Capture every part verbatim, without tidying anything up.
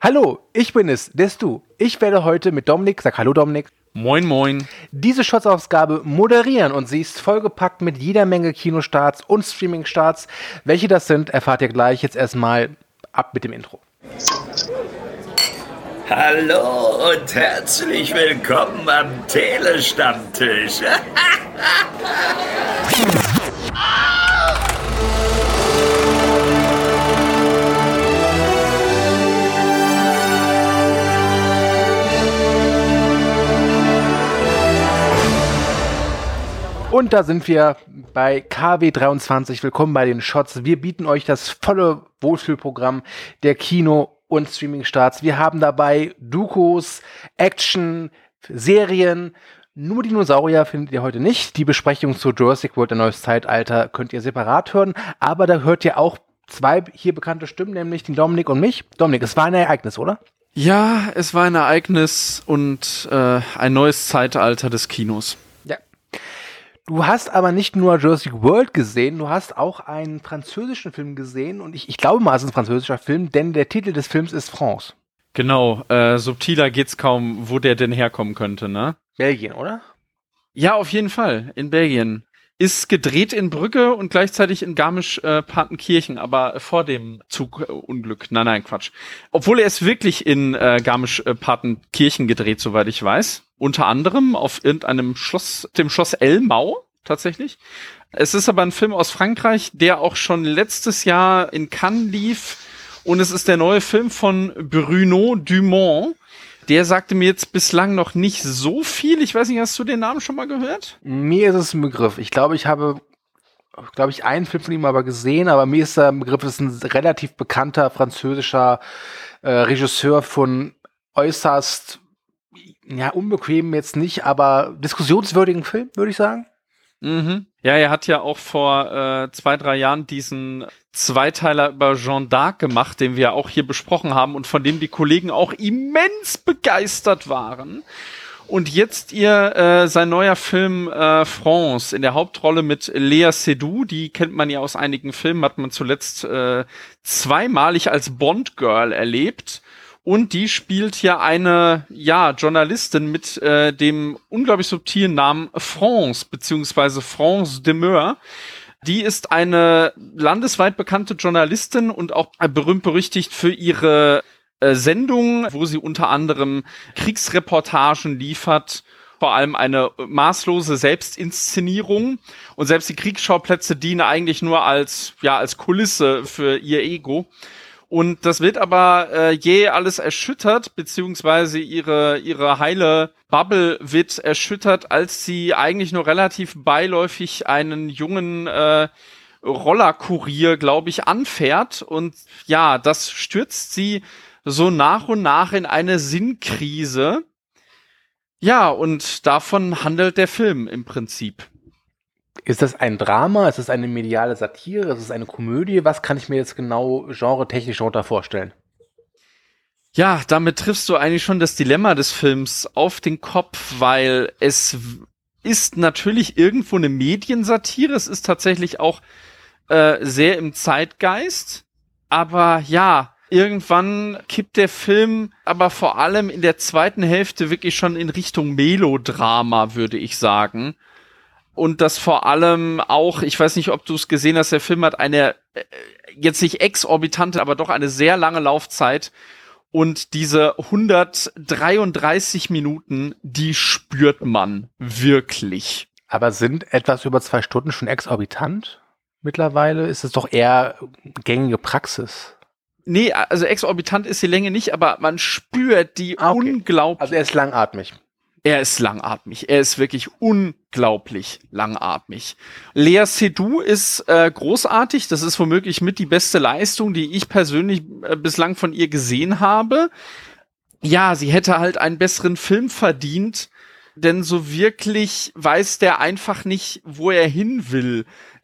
Hallo, ich bin es, der ist du. Ich werde heute mit Dominik, sag hallo Dominik, Moin, moin. diese Shots-Ausgabe moderieren und sie ist vollgepackt mit jeder Menge Kinostarts und Streaming-Starts. Welche das sind, erfahrt ihr gleich. Jetzt erstmal ab mit dem Intro. Hallo und herzlich willkommen am Telestammtisch. Und da sind wir bei K W dreiundzwanzig. Willkommen bei den Shots. Wir bieten euch das volle Wohlfühlprogramm der Kino- und Streaming-Starts. Wir haben dabei Dokus, Action, Serien. Nur Dinosaurier findet ihr heute nicht. Die Besprechung zu Jurassic World, ein neues Zeitalter, könnt ihr separat hören. Aber da hört ihr auch zwei hier bekannte Stimmen, nämlich den Dominik und mich. Dominik, es war ein Ereignis, oder? Ja, es war ein Ereignis und äh, ein neues Zeitalter des Kinos. Ja. Du hast aber nicht nur Jurassic World gesehen, du hast auch einen französischen Film gesehen und ich, ich glaube mal, es ist ein französischer Film, denn der Titel des Films ist France. Genau, äh, subtiler geht's kaum, wo der denn herkommen könnte, ne? Belgien, oder? Ja, auf jeden Fall, in Belgien. Ist gedreht in Brügge und gleichzeitig in Garmisch-Partenkirchen, aber vor dem Zugunglück. Nein, nein, Quatsch. Obwohl er ist wirklich in äh, Garmisch-Partenkirchen gedreht, soweit ich weiß. Unter anderem auf irgendeinem Schloss, dem Schloss Elmau, tatsächlich. Es ist aber ein Film aus Frankreich, der auch schon letztes Jahr in Cannes lief. Und es ist der neue Film von Bruno Dumont. Der sagte mir jetzt bislang noch nicht so viel. Ich weiß nicht, hast du den Namen schon mal gehört? Mir ist es ein Begriff. Ich glaube, ich habe, glaube ich, einen Film von ihm aber gesehen, aber mir ist der Begriff, das ist ein relativ bekannter französischer äh, Regisseur von äußerst, ja, unbequem jetzt nicht, aber diskussionswürdigen Film, würde ich sagen. Mhm. Ja, er hat ja auch vor äh, zwei, drei Jahren diesen Zweiteiler über Jeanne d'Arc gemacht, den wir auch hier besprochen haben und von dem die Kollegen auch immens begeistert waren. Und jetzt ihr äh, sein neuer Film äh, France in der Hauptrolle mit Léa Seydoux, die kennt man ja aus einigen Filmen, hat man zuletzt äh, zweimalig als Bond-Girl erlebt. Und die spielt ja eine, ja, Journalistin mit äh, dem unglaublich subtilen Namen France, beziehungsweise France Demeur. Die ist eine landesweit bekannte Journalistin und auch berühmt-berüchtigt für ihre äh, Sendung, wo sie unter anderem Kriegsreportagen liefert, vor allem eine maßlose Selbstinszenierung. Und selbst die Kriegsschauplätze dienen eigentlich nur als, ja, als Kulisse für ihr Ego. Und das wird aber äh, je alles erschüttert, beziehungsweise ihre ihre heile Bubble wird erschüttert, als sie eigentlich nur relativ beiläufig einen jungen äh, Rollerkurier, glaube ich, anfährt. Und ja, das stürzt sie so nach und nach in eine Sinnkrise. Ja, und davon handelt der Film im Prinzip. Ist das ein Drama? Ist das eine mediale Satire? Ist es eine Komödie? Was kann ich mir jetzt genau genre-technisch darunter vorstellen? Ja, damit triffst du eigentlich schon das Dilemma des Films auf den Kopf, weil es ist natürlich irgendwo eine Mediensatire. Es ist tatsächlich auch äh, sehr im Zeitgeist. Aber ja, irgendwann kippt der Film aber vor allem in der zweiten Hälfte wirklich schon in Richtung Melodrama, würde ich sagen. Und das vor allem auch, ich weiß nicht, ob du es gesehen hast, der Film hat eine, äh, jetzt nicht exorbitante, aber doch eine sehr lange Laufzeit. Und diese hundertdreiunddreißig Minuten, die spürt man wirklich. Aber sind etwas über zwei Stunden schon exorbitant mittlerweile? Ist es doch eher gängige Praxis? Nee, also exorbitant ist die Länge nicht, aber man spürt die ah, okay. unglaublich. Also er ist langatmig. Er ist langatmig. Er ist wirklich unglaublich langatmig. Léa Seydoux ist äh, großartig. Das ist womöglich mit die beste Leistung, die ich persönlich äh, bislang von ihr gesehen habe. Ja, sie hätte halt einen besseren Film verdient, denn so wirklich weiß der einfach nicht, wo er hin will.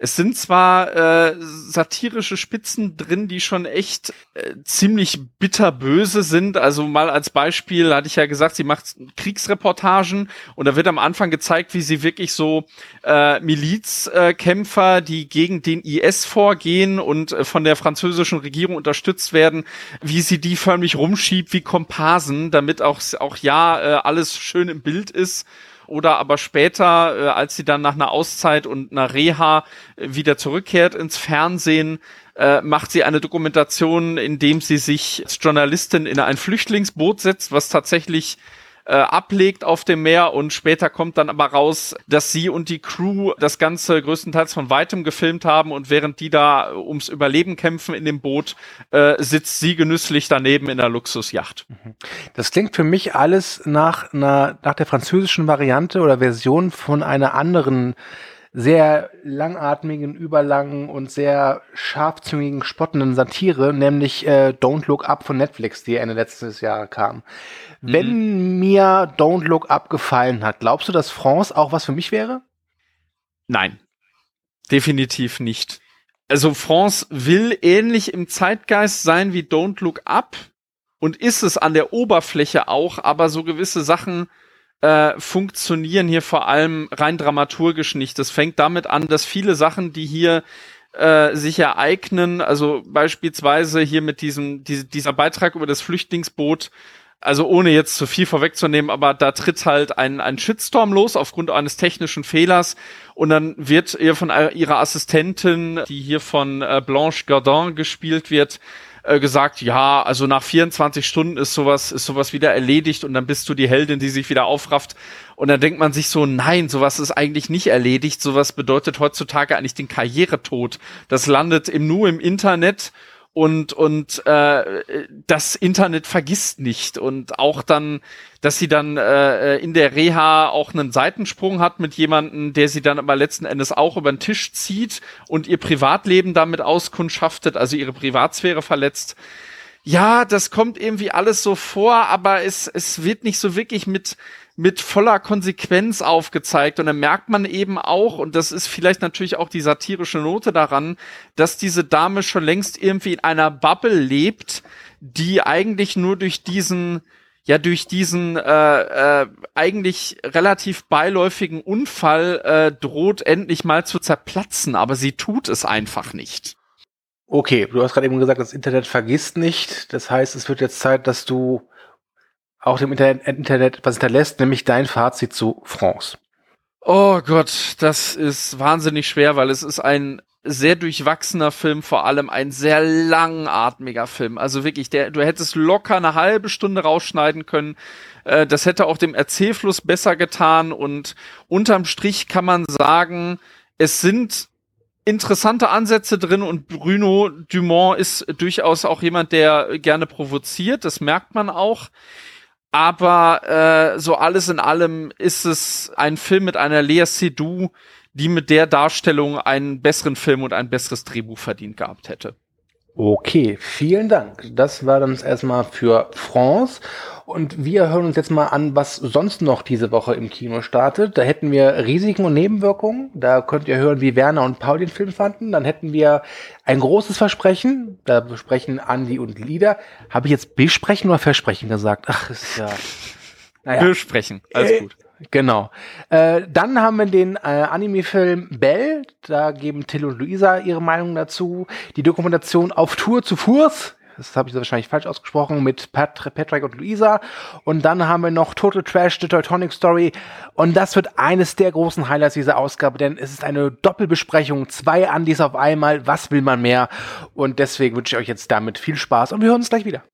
Es sind zwar äh, satirische Spitzen drin, die schon echt äh, ziemlich bitterböse sind. Also mal als Beispiel hatte ich ja gesagt, sie macht Kriegsreportagen und da wird am Anfang gezeigt, wie sie wirklich so äh, Milizkämpfer, äh, die gegen den I S vorgehen und äh, von der französischen Regierung unterstützt werden, wie sie die förmlich rumschiebt wie Komparsen, damit auch, auch ja äh, alles schön im Bild ist. Oder aber später, äh, als sie dann nach einer Auszeit und einer Reha äh, wieder zurückkehrt ins Fernsehen, äh, macht sie eine Dokumentation, in dem sie sich als Journalistin in ein Flüchtlingsboot setzt, was tatsächlich äh, ablegt auf dem Meer, und später kommt dann aber raus, dass sie und die Crew das Ganze größtenteils von weitem gefilmt haben, und während die da ums Überleben kämpfen in dem Boot, äh, sitzt sie genüsslich daneben in der Luxusjacht. Das klingt für mich alles nach einer, nach der französischen Variante oder Version von einer anderen sehr langatmigen, überlangen und sehr scharfzüngigen, spottenden Satire, nämlich äh, Don't Look Up von Netflix, die Ende letztes Jahr kam. Mhm. Wenn mir Don't Look Up gefallen hat, glaubst du, dass France auch was für mich wäre? Nein, definitiv nicht. Also France will ähnlich im Zeitgeist sein wie Don't Look Up und ist es an der Oberfläche auch, aber so gewisse Sachen Äh, funktionieren hier vor allem rein dramaturgisch nicht. Das fängt damit an, dass viele Sachen, die hier äh, sich ereignen, also beispielsweise hier mit diesem die, dieser Beitrag über das Flüchtlingsboot, also ohne jetzt zu viel vorwegzunehmen, aber da tritt halt ein ein Shitstorm los aufgrund eines technischen Fehlers, und dann wird ihr von ihrer Assistentin, die hier von äh, Blanche Gardin gespielt wird, gesagt, ja, also nach vierundzwanzig Stunden ist sowas, ist sowas wieder erledigt und dann bist du die Heldin, die sich wieder aufrafft. Und dann denkt man sich so, nein, sowas ist eigentlich nicht erledigt. Sowas bedeutet heutzutage eigentlich den Karrieretod. Das landet im Nu im Internet, und und äh, das Internet vergisst nicht. Und auch dann, dass sie dann äh, in der Reha auch einen Seitensprung hat mit jemandem, der sie dann aber letzten Endes auch über den Tisch zieht und ihr Privatleben damit auskundschaftet, also ihre Privatsphäre verletzt. Ja, das kommt irgendwie alles so vor, aber es es wird nicht so wirklich mit mit voller Konsequenz aufgezeigt, und dann merkt man eben auch, und das ist vielleicht natürlich auch die satirische Note daran, dass diese Dame schon längst irgendwie in einer Bubble lebt, die eigentlich nur durch diesen ja durch diesen äh, äh, eigentlich relativ beiläufigen Unfall äh, droht endlich mal zu zerplatzen, aber sie tut es einfach nicht. Okay, du hast gerade eben gesagt, das Internet vergisst nicht. Das heißt, es wird jetzt Zeit, dass du auch dem Internet, Internet etwas hinterlässt, nämlich dein Fazit zu France. Oh Gott, das ist wahnsinnig schwer, weil es ist ein sehr durchwachsener Film, vor allem ein sehr langatmiger Film. Also wirklich, der, du hättest locker eine halbe Stunde rausschneiden können. Äh, das hätte auch dem Erzählfluss besser getan, und unterm Strich kann man sagen, es sind interessante Ansätze drin, und Bruno Dumont ist durchaus auch jemand, der gerne provoziert, das merkt man auch. Aber äh, so alles in allem ist es ein Film mit einer Léa Seydoux, die mit der Darstellung einen besseren Film und ein besseres Drehbuch verdient gehabt hätte. Okay, vielen Dank. Das war dann erstmal für France. Und wir hören uns jetzt mal an, was sonst noch diese Woche im Kino startet. Da hätten wir Risiken und Nebenwirkungen. Da könnt ihr hören, wie Werner und Paul den Film fanden. Dann hätten wir ein großes Versprechen. Da besprechen Andi und Lieder. Habe ich jetzt besprechen oder versprechen gesagt? Ach, ist ja... Naja. Besprechen, alles gut. Genau. Äh, dann haben wir den äh, Anime-Film Belle. Da geben Till und Luisa ihre Meinung dazu. Die Dokumentation Auf Tour zu Fuß. Das habe ich wahrscheinlich falsch ausgesprochen, mit Pat- Patrick und Luisa. Und dann haben wir noch Total Trash, The Teutonic Story. Und das wird eines der großen Highlights dieser Ausgabe, denn es ist eine Doppelbesprechung. Zwei Andis auf einmal. Was will man mehr? Und deswegen wünsche ich euch jetzt damit viel Spaß. Und wir hören uns gleich wieder.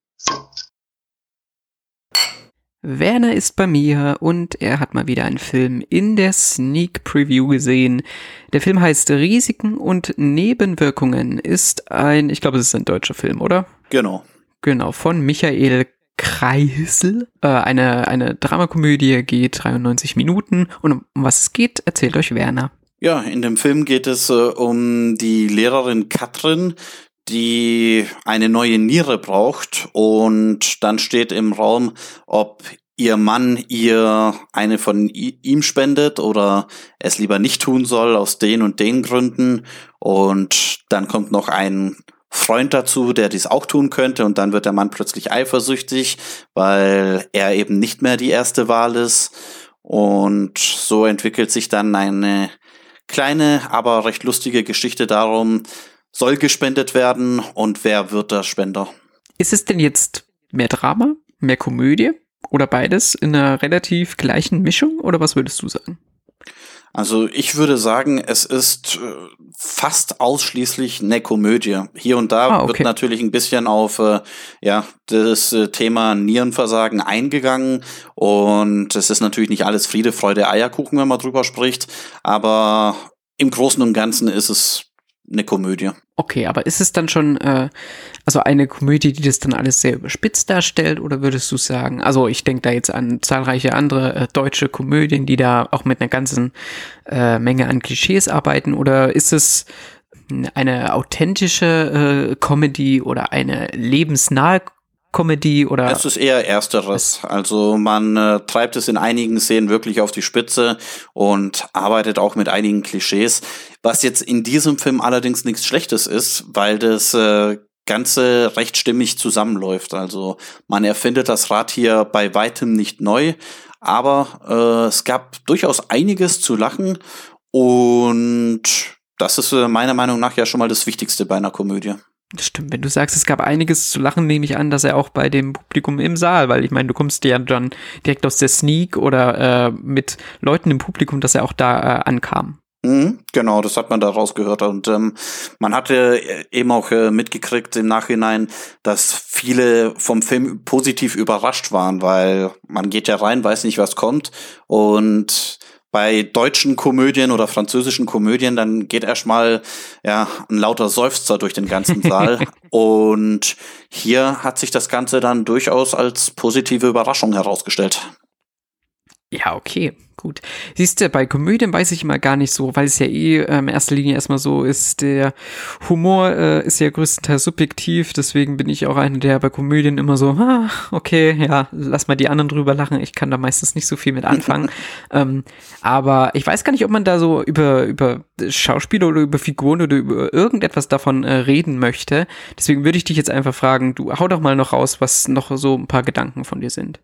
Werner ist bei mir und er hat mal wieder einen Film in der Sneak Preview gesehen. Der Film heißt Risiken und Nebenwirkungen, ist ein, ich glaube, es ist ein deutscher Film, oder? Genau. Genau, von Michael Kreisel. Äh, eine, eine Dramakomödie, geht dreiundneunzig Minuten, und um was es geht, erzählt euch Werner. Ja, in dem Film geht es äh, um die Lehrerin Katrin, die eine neue Niere braucht, und dann steht im Raum, ob ihr Mann ihr eine von ihm spendet oder es lieber nicht tun soll aus den und den Gründen. Und dann kommt noch ein Freund dazu, der dies auch tun könnte, und dann wird der Mann plötzlich eifersüchtig, weil er eben nicht mehr die erste Wahl ist. Und so entwickelt sich dann eine kleine, aber recht lustige Geschichte darum, soll gespendet werden und wer wird der Spender? Ist es denn jetzt mehr Drama, mehr Komödie oder beides in einer relativ gleichen Mischung, oder was würdest du sagen? Also ich würde sagen, es ist äh, fast ausschließlich eine Komödie. Hier und da ah, okay. wird natürlich ein bisschen auf äh, ja das äh, Thema Nierenversagen eingegangen, und es ist natürlich nicht alles Friede, Freude, Eierkuchen, wenn man drüber spricht, aber im Großen und Ganzen ist es eine Komödie. Okay, aber ist es dann schon äh, also eine Komödie, die das dann alles sehr überspitzt darstellt, oder würdest du sagen, also ich denke da jetzt an zahlreiche andere äh, deutsche Komödien, die da auch mit einer ganzen äh, Menge an Klischees arbeiten, oder ist es eine authentische äh, Comedy oder eine lebensnahe Comedy, oder? Es ist eher Ersteres. Also man äh, treibt es in einigen Szenen wirklich auf die Spitze und arbeitet auch mit einigen Klischees, was jetzt in diesem Film allerdings nichts Schlechtes ist, weil das äh, Ganze recht stimmig zusammenläuft. Also man erfindet das Rad hier bei weitem nicht neu, aber äh, es gab durchaus einiges zu lachen, und das ist äh, meiner Meinung nach ja schon mal das Wichtigste bei einer Komödie. Das stimmt, wenn du sagst, es gab einiges zu lachen, nehme ich an, dass er auch bei dem Publikum im Saal, weil ich meine, du kommst ja dann direkt aus der Sneak oder äh, mit Leuten im Publikum, dass er auch da äh, ankam. Mhm, genau, das hat man da rausgehört, und ähm, man hatte eben auch äh, mitgekriegt im Nachhinein, dass viele vom Film positiv überrascht waren, weil man geht ja rein, weiß nicht, was kommt, und bei deutschen Komödien oder französischen Komödien, dann geht erstmal ja ein lauter Seufzer durch den ganzen Saal. Und hier hat sich das Ganze dann durchaus als positive Überraschung herausgestellt. Ja, okay, gut. Siehst du, bei Komödien weiß ich immer gar nicht so, weil es ja eh äh, in erster Linie erstmal so ist, der Humor äh, ist ja größtenteils subjektiv, deswegen bin ich auch einer, der bei Komödien immer so, ah, okay, ja, lass mal die anderen drüber lachen, ich kann da meistens nicht so viel mit anfangen. ähm, aber ich weiß gar nicht, ob man da so über, über Schauspieler oder über Figuren oder über irgendetwas davon äh, reden möchte. Deswegen würde ich dich jetzt einfach fragen, du hau doch mal noch raus, was noch so ein paar Gedanken von dir sind.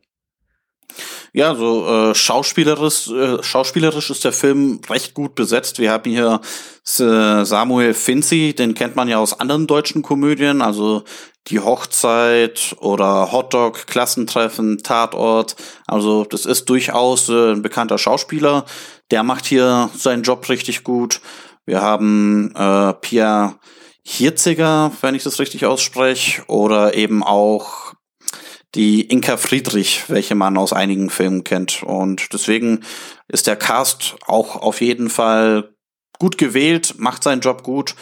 Ja, so äh, schauspielerisch, äh, schauspielerisch ist der Film recht gut besetzt. Wir haben hier äh, Samuel Finzi, den kennt man ja aus anderen deutschen Komödien, also Die Hochzeit oder Hotdog, Klassentreffen, Tatort. Also das ist durchaus äh, ein bekannter Schauspieler. Der macht hier seinen Job richtig gut. Wir haben äh, Pia Hirziger, wenn ich das richtig ausspreche, oder eben auch die Inka Friedrich, welche man aus einigen Filmen kennt. Und deswegen ist der Cast auch auf jeden Fall gut gewählt, macht seinen Job gut.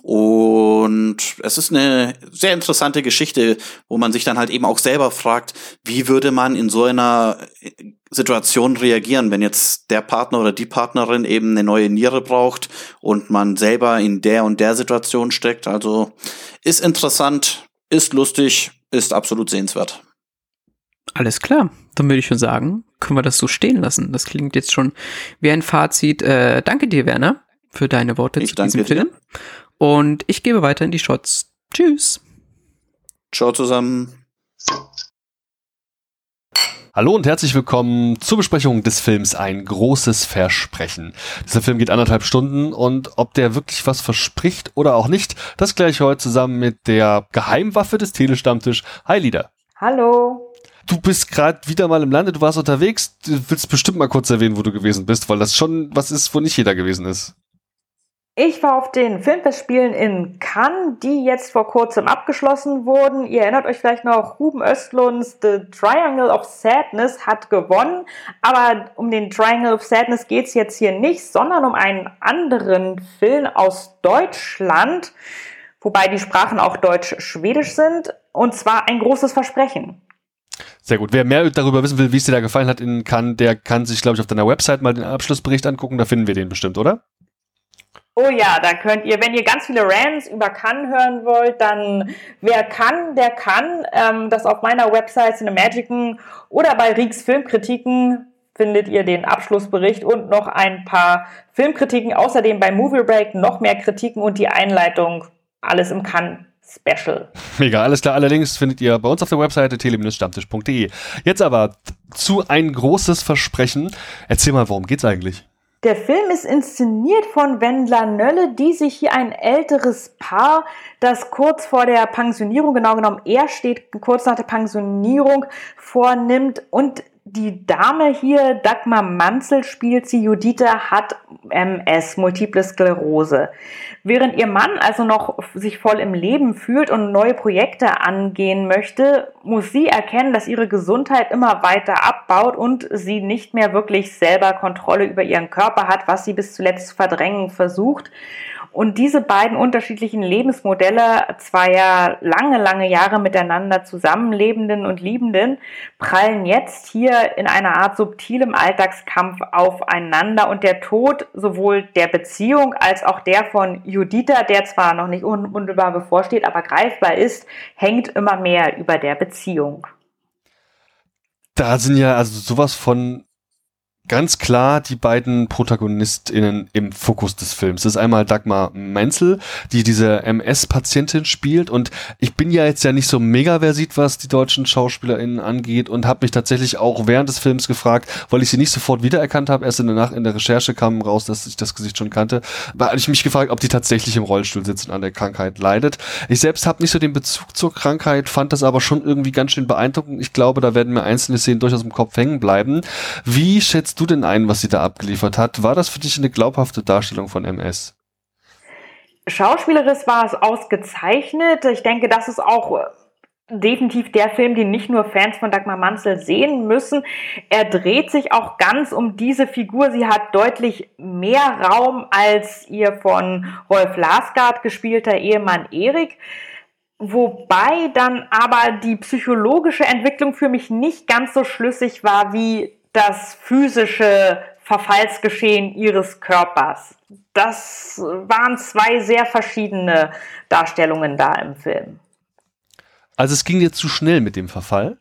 Und es ist eine sehr interessante Geschichte, wo man sich dann halt eben auch selber fragt, wie würde man in so einer Situation reagieren, wenn jetzt der Partner oder die Partnerin eben eine neue Niere braucht und man selber in der und der Situation steckt. Also ist interessant, ist lustig, ist absolut sehenswert. Alles klar, dann würde ich schon sagen, können wir das so stehen lassen. Das klingt jetzt schon wie ein Fazit. Äh, danke dir, Werner, für deine Worte ich zu diesem dir. Film. Und ich gebe weiter in die Shots. Tschüss. Ciao zusammen. Hallo und herzlich willkommen zur Besprechung des Films Ein großes Versprechen. Dieser Film geht anderthalb Stunden, und ob der wirklich was verspricht oder auch nicht, das kläre ich heute zusammen mit der Geheimwaffe des Telestammtisch. Hi, Lida. Hallo. Du bist gerade wieder mal im Lande, du warst unterwegs. Du willst bestimmt mal kurz erwähnen, wo du gewesen bist, weil das schon was ist, wo nicht jeder gewesen ist. Ich war auf den Filmfestspielen in Cannes, die jetzt vor kurzem abgeschlossen wurden. Ihr erinnert euch vielleicht noch, Ruben Östlunds The Triangle of Sadness hat gewonnen. Aber um den Triangle of Sadness geht es jetzt hier nicht, sondern um einen anderen Film aus Deutschland, wobei die Sprachen auch deutsch-schwedisch sind, und zwar Ein großes Versprechen. Sehr gut. Wer mehr darüber wissen will, wie es dir da gefallen hat in Cannes, der kann sich, glaube ich, auf deiner Website mal den Abschlussbericht angucken. Da finden wir den bestimmt, oder? Oh ja, da könnt ihr, wenn ihr ganz viele Rants über Cannes hören wollt, dann wer kann, der kann. Ähm, das auf meiner Website Cinemagicen oder bei Rieks Filmkritiken findet ihr den Abschlussbericht und noch ein paar Filmkritiken. Außerdem bei Movie Break noch mehr Kritiken und die Einleitung. Alles im Cannes-Special. Mega, alles klar. Alle Links findet ihr bei uns auf der Webseite tele stammtisch punkt de. Jetzt aber zu ein großes Versprechen. Erzähl mal, worum geht's eigentlich? Der Film ist inszeniert von Wendla Nölle, die sich hier ein älteres Paar, das kurz vor der Pensionierung, genau genommen er steht kurz nach der Pensionierung, vornimmt. Und die Dame hier, Dagmar Manzel, spielt sie, Juditha, hat M S, Multiple Sklerose. Während ihr Mann also noch sich voll im Leben fühlt und neue Projekte angehen möchte, muss sie erkennen, dass ihre Gesundheit immer weiter abbaut und sie nicht mehr wirklich selber Kontrolle über ihren Körper hat, was sie bis zuletzt zu verdrängen versucht. Und diese beiden unterschiedlichen Lebensmodelle zweier lange, lange Jahre miteinander zusammenlebenden und Liebenden prallen jetzt hier in einer Art subtilem Alltagskampf aufeinander. Und der Tod sowohl der Beziehung als auch der von Juditha, der zwar noch nicht unmittelbar bevorsteht, aber greifbar ist, hängt immer mehr über der Beziehung. Da sind ja also sowas von ganz klar die beiden ProtagonistInnen im Fokus des Films. Das ist einmal Dagmar Manzel, die diese M S-Patientin spielt, und ich bin ja jetzt ja nicht so mega versiert, was die deutschen SchauspielerInnen angeht, und habe mich tatsächlich auch während des Films gefragt, weil ich sie nicht sofort wiedererkannt habe, erst in der Nacht in der Recherche kam raus, dass ich das Gesicht schon kannte, habe ich mich gefragt, ob die tatsächlich im Rollstuhl sitzt und an der Krankheit leidet. Ich selbst habe nicht so den Bezug zur Krankheit, fand das aber schon irgendwie ganz schön beeindruckend. Ich glaube, da werden mir einzelne Szenen durchaus im Kopf hängen bleiben. Wie schätzt du denn ein, was sie da abgeliefert hat? War das für dich eine glaubhafte Darstellung von M S? Schauspielerisch war es ausgezeichnet. Ich denke, das ist auch definitiv der Film, den nicht nur Fans von Dagmar Manzel sehen müssen. Er dreht sich auch ganz um diese Figur. Sie hat deutlich mehr Raum als ihr von Rolf Larsgaard gespielter Ehemann Erik. Wobei dann aber die psychologische Entwicklung für mich nicht ganz so schlüssig war wie das physische Verfallsgeschehen ihres Körpers. Das waren zwei sehr verschiedene Darstellungen da im Film. Also es ging dir zu schnell mit dem Verfall?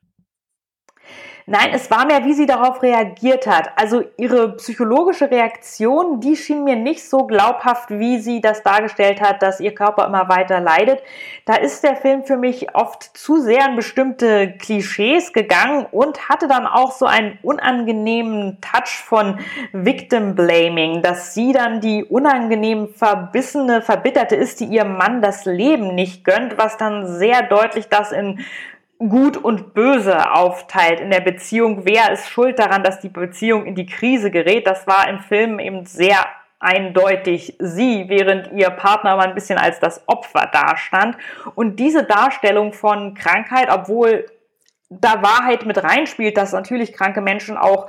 Nein, es war mehr, wie sie darauf reagiert hat. Also ihre psychologische Reaktion, die schien mir nicht so glaubhaft, wie sie das dargestellt hat, dass ihr Körper immer weiter leidet. Da ist der Film für mich oft zu sehr in bestimmte Klischees gegangen und hatte dann auch so einen unangenehmen Touch von Victim Blaming, dass sie dann die unangenehm verbissene, verbitterte ist, die ihrem Mann das Leben nicht gönnt, was dann sehr deutlich das in Gut und Böse aufteilt in der Beziehung. Wer ist schuld daran, dass die Beziehung in die Krise gerät? Das war im Film eben sehr eindeutig sie, während ihr Partner aber ein bisschen als das Opfer dastand. Und diese Darstellung von Krankheit, obwohl da Wahrheit mit reinspielt, dass natürlich kranke Menschen auch,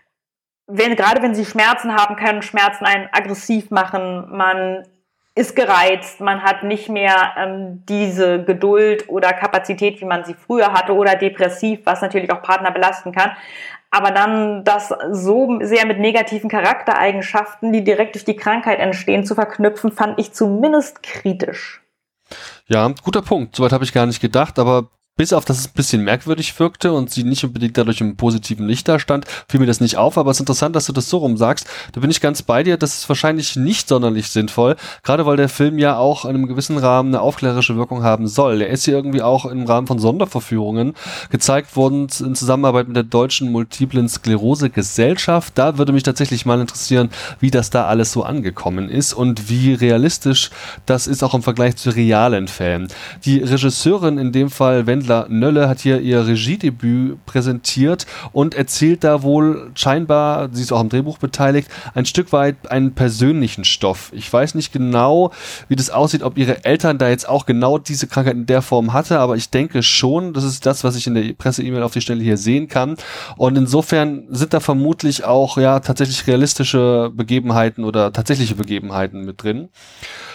wenn, gerade wenn sie Schmerzen haben, können Schmerzen einen aggressiv machen. Man ist gereizt, man hat nicht mehr ähm, diese Geduld oder Kapazität, wie man sie früher hatte, oder depressiv, was natürlich auch Partner belasten kann. Aber dann das so sehr mit negativen Charaktereigenschaften, die direkt durch die Krankheit entstehen, zu verknüpfen, fand ich zumindest kritisch. Ja, guter Punkt. Soweit habe ich gar nicht gedacht, aber bis auf, dass es ein bisschen merkwürdig wirkte und sie nicht unbedingt dadurch im positiven Licht da stand, fiel mir das nicht auf, aber es ist interessant, dass du das so rum sagst. Da bin ich ganz bei dir, das ist wahrscheinlich nicht sonderlich sinnvoll, gerade weil der Film ja auch in einem gewissen Rahmen eine aufklärerische Wirkung haben soll. Der ist hier irgendwie auch im Rahmen von Sonderverführungen gezeigt worden in Zusammenarbeit mit der Deutschen Multiplen Sklerose Gesellschaft. Da würde mich tatsächlich mal interessieren, wie das da alles so angekommen ist und wie realistisch das ist, auch im Vergleich zu realen Fällen. Die Regisseurin, in dem Fall Wendla Nölle, hat hier ihr Regiedebüt präsentiert und erzählt da wohl scheinbar, sie ist auch am Drehbuch beteiligt, ein Stück weit einen persönlichen Stoff. Ich weiß nicht genau, wie das aussieht, ob ihre Eltern da jetzt auch genau diese Krankheit in der Form hatte, aber ich denke schon, das ist das, was ich in der Presse-E-Mail auf die Stelle hier sehen kann. Und insofern sind da vermutlich auch ja tatsächlich realistische Begebenheiten oder tatsächliche Begebenheiten mit drin.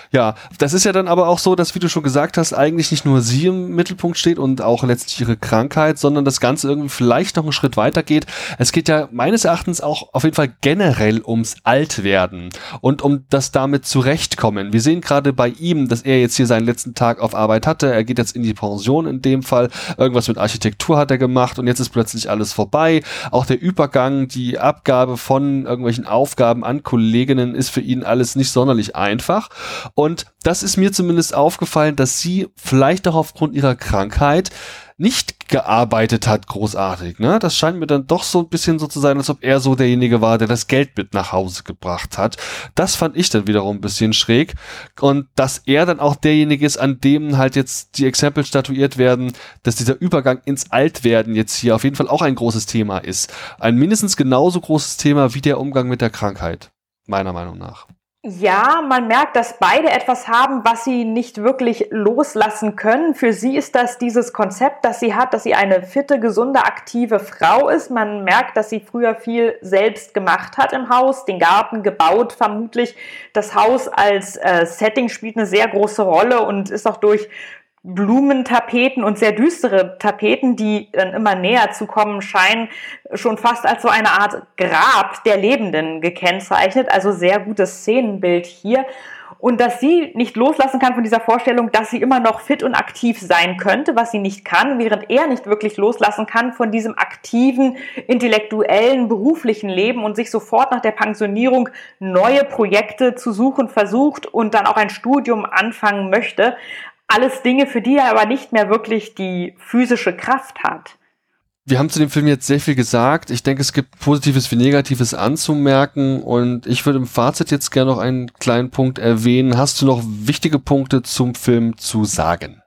Ja, das ist ja dann aber auch so, dass, wie du schon gesagt hast, eigentlich nicht nur sie im Mittelpunkt steht und auch letztlich ihre Krankheit, sondern das Ganze irgendwie vielleicht noch einen Schritt weiter geht. Es geht ja meines Erachtens auch auf jeden Fall generell ums Altwerden und um das damit Zurechtkommen. Wir sehen gerade bei ihm, dass er jetzt hier seinen letzten Tag auf Arbeit hatte. Er geht jetzt in die Pension in dem Fall. Irgendwas mit Architektur hat er gemacht und jetzt ist plötzlich alles vorbei. Auch der Übergang, die Abgabe von irgendwelchen Aufgaben an Kolleginnen ist für ihn alles nicht sonderlich einfach. Und das ist mir zumindest aufgefallen, dass sie vielleicht auch aufgrund ihrer Krankheit nicht gearbeitet hat, großartig. Ne? Das scheint mir dann doch so ein bisschen so zu sein, als ob er so derjenige war, der das Geld mit nach Hause gebracht hat. Das fand ich dann wiederum ein bisschen schräg. Und dass er dann auch derjenige ist, an dem halt jetzt die Exempel statuiert werden, dass dieser Übergang ins Altwerden jetzt hier auf jeden Fall auch ein großes Thema ist. Ein mindestens genauso großes Thema wie der Umgang mit der Krankheit, meiner Meinung nach. Ja, man merkt, dass beide etwas haben, was sie nicht wirklich loslassen können. Für sie ist das dieses Konzept, das sie hat, dass sie eine fitte, gesunde, aktive Frau ist. Man merkt, dass sie früher viel selbst gemacht hat im Haus, den Garten gebaut vermutlich. Das Haus als äh, Setting spielt eine sehr große Rolle und ist auch durch Blumentapeten und sehr düstere Tapeten, die dann immer näher zu kommen scheinen, schon fast als so eine Art Grab der Lebenden gekennzeichnet. Also sehr gutes Szenenbild hier. Und dass sie nicht loslassen kann von dieser Vorstellung, dass sie immer noch fit und aktiv sein könnte, was sie nicht kann, während er nicht wirklich loslassen kann von diesem aktiven, intellektuellen, beruflichen Leben und sich sofort nach der Pensionierung neue Projekte zu suchen versucht und dann auch ein Studium anfangen möchte. Alles Dinge, für die er aber nicht mehr wirklich die physische Kraft hat. Wir haben zu dem Film jetzt sehr viel gesagt. Ich denke, es gibt Positives wie Negatives anzumerken und ich würde im Fazit jetzt gerne noch einen kleinen Punkt erwähnen. Hast du noch wichtige Punkte zum Film zu sagen?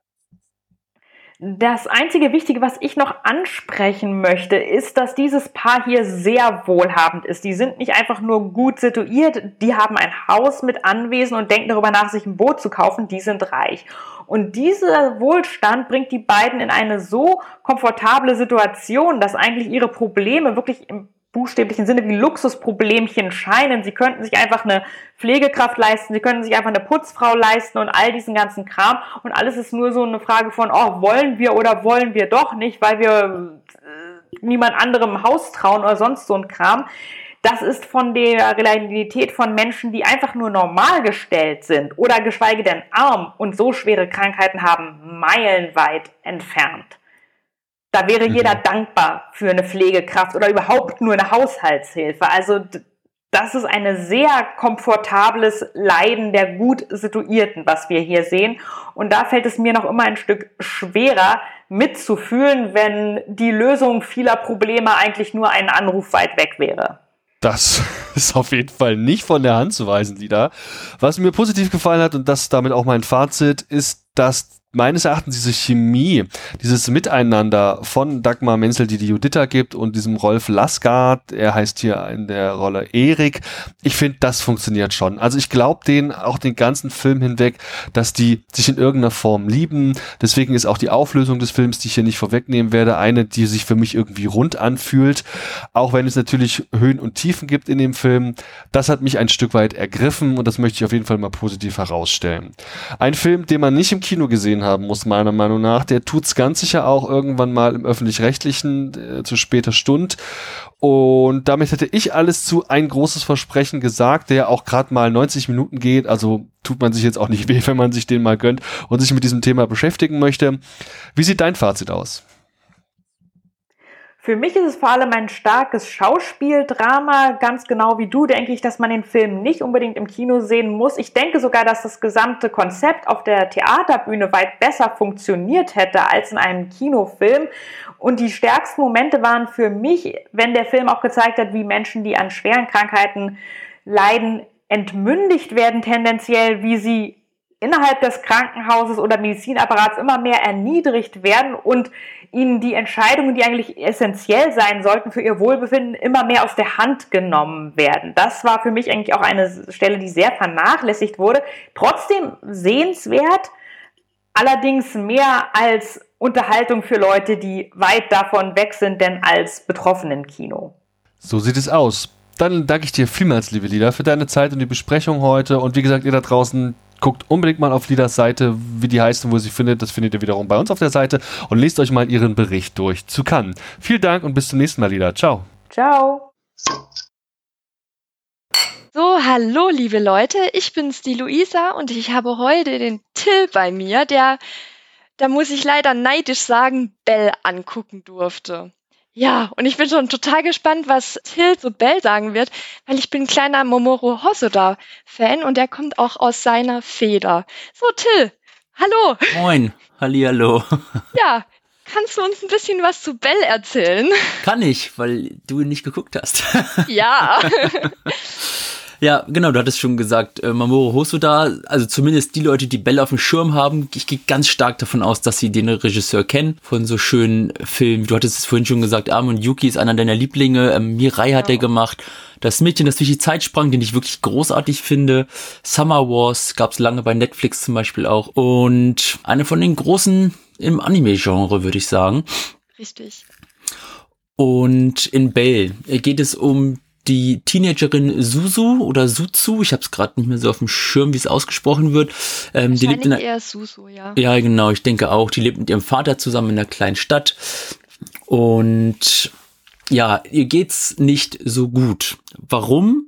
Das einzige Wichtige, was ich noch ansprechen möchte, ist, dass dieses Paar hier sehr wohlhabend ist. Die sind nicht einfach nur gut situiert, die haben ein Haus mit Anwesen und denken darüber nach, sich ein Boot zu kaufen, die sind reich. Und dieser Wohlstand bringt die beiden in eine so komfortable Situation, dass eigentlich ihre Probleme wirklich im buchstäblichen Sinne wie Luxusproblemchen scheinen. Sie könnten sich einfach eine Pflegekraft leisten, sie könnten sich einfach eine Putzfrau leisten und all diesen ganzen Kram. Und alles ist nur so eine Frage von, oh, wollen wir oder wollen wir doch nicht, weil wir äh, niemand anderem im Haus trauen oder sonst so ein Kram. Das ist von der Realität von Menschen, die einfach nur normal gestellt sind oder geschweige denn arm und so schwere Krankheiten haben, meilenweit entfernt. Da wäre mhm. jeder dankbar für eine Pflegekraft oder überhaupt nur eine Haushaltshilfe. Also das ist ein sehr komfortables Leiden der gut Situierten, was wir hier sehen. Und da fällt es mir noch immer ein Stück schwerer mitzufühlen, wenn die Lösung vieler Probleme eigentlich nur einen Anruf weit weg wäre. Das ist auf jeden Fall nicht von der Hand zu weisen, Lida. Was mir positiv gefallen hat, und das ist damit auch mein Fazit, ist, dass meines Erachtens diese Chemie, dieses Miteinander von Dagmar Menzel, die die Juditha gibt, und diesem Rolf Lassgard, er heißt hier in der Rolle Erik, ich finde, das funktioniert schon. Also ich glaube denen auch den ganzen Film hinweg, dass die sich in irgendeiner Form lieben. Deswegen ist auch die Auflösung des Films, die ich hier nicht vorwegnehmen werde, eine, die sich für mich irgendwie rund anfühlt. Auch wenn es natürlich Höhen und Tiefen gibt in dem Film. Das hat mich ein Stück weit ergriffen und das möchte ich auf jeden Fall mal positiv herausstellen. Ein Film, den man nicht im Kino gesehen haben muss, meiner Meinung nach. Der tut's ganz sicher auch irgendwann mal im Öffentlich-Rechtlichen äh, zu später Stunde. Und damit hätte ich alles zu Ein großes Versprechen gesagt, der auch gerade mal neunzig Minuten geht. Also tut man sich jetzt auch nicht weh, wenn man sich den mal gönnt und sich mit diesem Thema beschäftigen möchte. Wie sieht dein Fazit aus? Für mich ist es vor allem ein starkes Schauspieldrama, ganz genau wie du, denke ich, dass man den Film nicht unbedingt im Kino sehen muss. Ich denke sogar, dass das gesamte Konzept auf der Theaterbühne weit besser funktioniert hätte als in einem Kinofilm. Und die stärksten Momente waren für mich, wenn der Film auch gezeigt hat, wie Menschen, die an schweren Krankheiten leiden, entmündigt werden tendenziell, wie sie innerhalb des Krankenhauses oder Medizinapparats immer mehr erniedrigt werden und ihnen die Entscheidungen, die eigentlich essentiell sein sollten für ihr Wohlbefinden, immer mehr aus der Hand genommen werden. Das war für mich eigentlich auch eine Stelle, die sehr vernachlässigt wurde. Trotzdem sehenswert, allerdings mehr als Unterhaltung für Leute, die weit davon weg sind, denn als Betroffenen-Kino. So sieht es aus. Dann danke ich dir vielmals, liebe Lida, für deine Zeit und die Besprechung heute. Und wie gesagt, ihr da draußen, guckt unbedingt mal auf Lidas Seite, wie die heißt und wo sie findet. Das findet ihr wiederum bei uns auf der Seite und lest euch mal ihren Bericht durch zu Cannes. Vielen Dank und bis zum nächsten Mal, Lida. Ciao. Ciao. So, hallo liebe Leute, ich bin's, die Luisa, und ich habe heute den Till bei mir, der, da muss ich leider neidisch sagen, Belle angucken durfte. Ja, und ich bin schon total gespannt, was Till zu Belle sagen wird, weil ich bin ein kleiner Mamoru Hosoda-Fan und der kommt auch aus seiner Feder. So, Till, hallo. Moin, hallihallo. Ja, kannst du uns ein bisschen was zu Belle erzählen? Kann ich, weil du ihn nicht geguckt hast. Ja. Ja, genau, du hattest schon gesagt, äh, Mamoru Hosoda, also zumindest die Leute, die Belle auf dem Schirm haben, ich gehe ganz stark davon aus, dass sie den Regisseur kennen, von so schönen Filmen. Du hattest es vorhin schon gesagt, Amon Yuki ist einer deiner Lieblinge, ähm, Mirai hat er gemacht, das Mädchen, das durch die Zeit sprang, den ich wirklich großartig finde, Summer Wars gab's lange bei Netflix zum Beispiel auch und eine von den großen im Anime-Genre, würde ich sagen. Richtig. Und in Belle geht es um die Teenagerin Suzu oder Suzu, ich habe es gerade nicht mehr so auf dem Schirm, wie es ausgesprochen wird. Ähm, die lebt in einer, eher Suzu, ja. Ja, genau, ich denke auch. Die lebt mit ihrem Vater zusammen in einer kleinen Stadt. Und ja, ihr geht's nicht so gut. Warum?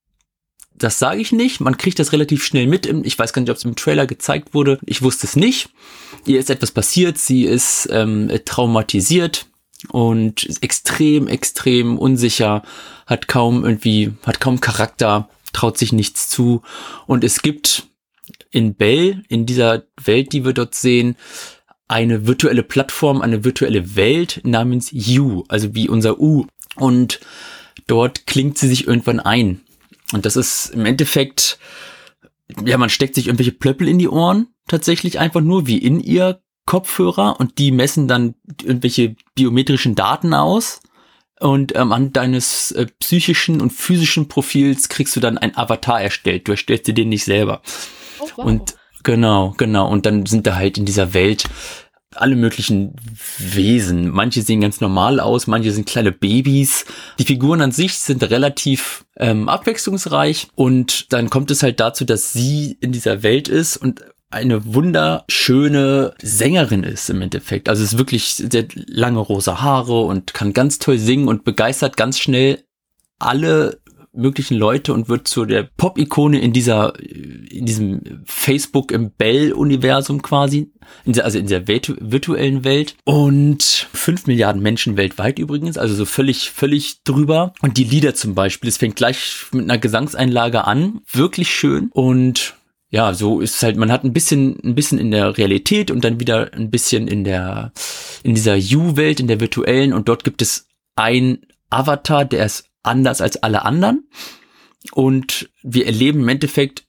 Das sage ich nicht. Man kriegt das relativ schnell mit. Ich weiß gar nicht, ob es im Trailer gezeigt wurde. Ich wusste es nicht. Ihr ist etwas passiert. Sie ist ähm, traumatisiert und ist extrem, extrem unsicher, hat kaum irgendwie, hat kaum Charakter, traut sich nichts zu. Und es gibt in Belle, in dieser Welt, die wir dort sehen, eine virtuelle Plattform, eine virtuelle Welt namens You, also wie unser U. Und dort klingt sie sich irgendwann ein. Und das ist im Endeffekt, ja, man steckt sich irgendwelche Plöppel in die Ohren, tatsächlich einfach nur wie in ihr Kopfhörer, und die messen dann irgendwelche biometrischen Daten aus. Und ähm, an deines äh, psychischen und physischen Profils kriegst du dann einen Avatar erstellt. Du erstellst dir den nicht selber. Oh, wow. Und genau, genau. Und dann sind da halt in dieser Welt alle möglichen Wesen. Manche sehen ganz normal aus, manche sind kleine Babys. Die Figuren an sich sind relativ ähm, abwechslungsreich. Und dann kommt es halt dazu, dass sie in dieser Welt ist und eine wunderschöne Sängerin ist im Endeffekt. Also es ist wirklich sehr lange rosa Haare und kann ganz toll singen und begeistert ganz schnell alle möglichen Leute und wird zu der Pop-Ikone in dieser, in diesem Facebook im Belle-Universum quasi, in der, also in der Welt, virtuellen Welt. Und fünf Milliarden Menschen weltweit übrigens, also so völlig, völlig drüber. Und die Lieder zum Beispiel, es fängt gleich mit einer Gesangseinlage an, wirklich schön. Und ja, so ist es halt, man hat ein bisschen, ein bisschen in der Realität und dann wieder ein bisschen in der, in dieser You-Welt, in der virtuellen, und dort gibt es einen Avatar, der ist anders als alle anderen, und wir erleben im Endeffekt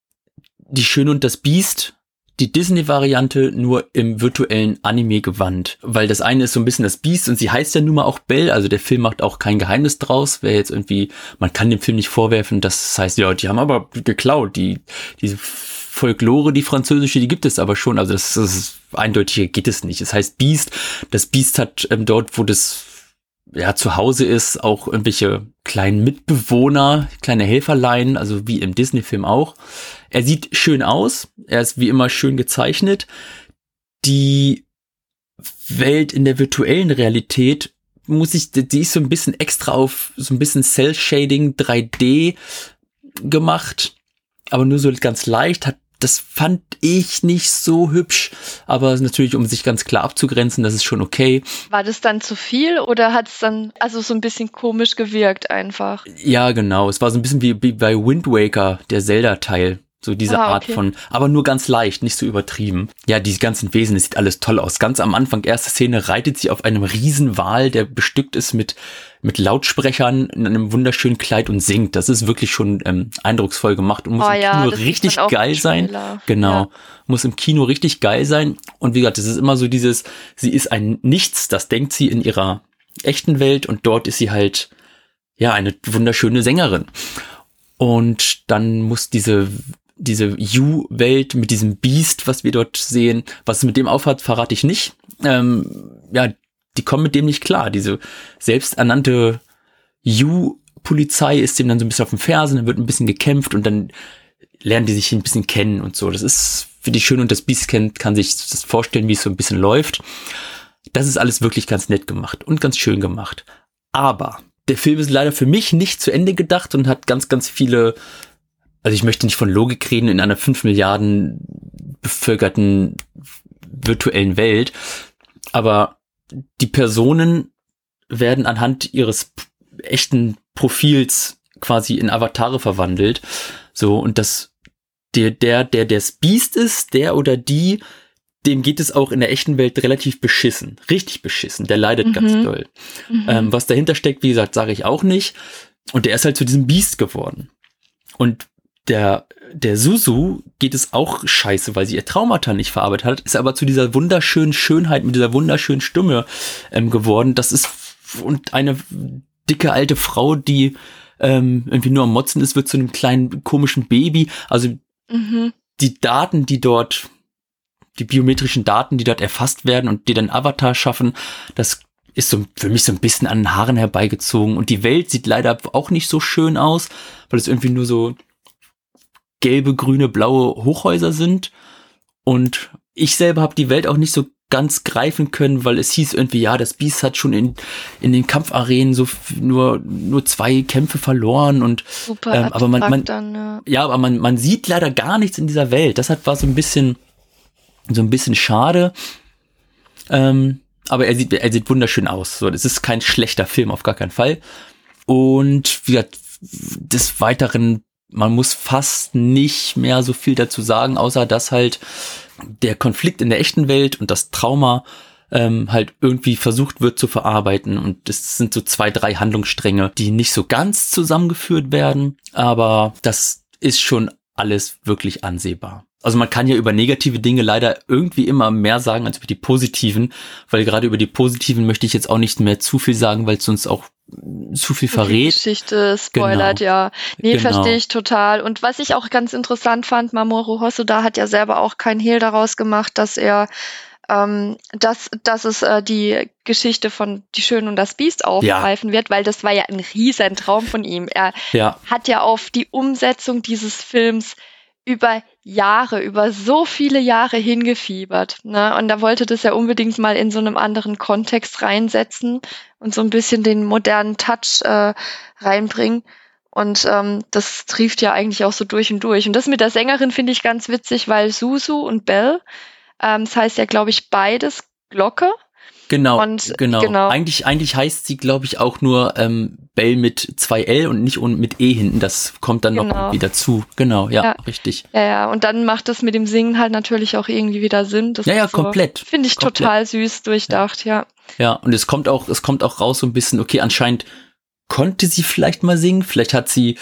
die Schöne und das Biest, die Disney-Variante, nur im virtuellen Anime-Gewand, weil das eine ist so ein bisschen das Biest und sie heißt ja nun mal auch Belle, also der Film macht auch kein Geheimnis draus, wer jetzt irgendwie, man kann dem Film nicht vorwerfen, das heißt, ja, die haben aber geklaut, die, diese Folklore, die französische, die gibt es aber schon, also das, das ist eindeutig, geht es nicht. Es heißt Biest, das Biest hat ähm, dort, wo das ja zu Hause ist, auch irgendwelche kleinen Mitbewohner, kleine Helferlein, also wie im Disney-Film auch. Er sieht schön aus, er ist wie immer schön gezeichnet. Die Welt in der virtuellen Realität muss ich, die ist so ein bisschen extra auf so ein bisschen Cell-Shading drei D gemacht, aber nur so ganz leicht, hat das fand ich nicht so hübsch, aber natürlich, um sich ganz klar abzugrenzen, das ist schon okay. War das dann zu viel oder hat es dann also so ein bisschen komisch gewirkt einfach? Ja, genau. Es war so ein bisschen wie, wie bei Wind Waker, der Zelda-Teil. So diese ah, Art okay. von, aber nur ganz leicht, nicht so übertrieben. Ja, diese ganzen Wesen, das sieht alles toll aus. Ganz am Anfang, erste Szene, reitet sie auf einem Riesenwal, der bestückt ist mit mit Lautsprechern in einem wunderschönen Kleid und singt. Das ist wirklich schon ähm, eindrucksvoll gemacht und muss oh, im ja, Kino richtig geil sein. Genau, ja. Muss im Kino richtig geil sein. Und wie gesagt, das ist immer so dieses, sie ist ein Nichts, das denkt sie in ihrer echten Welt, und dort ist sie halt, ja, eine wunderschöne Sängerin. Und dann muss diese diese You-Welt mit diesem Biest, was wir dort sehen, was es mit dem aufhat, verrate ich nicht. Ähm, ja, die kommen mit dem nicht klar. Diese selbsternannte You-Polizei ist dem dann so ein bisschen auf den Fersen, dann wird ein bisschen gekämpft und dann lernen die sich ein bisschen kennen und so. Das ist, für die Schöne und das Biest kennt, kann sich das vorstellen, wie es so ein bisschen läuft. Das ist alles wirklich ganz nett gemacht und ganz schön gemacht. Aber der Film ist leider für mich nicht zu Ende gedacht und hat ganz, ganz viele, also ich möchte nicht von Logik reden, in einer fünf Milliarden bevölkerten virtuellen Welt, aber die Personen werden anhand ihres echten Profils quasi in Avatare verwandelt. So, und das, der, der, der das Biest ist, der oder die, dem geht es auch in der echten Welt relativ beschissen. Richtig beschissen. Der leidet mhm. ganz doll. Mhm. Ähm, was dahinter steckt, wie gesagt, sage ich auch nicht. Und der ist halt zu diesem Biest geworden. Und der, der Suzu geht es auch scheiße, weil sie ihr Traumata nicht verarbeitet hat, ist aber zu dieser wunderschönen Schönheit mit dieser wunderschönen Stimme ähm, geworden. Das ist, und eine dicke alte Frau, die ähm, irgendwie nur am Motzen ist, wird zu einem kleinen komischen Baby. Also mhm. die Daten, die dort die biometrischen Daten, die dort erfasst werden und die dann Avatar schaffen, das ist so für mich so ein bisschen an den Haaren herbeigezogen. Und die Welt sieht leider auch nicht so schön aus, weil es irgendwie nur so gelbe, grüne, blaue Hochhäuser sind. Und ich selber habe die Welt auch nicht so ganz greifen können, weil es hieß irgendwie, ja, das Biest hat schon in in den Kampfarenen so f- nur nur zwei Kämpfe verloren und super ähm, aber man, man dann, ja. ja, aber man man sieht leider gar nichts in dieser Welt. Das hat war so ein bisschen so ein bisschen schade. Ähm, aber er sieht, er sieht wunderschön aus. So, das ist kein schlechter Film, auf gar keinen Fall. Und wie gesagt, des Weiteren, man muss fast nicht mehr so viel dazu sagen, außer dass halt der Konflikt in der echten Welt und das Trauma ähm, halt irgendwie versucht wird zu verarbeiten. Und es sind so zwei, drei Handlungsstränge, die nicht so ganz zusammengeführt werden. Aber das ist schon alles wirklich ansehbar. Also man kann ja über negative Dinge leider irgendwie immer mehr sagen als über die positiven, weil gerade über die positiven möchte ich jetzt auch nicht mehr zu viel sagen, weil es sonst auch zu viel verrät. Die Geschichte spoilert, genau. ja. Nee, genau. verstehe ich total. Und was ich auch ganz interessant fand, Mamoru Hosoda hat ja selber auch kein Hehl daraus gemacht, dass er ähm, dass, dass es äh, die Geschichte von Die Schöne und das Biest aufgreifen ja. wird, weil das war ja ein riesen Traum von ihm. Er ja. hat ja auf die Umsetzung dieses Films über Jahre, über so viele Jahre hingefiebert. Ne? Und da wollte das ja unbedingt mal in so einem anderen Kontext reinsetzen und so ein bisschen den modernen Touch äh, reinbringen. Und ähm, das trieft ja eigentlich auch so durch und durch. Und das mit der Sängerin finde ich ganz witzig, weil Suzu und Belle, ähm, das heißt ja, glaube ich, beides Glocke. Genau, und, genau. genau. Eigentlich, eigentlich heißt sie, glaube ich, auch nur ähm, Bell mit zwei L und nicht mit E hinten. Das kommt dann genau. noch wieder zu. Genau, ja, ja, richtig. Ja, ja, und dann macht das mit dem Singen halt natürlich auch irgendwie wieder Sinn. Das ja, ja, so, komplett. Finde ich komplett. total süß durchdacht, ja. ja. Ja, und es kommt auch, es kommt auch raus so ein bisschen, okay, anscheinend konnte sie vielleicht mal singen, vielleicht hat sie,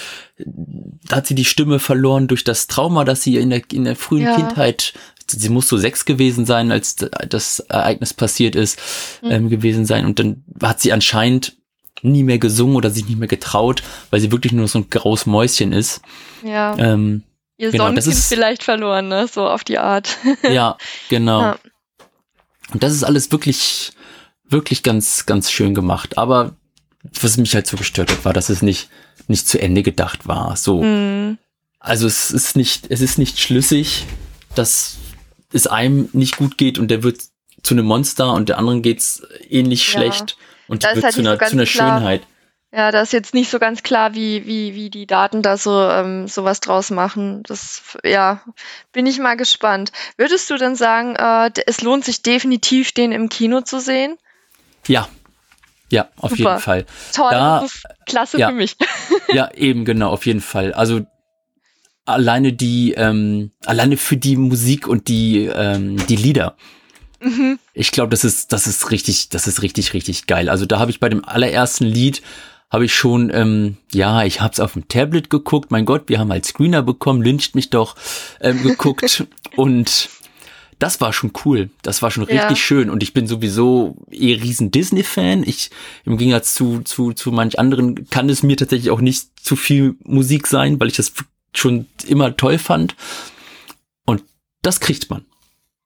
hat sie die Stimme verloren durch das Trauma, das sie in der, in der frühen ja. Kindheit, sie muss so sechs gewesen sein, als das Ereignis passiert ist, mhm. ähm, gewesen sein. Und dann hat sie anscheinend nie mehr gesungen oder sich nicht mehr getraut, weil sie wirklich nur so ein graues Mäuschen ist. Ja. Ähm, Ihr genau, Sonnenkind das ist vielleicht verloren, ne? So auf die Art. Ja, genau. Ja. Und das ist alles wirklich, wirklich ganz, ganz schön gemacht. Aber was mich halt so gestört hat, war, dass es nicht, nicht zu Ende gedacht war. So. Mhm. Also es ist nicht, es ist nicht schlüssig, dass es einem nicht gut geht und der wird zu einem Monster und der anderen geht's ähnlich ja. schlecht und da wird halt zu einer, so zu einer klar, Schönheit. Ja, da ist jetzt nicht so ganz klar, wie, wie, wie die Daten da so ähm, sowas draus machen. Das, ja, bin ich mal gespannt. Würdest du denn sagen, äh, es lohnt sich definitiv, den im Kino zu sehen? Ja. Ja, auf Super. jeden Fall. Toll, da, das ist klasse ja, für mich. Ja, eben, genau, auf jeden Fall. Also alleine die, ähm, alleine für die Musik und die, ähm, die Lieder. Mhm. Ich glaube, das ist, das ist richtig, das ist richtig, richtig geil. Also da habe ich bei dem allerersten Lied habe ich schon, ähm, ja, ich habe es auf dem Tablet geguckt. Mein Gott, wir haben halt Screener bekommen, lyncht mich doch, ähm, geguckt und das war schon cool. Das war schon richtig ja. schön. Und ich bin sowieso eh riesen Disney-Fan. Ich, im Gegensatz zu, zu, zu manch anderen, kann es mir tatsächlich auch nicht zu viel Musik sein, weil ich das schon immer toll fand. Und das kriegt man.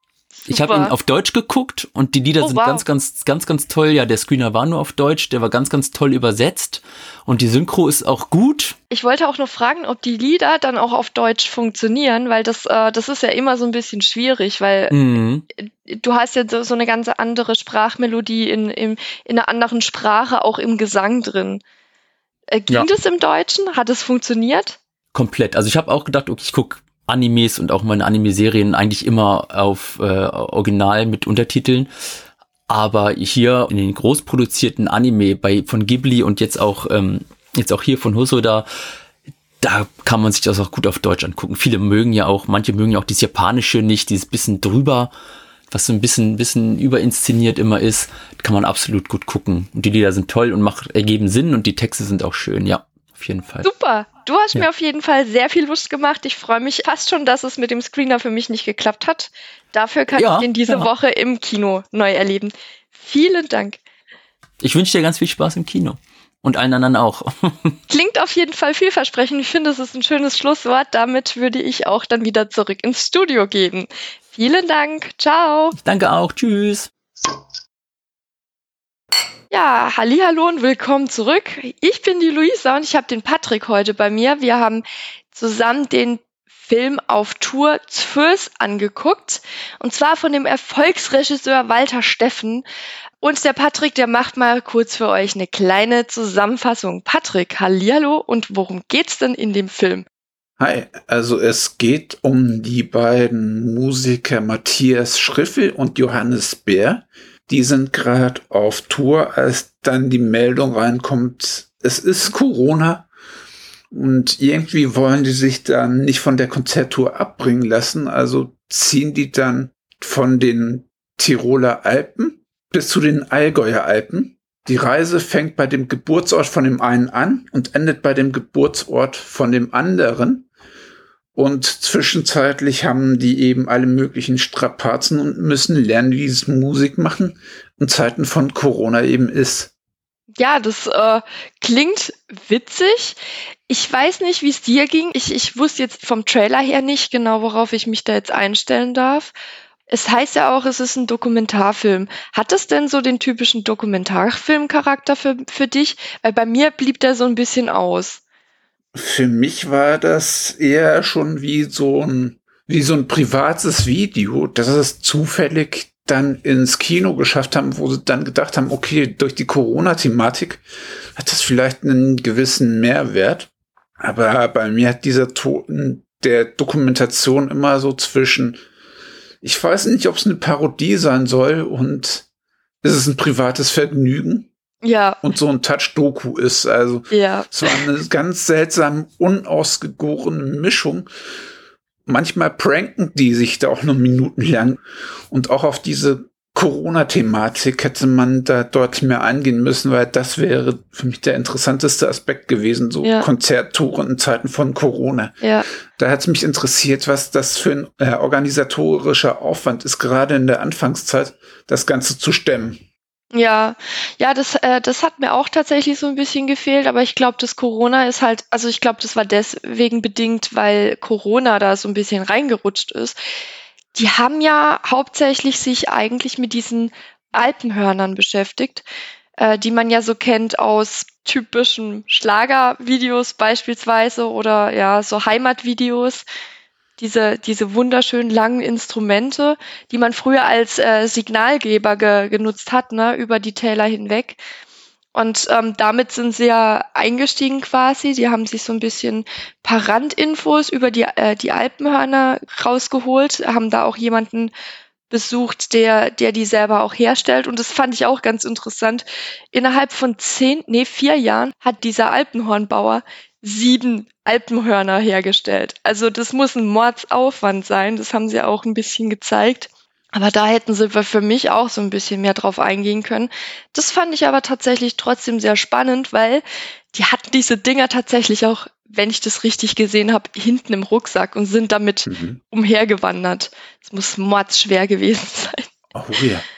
Ich habe ihn auf Deutsch geguckt und die Lieder oh, sind wow. ganz, ganz, ganz, ganz toll. Ja, der Screener war nur auf Deutsch, der war ganz, ganz toll übersetzt und die Synchro ist auch gut. Ich wollte auch noch fragen, ob die Lieder dann auch auf Deutsch funktionieren, weil das, äh, das ist ja immer so ein bisschen schwierig, weil mhm. du hast ja so, so eine ganz andere Sprachmelodie in, in, in einer anderen Sprache, auch im Gesang drin. Äh, ging ja. das im Deutschen? Hat es funktioniert? Komplett. Also ich habe auch gedacht, okay, ich gucke Animes und auch meine Anime-Serien eigentlich immer auf äh, Original mit Untertiteln. Aber hier in den großproduzierten Anime bei von Ghibli und jetzt auch ähm, jetzt auch hier von Hosoda, da kann man sich das auch gut auf Deutsch angucken. Viele mögen ja auch, manche mögen ja auch dieses Japanische nicht, dieses bisschen drüber, was so ein bisschen bisschen überinszeniert immer ist. Kann man absolut gut gucken. Und die Lieder sind toll und machen, ergeben Sinn und die Texte sind auch schön, ja. Auf jeden Fall. Super, du hast ja. mir auf jeden Fall sehr viel Lust gemacht. Ich freue mich fast schon, dass es mit dem Screener für mich nicht geklappt hat. Dafür kann ja, ich ihn diese ja. Woche im Kino neu erleben. Vielen Dank. Ich wünsche dir ganz viel Spaß im Kino. Und allen anderen auch. Klingt auf jeden Fall vielversprechend. Ich finde, es ist ein schönes Schlusswort. Damit würde ich auch dann wieder zurück ins Studio gehen. Vielen Dank. Ciao. Danke auch. Tschüss. Ja, hallihallo und willkommen zurück. Ich bin die Luisa und ich habe den Patrick heute bei mir. Wir haben zusammen den Film Auf Tour Zwös angeguckt und zwar von dem Erfolgsregisseur Walter Steffen. Und der Patrick, der macht mal kurz für euch eine kleine Zusammenfassung. Patrick, hallihallo und worum geht's denn in dem Film? Hi, also es geht um die beiden Musiker Matthias Schriffel und Johannes Bär. Die sind gerade auf Tour, als dann die Meldung reinkommt, es ist Corona und irgendwie wollen die sich dann nicht von der Konzerttour abbringen lassen, also ziehen die dann von den Tiroler Alpen bis zu den Allgäuer Alpen. Die Reise fängt bei dem Geburtsort von dem einen an und endet bei dem Geburtsort von dem anderen. Und zwischenzeitlich haben die eben alle möglichen Strapazen und müssen lernen, wie es Musik machen in Zeiten von Corona eben ist. Ja, das äh, klingt witzig. Ich weiß nicht, wie es dir ging. Ich, ich wusste jetzt vom Trailer her nicht genau, worauf ich mich da jetzt einstellen darf. Es heißt ja auch, es ist ein Dokumentarfilm. Hat das denn so den typischen Dokumentarfilmcharakter für, für dich? Weil bei mir blieb der so ein bisschen aus. Für mich war das eher schon wie so ein, wie so ein privates Video, dass es zufällig dann ins Kino geschafft haben, wo sie dann gedacht haben, okay, durch die Corona-Thematik hat das vielleicht einen gewissen Mehrwert. Aber bei mir hat dieser Ton der Dokumentation immer so zwischen, ich weiß nicht, ob es eine Parodie sein soll und ist es ein privates Vergnügen. Ja. Und so ein Touch-Doku ist. Also ja. Es war eine ganz seltsame, unausgegorene Mischung. Manchmal pranken die sich da auch noch minutenlang. Und auch auf diese Corona-Thematik hätte man da deutlich mehr eingehen müssen, weil das wäre für mich der interessanteste Aspekt gewesen, so ja. Konzerttouren in Zeiten von Corona. Ja. Da hat es mich interessiert, was das für ein äh, organisatorischer Aufwand ist, gerade in der Anfangszeit, das Ganze zu stemmen. Ja, ja, das, äh, das hat mir auch tatsächlich so ein bisschen gefehlt, aber ich glaube, das Corona ist halt, also ich glaube, das war deswegen bedingt, weil Corona da so ein bisschen reingerutscht ist. Die haben ja hauptsächlich sich eigentlich mit diesen Alpenhörnern beschäftigt, äh, die man ja so kennt aus typischen Schlagervideos beispielsweise oder ja, so Heimatvideos. Diese, diese wunderschönen langen Instrumente, die man früher als äh, Signalgeber ge, genutzt hat, ne, über die Täler hinweg. Und ähm, damit sind sie ja eingestiegen quasi. Die haben sich so ein bisschen paar Randinfos über die, äh, die Alpenhörner rausgeholt, haben da auch jemanden besucht, der, der die selber auch herstellt. Und das fand ich auch ganz interessant. Innerhalb von zehn, nee, vier Jahren hat dieser Alpenhornbauer sieben Alpenhörner hergestellt. Also das muss ein Mordsaufwand sein. Das haben sie auch ein bisschen gezeigt. Aber da hätten sie für mich auch so ein bisschen mehr drauf eingehen können. Das fand ich aber tatsächlich trotzdem sehr spannend, weil die hatten diese Dinger tatsächlich auch, wenn ich das richtig gesehen habe, hinten im Rucksack und sind damit mhm. umhergewandert. Es muss mordsschwer gewesen sein. Oh ja.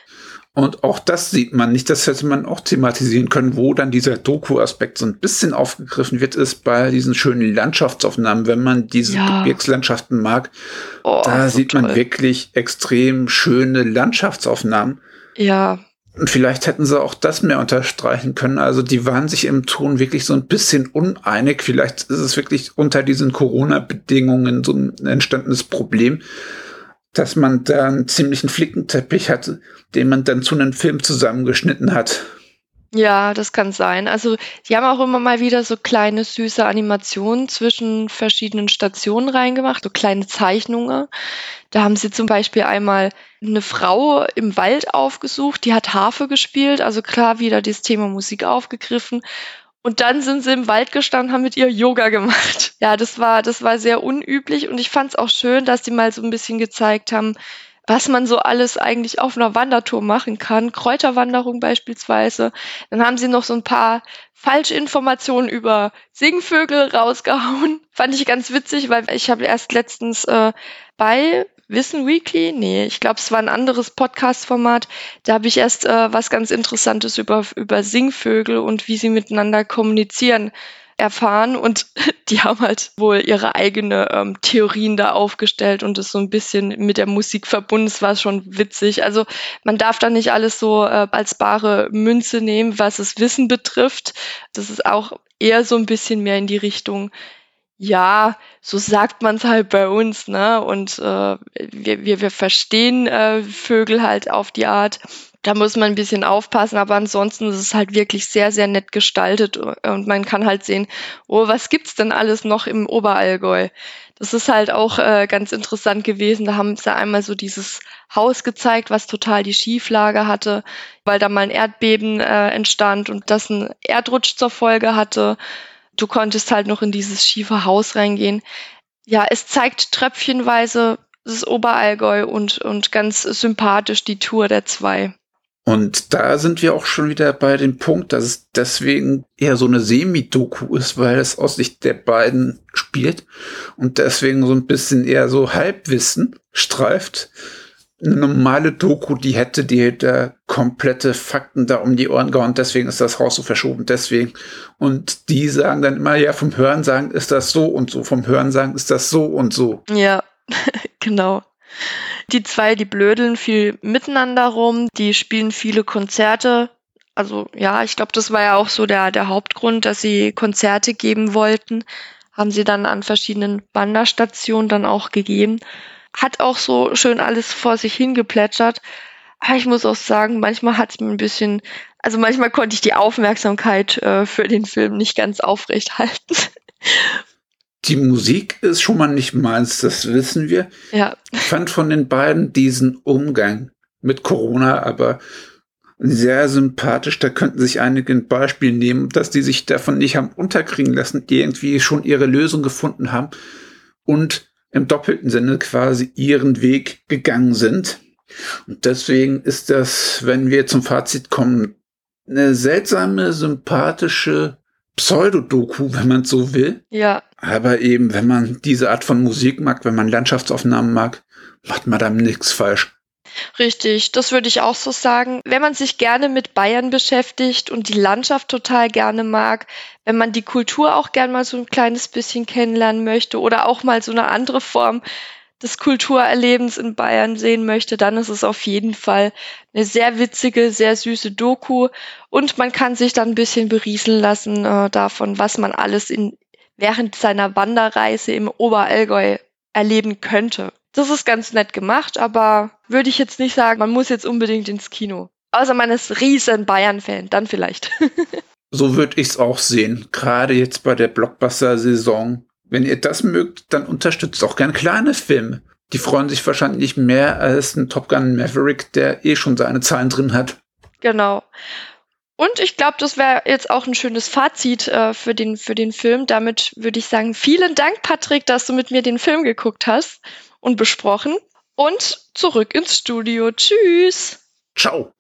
Und auch das sieht man nicht, das hätte man auch thematisieren können, wo dann dieser Doku-Aspekt so ein bisschen aufgegriffen wird, ist bei diesen schönen Landschaftsaufnahmen, wenn man diese Ja. Gebirgslandschaften mag. Oh, da so sieht man toll. wirklich extrem schöne Landschaftsaufnahmen. Ja, Und vielleicht hätten sie auch das mehr unterstreichen können. Also die waren sich im Ton wirklich so ein bisschen uneinig. Vielleicht ist es wirklich unter diesen Corona-Bedingungen so ein entstandenes Problem, dass man da einen ziemlichen Flickenteppich hatte, den man dann zu einem Film zusammengeschnitten hat. ja, das kann sein. Also die haben auch immer mal wieder so kleine süße Animationen zwischen verschiedenen Stationen reingemacht, so kleine Zeichnungen. Da haben sie zum Beispiel einmal eine Frau im Wald aufgesucht, die hat Harfe gespielt, also klar wieder das Thema Musik aufgegriffen. Und dann sind sie im Wald gestanden, haben mit ihr Yoga gemacht. Ja, das war, das war sehr unüblich und ich fand es auch schön, dass die mal so ein bisschen gezeigt haben, was man so alles eigentlich auf einer Wandertour machen kann. Kräuterwanderung beispielsweise. Dann haben sie noch so ein paar Falschinformationen über Singvögel rausgehauen. Fand ich ganz witzig, weil ich habe erst letztens äh, bei Wissen Weekly, nee, ich glaube, es war ein anderes Podcast-Format, da habe ich erst äh, was ganz Interessantes über, über Singvögel und wie sie miteinander kommunizieren erfahren und die haben halt wohl ihre eigene ähm, Theorien da aufgestellt und das so ein bisschen mit der Musik verbunden. Das war schon witzig. Also man darf da nicht alles so äh, als bare Münze nehmen, was das Wissen betrifft. Das ist auch eher so ein bisschen mehr in die Richtung, ja, so sagt man es halt bei uns, ne? Und äh, wir, wir, wir verstehen äh, Vögel halt auf die Art. Da muss man ein bisschen aufpassen, aber ansonsten ist es halt wirklich sehr, sehr nett gestaltet und man kann halt sehen, oh, was gibt's denn alles noch im Oberallgäu? Das ist halt auch äh, ganz interessant gewesen. Da haben sie einmal so dieses Haus gezeigt, was total die Schieflage hatte, weil da mal ein Erdbeben äh, entstand und das einen Erdrutsch zur Folge hatte. Du konntest halt noch in dieses schiefe Haus reingehen. Ja, es zeigt tröpfchenweise das Oberallgäu und, und ganz sympathisch die Tour der zwei. Und da sind wir auch schon wieder bei dem Punkt, dass es deswegen eher so eine Semi-Doku ist, weil es aus Sicht der beiden spielt und deswegen so ein bisschen eher so Halbwissen streift. Eine normale Doku, die hätte dir da komplette Fakten da um die Ohren gehauen, deswegen ist das Haus so verschoben, deswegen. Und die sagen dann immer, ja, vom Hörensagen ist das so und so, vom Hörensagen ist das so und so. Ja, genau. Die zwei, die blödeln viel miteinander rum, die spielen viele Konzerte. Also ja, ich glaube, das war ja auch so der, der Hauptgrund, dass sie Konzerte geben wollten. Haben sie dann an verschiedenen Wanderstationen dann auch gegeben. Hat auch so schön alles vor sich hingeplätschert. Aber ich muss auch sagen, manchmal hat es mir ein bisschen, also manchmal konnte ich die Aufmerksamkeit äh, für den Film nicht ganz aufrecht halten. Die Musik ist schon mal nicht meins, das wissen wir. Ja. Ich fand von den beiden diesen Umgang mit Corona aber sehr sympathisch. Da könnten sich einige ein Beispiel nehmen, dass die sich davon nicht haben unterkriegen lassen, die irgendwie schon ihre Lösung gefunden haben und im doppelten Sinne quasi ihren Weg gegangen sind. Und deswegen ist das, wenn wir zum Fazit kommen, eine seltsame, sympathische Pseudodoku, wenn man es so will. Ja. Aber eben, wenn man diese Art von Musik mag, wenn man Landschaftsaufnahmen mag, macht man da nichts falsch. Richtig, das würde ich auch so sagen. Wenn man sich gerne mit Bayern beschäftigt und die Landschaft total gerne mag, wenn man die Kultur auch gern mal so ein kleines bisschen kennenlernen möchte oder auch mal so eine andere Form des Kulturerlebens in Bayern sehen möchte, dann ist es auf jeden Fall eine sehr witzige, sehr süße Doku und man kann sich dann ein bisschen berieseln lassen äh, davon, was man alles in, während seiner Wanderreise im Oberallgäu erleben könnte. Das ist ganz nett gemacht, aber würde ich jetzt nicht sagen, man muss jetzt unbedingt ins Kino. Außer man ist riesen Bayern-Fan, dann vielleicht. So würde ich es auch sehen, gerade jetzt bei der Blockbuster-Saison. Wenn ihr das mögt, dann unterstützt auch gern kleine Filme. Die freuen sich wahrscheinlich mehr als ein Top Gun Maverick, der eh schon seine Zahlen drin hat. Genau. Und ich glaube, das wäre jetzt auch ein schönes Fazit äh, für den, für den Film. Damit würde ich sagen, vielen Dank, Patrick, dass du mit mir den Film geguckt hast und besprochen. Und zurück ins Studio. Tschüss. Ciao.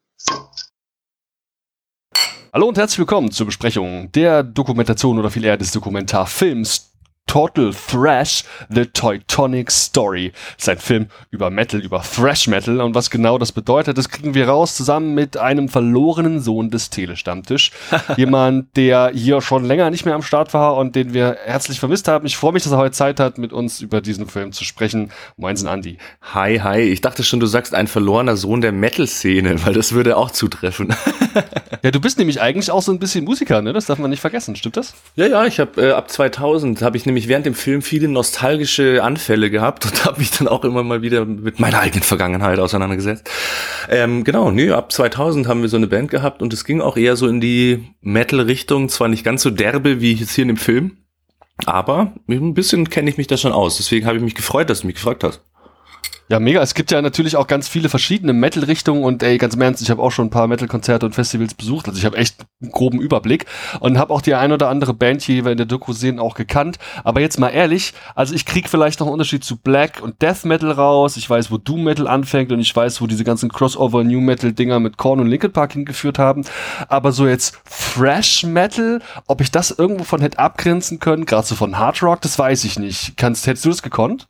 Hallo und herzlich willkommen zur Besprechung der Dokumentation oder viel eher des Dokumentarfilms Total Thrash, The Teutonic Story. Das ist ein Film über Metal, über Thrash Metal. Und was genau das bedeutet, das kriegen wir raus zusammen mit einem verlorenen Sohn des Telestammtisch. Jemand, der hier schon länger nicht mehr am Start war und den wir herzlich vermisst haben. Ich freue mich, dass er heute Zeit hat, mit uns über diesen Film zu sprechen. Moinsen, Andi. Hi, hi. Ich dachte schon, du sagst ein verlorener Sohn der Metal-Szene, weil das würde auch zutreffen. Ja, du bist nämlich eigentlich auch so ein bisschen Musiker, ne? Das darf man nicht vergessen. Stimmt das? Ja, ja. Ich habe äh, ab zweitausend habe ich nämlich während dem Film viele nostalgische Anfälle gehabt und habe mich dann auch immer mal wieder mit meiner eigenen Vergangenheit auseinandergesetzt. Ähm, genau, nee, ab zweitausend haben wir so eine Band gehabt und es ging auch eher so in die Metal-Richtung, zwar nicht ganz so derbe wie jetzt hier in dem Film, aber ein bisschen kenne ich mich da schon aus. Deswegen habe ich mich gefreut, dass du mich gefragt hast. Ja, mega. Es gibt ja natürlich auch ganz viele verschiedene Metal-Richtungen und ey, ganz im Ernst, ich habe auch schon ein paar Metal-Konzerte und Festivals besucht, also ich habe echt einen groben Überblick und habe auch die ein oder andere Band hier, die wir in der Doku sehen, auch gekannt. Aber jetzt mal ehrlich, also ich krieg vielleicht noch einen Unterschied zu Black und Death Metal raus, ich weiß, wo Doom Metal anfängt und ich weiß, wo diese ganzen Crossover-New Metal-Dinger mit Korn und Linkin Park hingeführt haben, aber so jetzt Thrash Metal, ob ich das irgendwo von hätte abgrenzen können, gerade so von Hard Rock, das weiß ich nicht. Kannst, hättest du das gekonnt?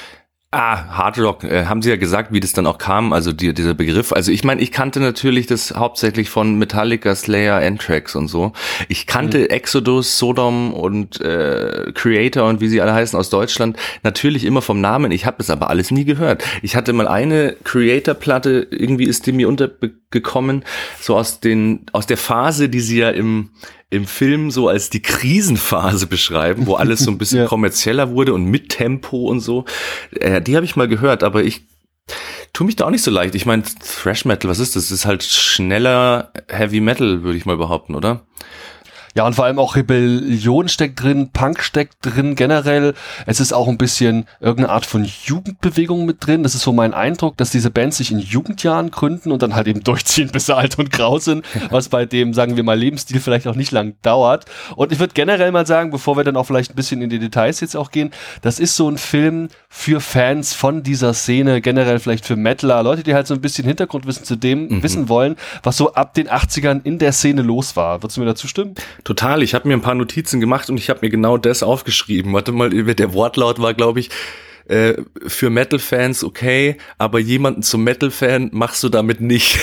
Ah, Hard Rock, äh, haben sie ja gesagt, wie das dann auch kam, also die, dieser Begriff. Also ich meine, ich kannte natürlich das hauptsächlich von Metallica, Slayer, Anthrax und so. Ich kannte mhm. Exodus, Sodom und äh, Creator und wie sie alle heißen aus Deutschland natürlich immer vom Namen. Ich habe das aber alles nie gehört. Ich hatte mal eine Creator-Platte, irgendwie ist die mir untergekommen, so aus den aus der Phase, die sie ja im im Film so als die Krisenphase beschreiben, wo alles so ein bisschen ja. kommerzieller wurde und mit Tempo und so. Äh, die habe ich mal gehört, aber ich tue mich da auch nicht so leicht. Ich meine, Thrash Metal, was ist das? Das ist halt schneller Heavy Metal, würde ich mal behaupten, oder? Ja, und vor allem auch Rebellion steckt drin, Punk steckt drin, generell. Es ist auch ein bisschen irgendeine Art von Jugendbewegung mit drin. Das ist so mein Eindruck, dass diese Bands sich in Jugendjahren gründen und dann halt eben durchziehen, bis sie alt und grau sind, was bei dem, sagen wir mal, Lebensstil vielleicht auch nicht lang dauert. Und ich würde generell mal sagen, bevor wir dann auch vielleicht ein bisschen in die Details jetzt auch gehen, das ist so ein Film für Fans von dieser Szene, generell vielleicht für Metaler, Leute, die halt so ein bisschen Hintergrundwissen zu dem mhm. wissen wollen, was so ab den achtzigern in der Szene los war. Würdest du mir dazu stimmen? Total, ich habe mir ein paar Notizen gemacht und ich habe mir genau das aufgeschrieben. Warte mal, der Wortlaut war, glaube ich, äh, für Metal-Fans okay, aber jemanden zum Metal-Fan machst du damit nicht.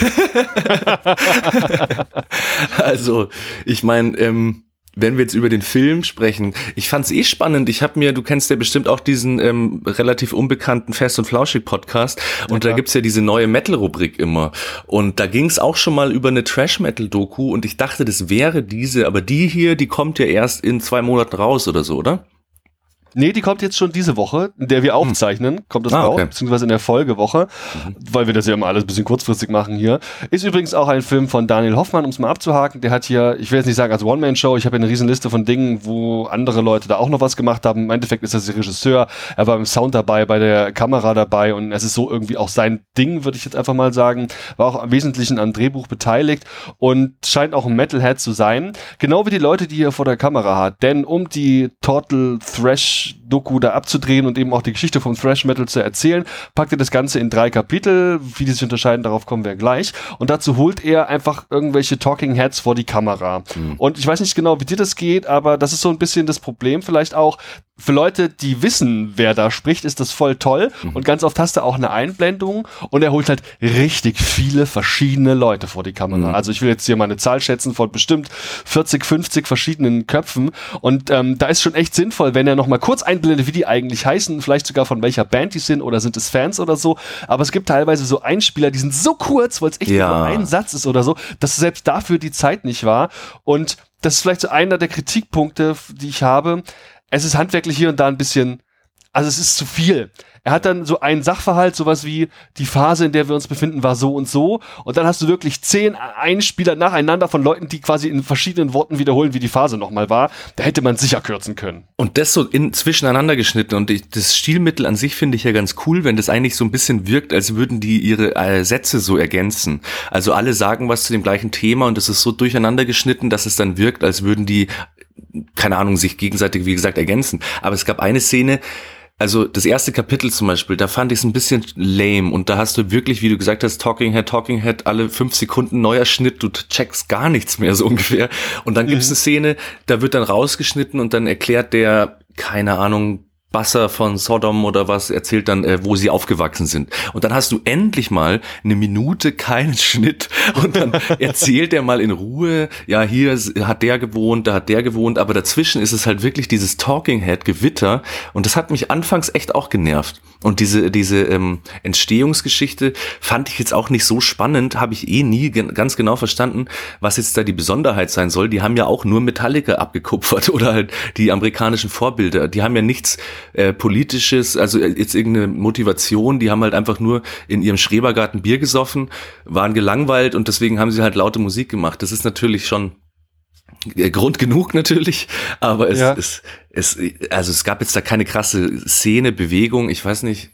Also, ich meine, ähm, wenn wir jetzt über den Film sprechen, ich fand's eh spannend. Ich habe mir, du kennst ja bestimmt auch diesen ähm, relativ unbekannten Fest- und Flauschig-Podcast und ja, da gibt's ja diese neue Metal-Rubrik immer. Und da ging's auch schon mal über eine Trash-Metal-Doku und ich dachte, das wäre diese, aber die hier, die kommt ja erst in zwei Monaten raus oder so, oder? Nee, die kommt jetzt schon diese Woche, in der wir aufzeichnen, kommt das ah, raus, okay. beziehungsweise in der Folgewoche, mhm. weil wir das ja immer alles ein bisschen kurzfristig machen hier. Ist übrigens auch ein Film von Daniel Hoffmann, um es mal abzuhaken. Der hat hier, ich will jetzt nicht sagen als One-Man-Show, ich habe eine riesen Liste von Dingen, wo andere Leute da auch noch was gemacht haben. Im Endeffekt ist er der Regisseur, er war im Sound dabei, bei der Kamera dabei und es ist so irgendwie auch sein Ding, würde ich jetzt einfach mal sagen. War auch im Wesentlichen am Drehbuch beteiligt und scheint auch ein Metalhead zu sein. Genau wie die Leute, die er vor der Kamera hat. Denn um die Total Thrash Doku da abzudrehen und eben auch die Geschichte vom Thrash Metal zu erzählen, packt er das Ganze in drei Kapitel. Wie die sich unterscheiden, darauf kommen wir gleich. Und dazu holt er einfach irgendwelche Talking Heads vor die Kamera. Mhm. Und ich weiß nicht genau, wie dir das geht, aber das ist so ein bisschen das Problem vielleicht auch. Für Leute, die wissen, wer da spricht, ist das voll toll. Mhm. Und ganz oft hast du auch eine Einblendung und er holt halt richtig viele verschiedene Leute vor die Kamera. Mhm. Also ich will jetzt hier mal eine Zahl schätzen von bestimmt vierzig, fünfzig verschiedenen Köpfen. Und ähm, da ist schon echt sinnvoll, wenn er noch mal kurz einblendet, wie die eigentlich heißen, vielleicht sogar von welcher Band die sind oder sind es Fans oder so. Aber es gibt teilweise so Einspieler, die sind so kurz, weil es echt ja. nur ein Satz ist oder so, dass selbst dafür die Zeit nicht war. Und das ist vielleicht so einer der Kritikpunkte, die ich habe. Es ist handwerklich hier und da ein bisschen, also es ist zu viel. Er hat dann so einen Sachverhalt, sowas wie die Phase, in der wir uns befinden, war so und so. Und dann hast du wirklich zehn Einspieler nacheinander von Leuten, die quasi in verschiedenen Worten wiederholen, wie die Phase nochmal war. Da hätte man sicher kürzen können. Und das so in, zwischeneinander geschnitten. Und ich, das Stilmittel an sich finde ich ja ganz cool, wenn das eigentlich so ein bisschen wirkt, als würden die ihre äh, Sätze so ergänzen. Also alle sagen was zu dem gleichen Thema und es ist so durcheinander geschnitten, dass es dann wirkt, als würden die, keine Ahnung, sich gegenseitig, wie gesagt, ergänzen. Aber es gab eine Szene, also das erste Kapitel zum Beispiel, da fand ich es ein bisschen lame und da hast du wirklich, wie du gesagt hast, Talking Head, Talking Head, alle fünf Sekunden neuer Schnitt, du checkst gar nichts mehr so ungefähr und dann mhm. gibt es eine Szene, da wird dann rausgeschnitten und dann erklärt der keine Ahnung, Basser von Sodom oder was, erzählt dann, äh, wo sie aufgewachsen sind. Und dann hast du endlich mal eine Minute keinen Schnitt und dann erzählt er mal in Ruhe, ja, hier hat der gewohnt, da hat der gewohnt, aber dazwischen ist es halt wirklich dieses Talking Head Gewitter und das hat mich anfangs echt auch genervt. Und diese diese ähm, Entstehungsgeschichte fand ich jetzt auch nicht so spannend, habe ich eh nie gen- ganz genau verstanden, was jetzt da die Besonderheit sein soll. Die haben ja auch nur Metallica abgekupfert oder halt die amerikanischen Vorbilder. Die haben ja nichts äh, Politisches, also jetzt irgendeine Motivation. Die haben halt einfach nur in ihrem Schrebergarten Bier gesoffen, waren gelangweilt und deswegen haben sie halt laute Musik gemacht. Das ist natürlich schon Grund genug natürlich, aber es, ja. es, es, also es gab jetzt da keine krasse Szene, Bewegung, ich weiß nicht.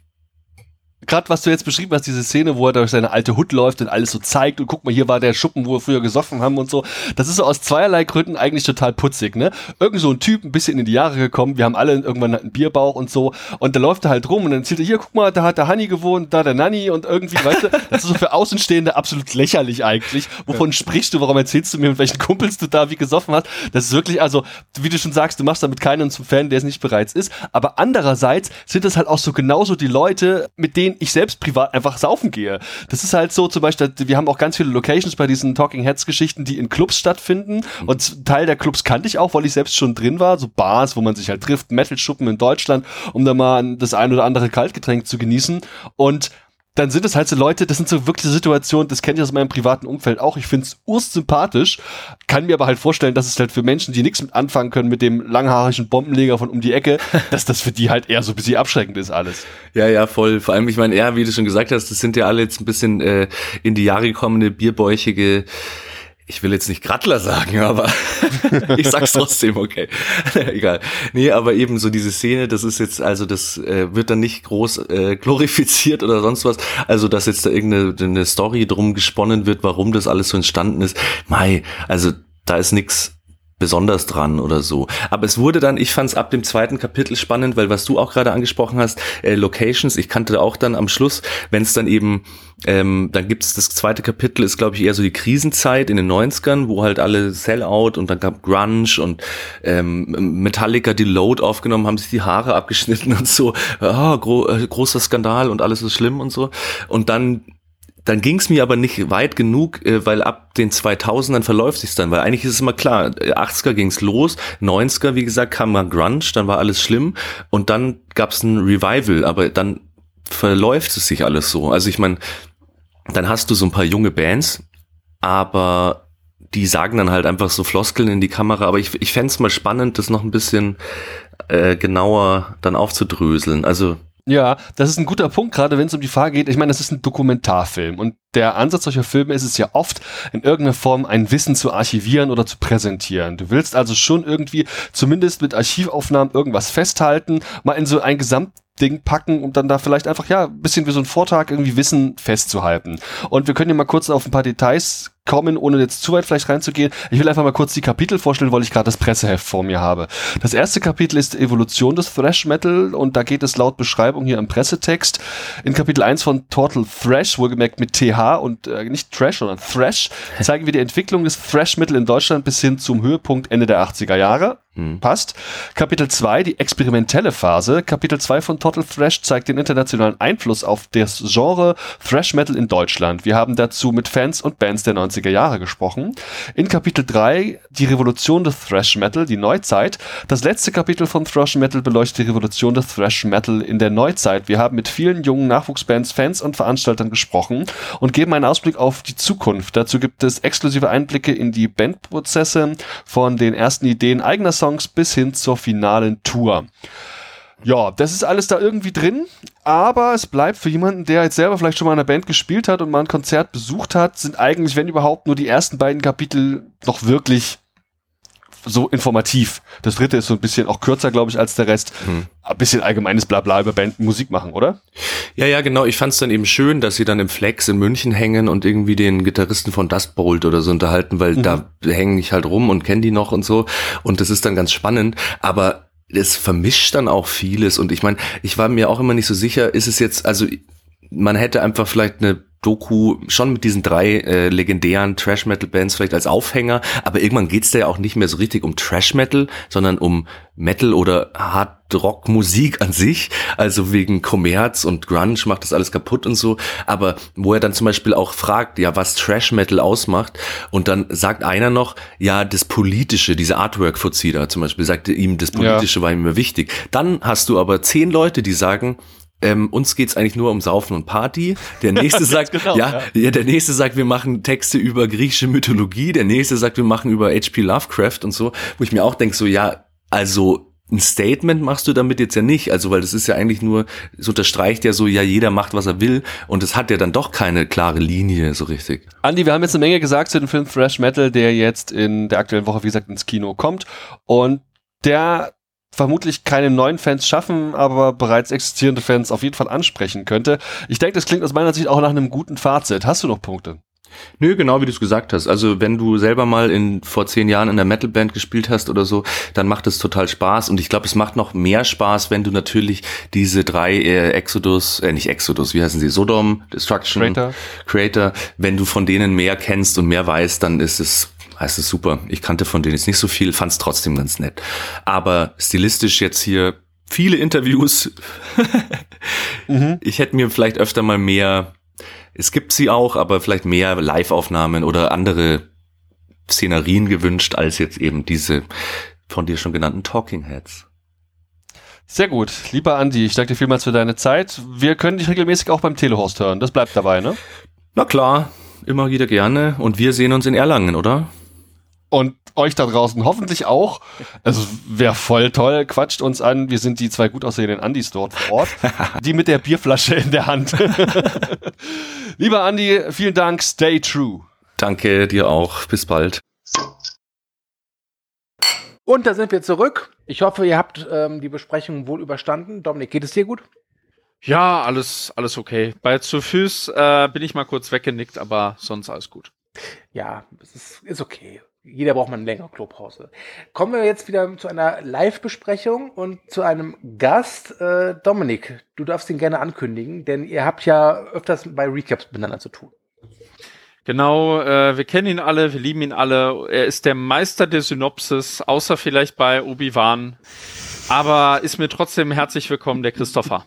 Gerade was du jetzt beschrieben hast, diese Szene, wo er durch seine alte Hut läuft und alles so zeigt und guck mal, hier war der Schuppen, wo wir früher gesoffen haben und so. Das ist so aus zweierlei Gründen eigentlich total putzig, ne? Irgend so ein Typ, ein bisschen in die Jahre gekommen, wir haben alle irgendwann einen Bierbauch und so und da läuft er halt rum und dann erzählt er, hier, guck mal, da hat der Hanni gewohnt, da der Nanni und irgendwie, weißt du, das ist so für Außenstehende absolut lächerlich eigentlich. Wovon sprichst du, warum erzählst du mir, mit welchen Kumpels du da wie gesoffen hast? Das ist wirklich, also, wie du schon sagst, du machst damit keinen zum Fan, der es nicht bereits ist, aber andererseits sind das halt auch so genauso die Leute, mit denen ich selbst privat einfach saufen gehe. Das ist halt so, zum Beispiel, wir haben auch ganz viele Locations bei diesen Talking Heads Geschichten, die in Clubs stattfinden und Teil der Clubs kannte ich auch, weil ich selbst schon drin war, so Bars, wo man sich halt trifft, Metal-Schuppen in Deutschland, um da mal das ein oder andere Kaltgetränk zu genießen und dann sind es halt so Leute, das sind so wirklich Situationen, das kenne ich aus meinem privaten Umfeld auch, ich finde es ursympathisch, kann mir aber halt vorstellen, dass es halt für Menschen, die nichts mit anfangen können mit dem langhaarigen Bombenleger von um die Ecke, dass das für die halt eher so ein bisschen abschreckend ist alles. Ja, ja, voll. Vor allem, ich meine, ja, wie du schon gesagt hast, das sind ja alle jetzt ein bisschen äh, in die Jahre gekommene, bierbäuchige, ich will jetzt nicht Grattler sagen, aber ich sag's trotzdem, okay. Egal. Nee, aber eben so diese Szene, das ist jetzt, also das äh, wird dann nicht groß äh, glorifiziert oder sonst was. Also, dass jetzt da irgendeine eine Story drum gesponnen wird, warum das alles so entstanden ist. Mei, also da ist nix besonders dran oder so. Aber es wurde dann, ich fand es ab dem zweiten Kapitel spannend, weil was du auch gerade angesprochen hast, äh, Locations, ich kannte auch dann am Schluss, wenn es dann eben, ähm, dann gibt es das zweite Kapitel, ist glaube ich eher so die Krisenzeit in den neunzigern, wo halt alle Sellout und dann gab Grunge und ähm, Metallica die Load aufgenommen, haben sich die Haare abgeschnitten und so, ah, gro- äh, großer Skandal und alles ist schlimm und so. Und dann Dann ging's mir aber nicht weit genug, weil ab den zweitausendern verläuft sich's dann, weil eigentlich ist es immer klar, achtziger ging's los, neunziger, wie gesagt, kam mal Grunge, dann war alles schlimm und dann gab's ein Revival, aber dann verläuft es sich alles so. Also ich meine, dann hast du so ein paar junge Bands, aber die sagen dann halt einfach so Floskeln in die Kamera, aber ich, ich fänd's mal spannend, das noch ein bisschen äh, genauer dann aufzudröseln. Also ja, das ist ein guter Punkt, gerade wenn es um die Frage geht. Ich meine, das ist ein Dokumentarfilm und der Ansatz solcher Filme ist es ja oft, in irgendeiner Form ein Wissen zu archivieren oder zu präsentieren. Du willst also schon irgendwie zumindest mit Archivaufnahmen irgendwas festhalten, mal in so ein Gesamtding packen und dann da vielleicht einfach, ja, ein bisschen wie so ein Vortrag irgendwie Wissen festzuhalten. Und wir können ja mal kurz auf ein paar Details kommen, ohne jetzt zu weit vielleicht reinzugehen. Ich will einfach mal kurz die Kapitel vorstellen, weil ich gerade das Presseheft vor mir habe. Das erste Kapitel ist Evolution des Thrash Metal und da geht es laut Beschreibung hier im Pressetext in Kapitel eins von Total Thrash, wohlgemerkt mit T H und äh, nicht Trash, sondern Thrash, zeigen wir die Entwicklung des Thrash Metal in Deutschland bis hin zum Höhepunkt Ende der achtziger Jahre. Hm. Passt. Kapitel zwei, die experimentelle Phase. Kapitel zwei von Total Thrash zeigt den internationalen Einfluss auf das Genre Thrash Metal in Deutschland. Wir haben dazu mit Fans und Bands der neunziger Jahre gesprochen. In Kapitel drei, die Revolution des Thrash Metal, die Neuzeit. Das letzte Kapitel von Thrash Metal beleuchtet die Revolution des Thrash Metal in der Neuzeit. Wir haben mit vielen jungen Nachwuchsbands, Fans und Veranstaltern gesprochen und geben einen Ausblick auf die Zukunft. Dazu gibt es exklusive Einblicke in die Bandprozesse von den ersten Ideen eigener Songs bis hin zur finalen Tour. Ja, das ist alles da irgendwie drin, aber es bleibt für jemanden, der jetzt selber vielleicht schon mal in einer Band gespielt hat und mal ein Konzert besucht hat, sind eigentlich, wenn überhaupt, nur die ersten beiden Kapitel noch wirklich so informativ. Das dritte ist so ein bisschen auch kürzer, glaube ich, als der Rest. Hm. Ein bisschen allgemeines Blabla über Band Musik machen, oder? Ja, ja, genau. Ich fand es dann eben schön, dass sie dann im Flex in München hängen und irgendwie den Gitarristen von Dust Bolt oder so unterhalten, weil mhm. da hänge ich halt rum und kenne die noch und so. Und das ist dann ganz spannend. Aber es vermischt dann auch vieles. Und ich meine, ich war mir auch immer nicht so sicher, ist es jetzt, also man hätte einfach vielleicht eine Doku schon mit diesen drei äh, legendären Trash-Metal-Bands vielleicht als Aufhänger, aber irgendwann geht's da ja auch nicht mehr so richtig um Trash-Metal, sondern um Metal oder Hard-Rock-Musik an sich, also wegen Kommerz und Grunge macht das alles kaputt und so, aber wo er dann zum Beispiel auch fragt, ja, was Trash-Metal ausmacht, und dann sagt einer noch, ja, das Politische, diese Artwork-Fuzzi da zum Beispiel, sagte ihm, das Politische ja. war ihm immer wichtig. Dann hast du aber zehn Leute, die sagen, Ähm, uns geht's eigentlich nur um Saufen und Party. Der nächste sagt, genau, ja, ja. ja, der nächste sagt, wir machen Texte über griechische Mythologie. Der nächste sagt, wir machen über H P Lovecraft und so. Wo ich mir auch denke, so, ja, also ein Statement machst du damit jetzt ja nicht. Also, weil das ist ja eigentlich nur, es unterstreicht ja so, ja, jeder macht, was er will. Und es hat ja dann doch keine klare Linie so richtig. Andi, wir haben jetzt eine Menge gesagt zu dem Film Thrash Metal, der jetzt in der aktuellen Woche, wie gesagt, ins Kino kommt. Und der vermutlich keine neuen Fans schaffen, aber bereits existierende Fans auf jeden Fall ansprechen könnte. Ich denke, das klingt aus meiner Sicht auch nach einem guten Fazit. Hast du noch Punkte? Nö, genau wie du es gesagt hast. Also wenn du selber mal in vor zehn Jahren in der Metalband gespielt hast oder so, dann macht es total Spaß. Und ich glaube, es macht noch mehr Spaß, wenn du natürlich diese drei äh, Exodus, äh, nicht Exodus, wie heißen sie? Sodom, Destruction, Creator. Creator. Wenn du von denen mehr kennst und mehr weißt, dann ist es heißt es super. Ich kannte von denen jetzt nicht so viel, fand es trotzdem ganz nett. Aber stilistisch jetzt hier viele Interviews. mhm. Ich hätte mir vielleicht öfter mal mehr, es gibt sie auch, aber vielleicht mehr Live-Aufnahmen oder andere Szenerien gewünscht, als jetzt eben diese von dir schon genannten Talking Heads. Sehr gut. Lieber Andi, ich danke dir vielmals für deine Zeit. Wir können dich regelmäßig auch beim Telehorst hören. Das bleibt dabei, ne? Na klar, immer wieder gerne. Und wir sehen uns in Erlangen, oder? Und euch da draußen hoffentlich auch. Also wäre voll toll. Quatscht uns an. Wir sind die zwei gut aussehenden Andis dort vor Ort. Die mit der Bierflasche in der Hand. Lieber Andi, vielen Dank. Stay true. Danke dir auch. Bis bald. Und da sind wir zurück. Ich hoffe, ihr habt ähm, die Besprechung wohl überstanden. Dominik, geht es dir gut? Ja, alles, alles okay. Bei zu Füß äh, bin ich mal kurz weggenickt, aber sonst alles gut. Ja, es ist, ist okay. Jeder braucht mal eine längere Klopause. Kommen wir jetzt wieder zu einer Live-Besprechung und zu einem Gast. Äh, Dominik, du darfst ihn gerne ankündigen, denn ihr habt ja öfters bei Recaps miteinander zu tun. Genau, äh, wir kennen ihn alle, wir lieben ihn alle. Er ist der Meister der Synopsis, außer vielleicht bei Obi-Wan. Aber ist mir trotzdem herzlich willkommen, der Christopher.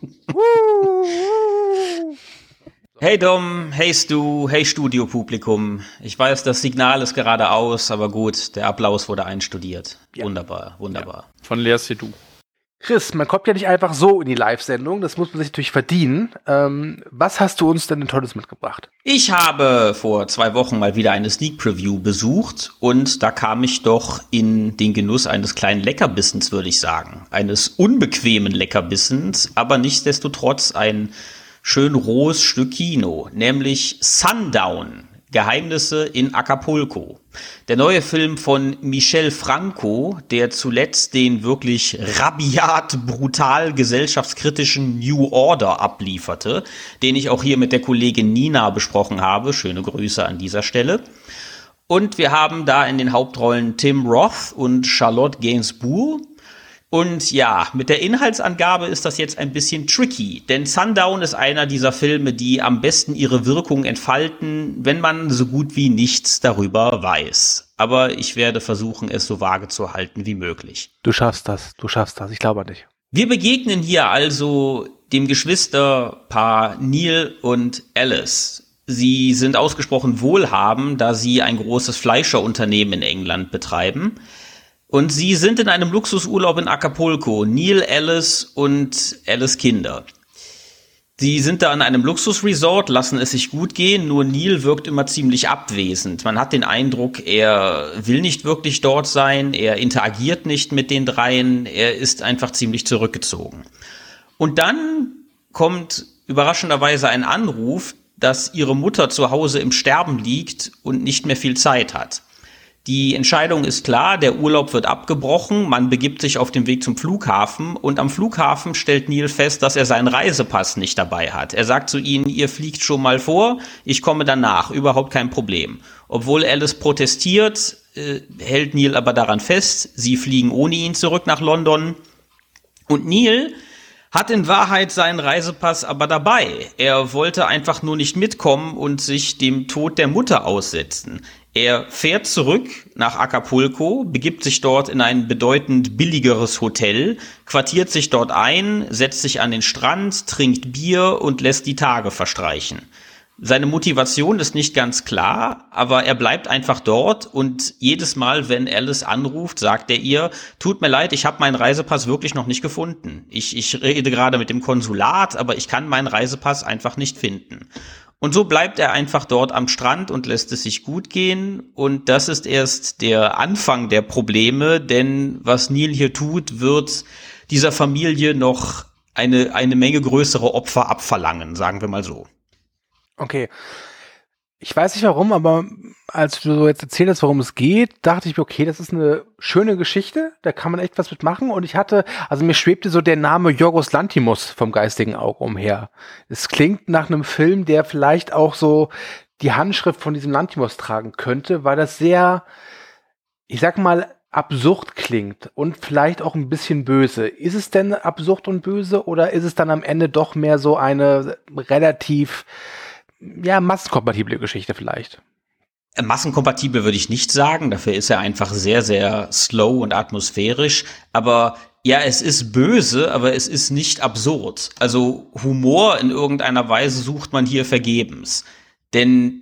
Hey Dom, hey Stu, hey Studiopublikum. Ich weiß, das Signal ist gerade aus, aber gut, der Applaus wurde einstudiert. Ja. Wunderbar, wunderbar. Ja. Von Lea Seydoux. Chris, man kommt ja nicht einfach so in die Live-Sendung, das muss man sich natürlich verdienen. Ähm, was hast du uns denn denn Tolles mitgebracht? Ich habe vor zwei Wochen mal wieder eine Sneak Preview besucht und da kam ich doch in den Genuss eines kleinen Leckerbissens, würde ich sagen. Eines unbequemen Leckerbissens, aber nichtsdestotrotz ein schön rohes Stück Kino, nämlich Sundown, Geheimnisse in Acapulco. Der neue Film von Michel Franco, der zuletzt den wirklich rabiat, brutal gesellschaftskritischen New Order ablieferte, den ich auch hier mit der Kollegin Nina besprochen habe. Schöne Grüße an dieser Stelle. Und wir haben da in den Hauptrollen Tim Roth und Charlotte Gainsbourg. Und ja, mit der Inhaltsangabe ist das jetzt ein bisschen tricky, denn Sundown ist einer dieser Filme, die am besten ihre Wirkung entfalten, wenn man so gut wie nichts darüber weiß. Aber ich werde versuchen, es so vage zu halten wie möglich. Du schaffst das, du schaffst das, ich glaube an dich. Wir begegnen hier also dem Geschwisterpaar Neil und Alice. Sie sind ausgesprochen wohlhabend, da sie ein großes Fleischerunternehmen in England betreiben. Und sie sind in einem Luxusurlaub in Acapulco, Neil, Alice und Alice Kinder. Sie sind da an einem Luxusresort, lassen es sich gut gehen, nur Neil wirkt immer ziemlich abwesend. Man hat den Eindruck, er will nicht wirklich dort sein, er interagiert nicht mit den dreien, er ist einfach ziemlich zurückgezogen. Und dann kommt überraschenderweise ein Anruf, dass ihre Mutter zu Hause im Sterben liegt und nicht mehr viel Zeit hat. Die Entscheidung ist klar, der Urlaub wird abgebrochen, man begibt sich auf den Weg zum Flughafen und am Flughafen stellt Neil fest, dass er seinen Reisepass nicht dabei hat. Er sagt zu ihnen, ihr fliegt schon mal vor, ich komme danach, überhaupt kein Problem. Obwohl Alice protestiert, äh, hält Neil aber daran fest, sie fliegen ohne ihn zurück nach London. Und Neil hat in Wahrheit seinen Reisepass aber dabei. Er wollte einfach nur nicht mitkommen und sich dem Tod der Mutter aussetzen. Er fährt zurück nach Acapulco, begibt sich dort in ein bedeutend billigeres Hotel, quartiert sich dort ein, setzt sich an den Strand, trinkt Bier und lässt die Tage verstreichen. Seine Motivation ist nicht ganz klar, aber er bleibt einfach dort und jedes Mal, wenn Alice anruft, sagt er ihr, tut mir leid, ich habe meinen Reisepass wirklich noch nicht gefunden. Ich, ich rede gerade mit dem Konsulat, aber ich kann meinen Reisepass einfach nicht finden. Und so bleibt er einfach dort am Strand und lässt es sich gut gehen. Und das ist erst der Anfang der Probleme, denn was Neil hier tut, wird dieser Familie noch eine, eine Menge größere Opfer abverlangen, sagen wir mal so. Okay. Ich weiß nicht warum, aber als du so jetzt erzählt hast, worum es geht, dachte ich mir, okay, das ist eine schöne Geschichte, da kann man echt was mitmachen. Und ich hatte, also mir schwebte so der Name Yorgos Lanthimos vom geistigen Auge umher. Es klingt nach einem Film, der vielleicht auch so die Handschrift von diesem Lanthimos tragen könnte, weil das sehr, ich sag mal, absurd klingt und vielleicht auch ein bisschen böse. Ist es denn absurd und böse oder ist es dann am Ende doch mehr so eine relativ ja, massenkompatible Geschichte vielleicht? Massenkompatibel würde ich nicht sagen, dafür ist er einfach sehr, sehr slow und atmosphärisch, aber ja, es ist böse, aber es ist nicht absurd. Also Humor in irgendeiner Weise sucht man hier vergebens, denn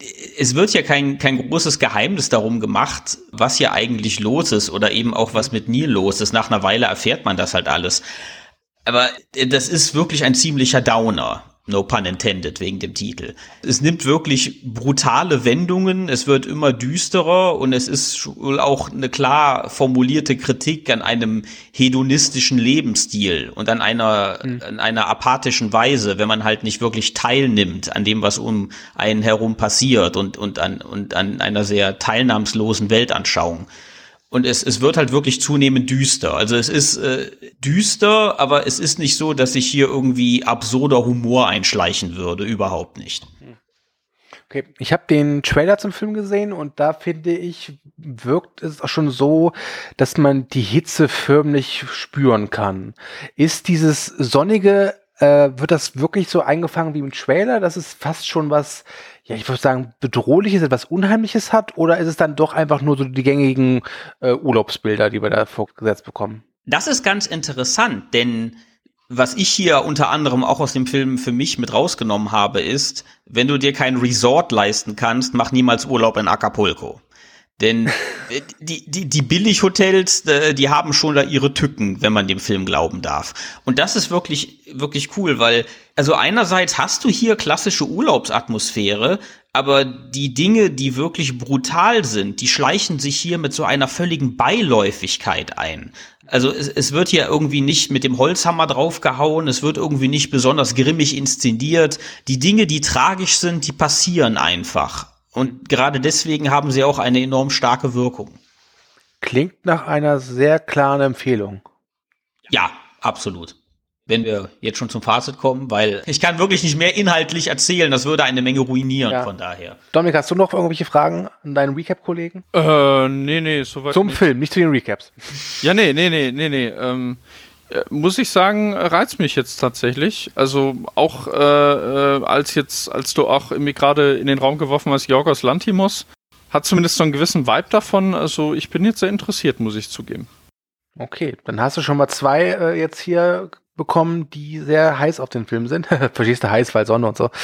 es wird ja kein, kein großes Geheimnis darum gemacht, was hier eigentlich los ist oder eben auch was mit Neil los ist. Nach einer Weile erfährt man das halt alles. Aber das ist wirklich ein ziemlicher Downer. No pun intended, wegen dem Titel. Es nimmt wirklich brutale Wendungen, es wird immer düsterer und es ist wohl auch eine klar formulierte Kritik an einem hedonistischen Lebensstil und an einer, mhm. an einer apathischen Weise, wenn man halt nicht wirklich teilnimmt an dem, was um einen herum passiert und, und an, und an einer sehr teilnahmslosen Weltanschauung. Und es, es wird halt wirklich zunehmend düster. Also es ist äh, düster, aber es ist nicht so, dass sich hier irgendwie absurder Humor einschleichen würde. Überhaupt nicht. Okay, ich habe den Trailer zum Film gesehen und da finde ich, wirkt es auch schon so, dass man die Hitze förmlich spüren kann. Ist dieses sonnige, äh, wird das wirklich so eingefangen wie im Trailer, dass es fast schon was, ja, ich würde sagen, Bedrohliches, etwas Unheimliches hat? Oder ist es dann doch einfach nur so die gängigen äh, Urlaubsbilder, die wir da vorgesetzt bekommen? Das ist ganz interessant, denn was ich hier unter anderem auch aus dem Film für mich mit rausgenommen habe, ist, wenn du dir kein Resort leisten kannst, mach niemals Urlaub in Acapulco. Denn die, die, die Billighotels, die haben schon da ihre Tücken, wenn man dem Film glauben darf. Und das ist wirklich, wirklich cool, weil, also einerseits hast du hier klassische Urlaubsatmosphäre, aber die Dinge, die wirklich brutal sind, die schleichen sich hier mit so einer völligen Beiläufigkeit ein. Also es, es wird hier irgendwie nicht mit dem Holzhammer draufgehauen, es wird irgendwie nicht besonders grimmig inszeniert. Die Dinge, die tragisch sind, die passieren einfach. Und gerade deswegen haben sie auch eine enorm starke Wirkung. Klingt nach einer sehr klaren Empfehlung. Ja, absolut. Wenn wir jetzt schon zum Fazit kommen, weil ich kann wirklich nicht mehr inhaltlich erzählen, das würde eine Menge ruinieren, ja. Von daher. Dominik, hast du noch irgendwelche Fragen an deinen Recap-Kollegen? Äh, nee, nee, soweit Zum nicht. Film, nicht zu den Recaps. Ja, nee, nee, nee, nee, nee, ähm, muss ich sagen, reizt mich jetzt tatsächlich. Also auch äh, äh, als jetzt, als du auch irgendwie gerade in den Raum geworfen hast, Yorgos Lanthimos, hat zumindest so einen gewissen Vibe davon. Also ich bin jetzt sehr interessiert, muss ich zugeben. Okay, dann hast du schon mal zwei äh, jetzt hier bekommen, die sehr heiß auf den Film sind. Verstehst du, heiß, weil Sonne und so.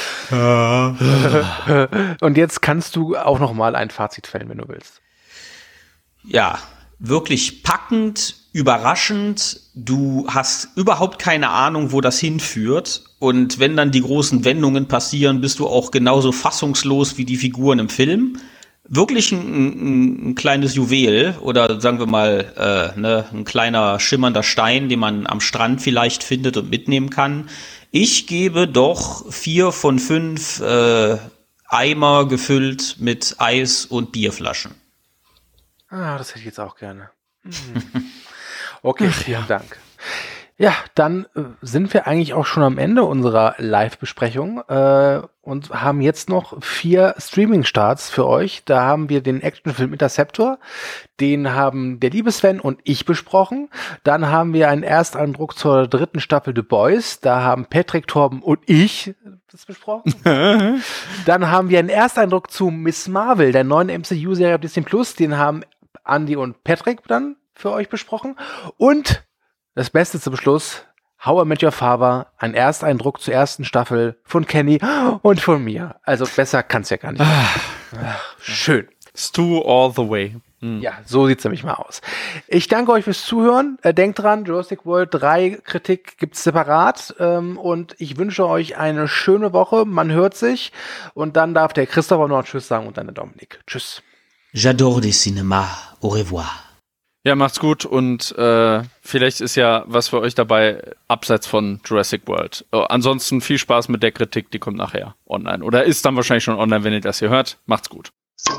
Und jetzt kannst du auch noch mal ein Fazit fällen, wenn du willst. Ja, wirklich packend, überraschend. Du hast überhaupt keine Ahnung, wo das hinführt. Und wenn dann die großen Wendungen passieren, bist du auch genauso fassungslos wie die Figuren im Film. Wirklich ein, ein, ein kleines Juwel oder sagen wir mal äh, ne, ein kleiner schimmernder Stein, den man am Strand vielleicht findet und mitnehmen kann. Ich gebe doch vier von fünf äh, Eimer gefüllt mit Eis und Bierflaschen. Ah, das hätte ich jetzt auch gerne. Okay, vielen Dank. Ja, dann äh, sind wir eigentlich auch schon am Ende unserer Live-Besprechung äh, und haben jetzt noch vier Streaming-Starts für euch. Da haben wir den Actionfilm Interceptor, den haben der liebe Sven und ich besprochen. Dann haben wir einen Ersteindruck zur dritten Staffel The Boys. Da haben Patrick, Torben und ich das besprochen. Dann haben wir einen Ersteindruck zu Miss Marvel, der neuen M C U-Serie auf Disney Plus. Den haben Andy und Patrick dann für euch besprochen. Und das Beste zum Schluss, How I Met Your Father, ein Ersteindruck zur ersten Staffel von Kenny und von mir. Also besser kann's ja gar nicht. Ach, schön. Stu all the way. Mhm. Ja, so sieht's nämlich mal aus. Ich danke euch fürs Zuhören. Äh, denkt dran, Jurassic World drei Kritik gibt's separat. Ähm, und ich wünsche euch eine schöne Woche. Man hört sich. Und dann darf der Christopher noch Tschüss sagen und dann der Dominik. Tschüss. J'adore des cinémas. Au revoir. Ja, macht's gut und äh, vielleicht ist ja was für euch dabei, abseits von Jurassic World. Äh, ansonsten viel Spaß mit der Kritik, die kommt nachher online. Oder ist dann wahrscheinlich schon online, wenn ihr das hier hört. Macht's gut.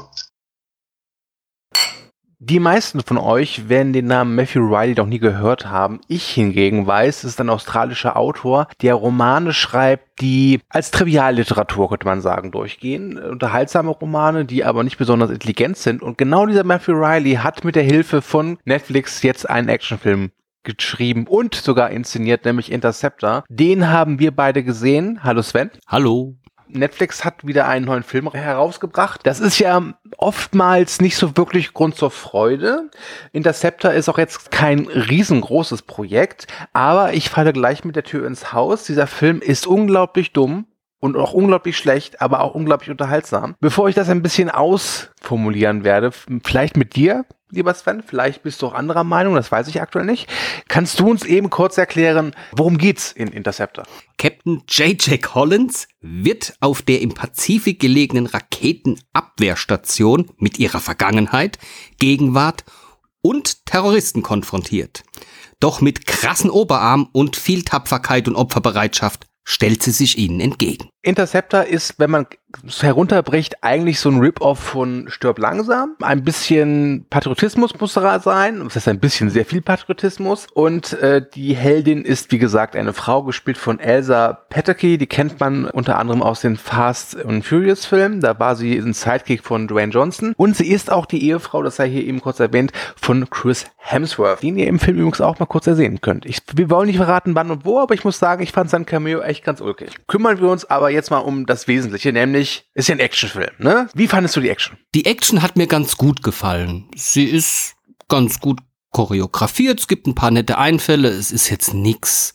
Die meisten von euch werden den Namen Matthew Reilly noch nie gehört haben. Ich hingegen weiß, es ist ein australischer Autor, der Romane schreibt, die als Trivialliteratur, könnte man sagen, durchgehen. Unterhaltsame Romane, die aber nicht besonders intelligent sind. Und genau dieser Matthew Reilly hat mit der Hilfe von Netflix jetzt einen Actionfilm geschrieben und sogar inszeniert, nämlich Interceptor. Den haben wir beide gesehen. Hallo Sven. Hallo. Netflix hat wieder einen neuen Film herausgebracht. Das ist ja oftmals nicht so wirklich Grund zur Freude. Interceptor ist auch jetzt kein riesengroßes Projekt, aber ich falle gleich mit der Tür ins Haus. Dieser Film ist unglaublich dumm und auch unglaublich schlecht, aber auch unglaublich unterhaltsam. Bevor ich das ein bisschen ausformulieren werde, vielleicht mit dir, lieber Sven, vielleicht bist du auch anderer Meinung, das weiß ich aktuell nicht. Kannst du uns eben kurz erklären, worum geht's in Interceptor? Captain J J Collins wird auf der im Pazifik gelegenen Raketenabwehrstation mit ihrer Vergangenheit, Gegenwart und Terroristen konfrontiert. Doch mit krassen Oberarm und viel Tapferkeit und Opferbereitschaft stellt sie sich ihnen entgegen. Interceptor ist, wenn man es herunterbricht, eigentlich so ein Rip-Off von Stirb langsam. Ein bisschen Patriotismus muss da sein. Das heißt ein bisschen, sehr viel Patriotismus. Und äh, die Heldin ist, wie gesagt, eine Frau, gespielt von Elsa Pataky. Die kennt man unter anderem aus den Fast and Furious Filmen. Da war sie ein Sidekick von Dwayne Johnson. Und sie ist auch die Ehefrau, das sei hier eben kurz erwähnt, von Chris Hemsworth, den ihr im Film übrigens auch mal kurz ersehen könnt. Ich, wir wollen nicht verraten, wann und wo, aber ich muss sagen, ich fand sein Cameo echt ganz ulkig. Kümmern wir uns aber jetzt mal um das Wesentliche, nämlich, ist ja ein Actionfilm, ne? Wie fandest du die Action? Die Action hat mir ganz gut gefallen. Sie ist ganz gut choreografiert, es gibt ein paar nette Einfälle, es ist jetzt nix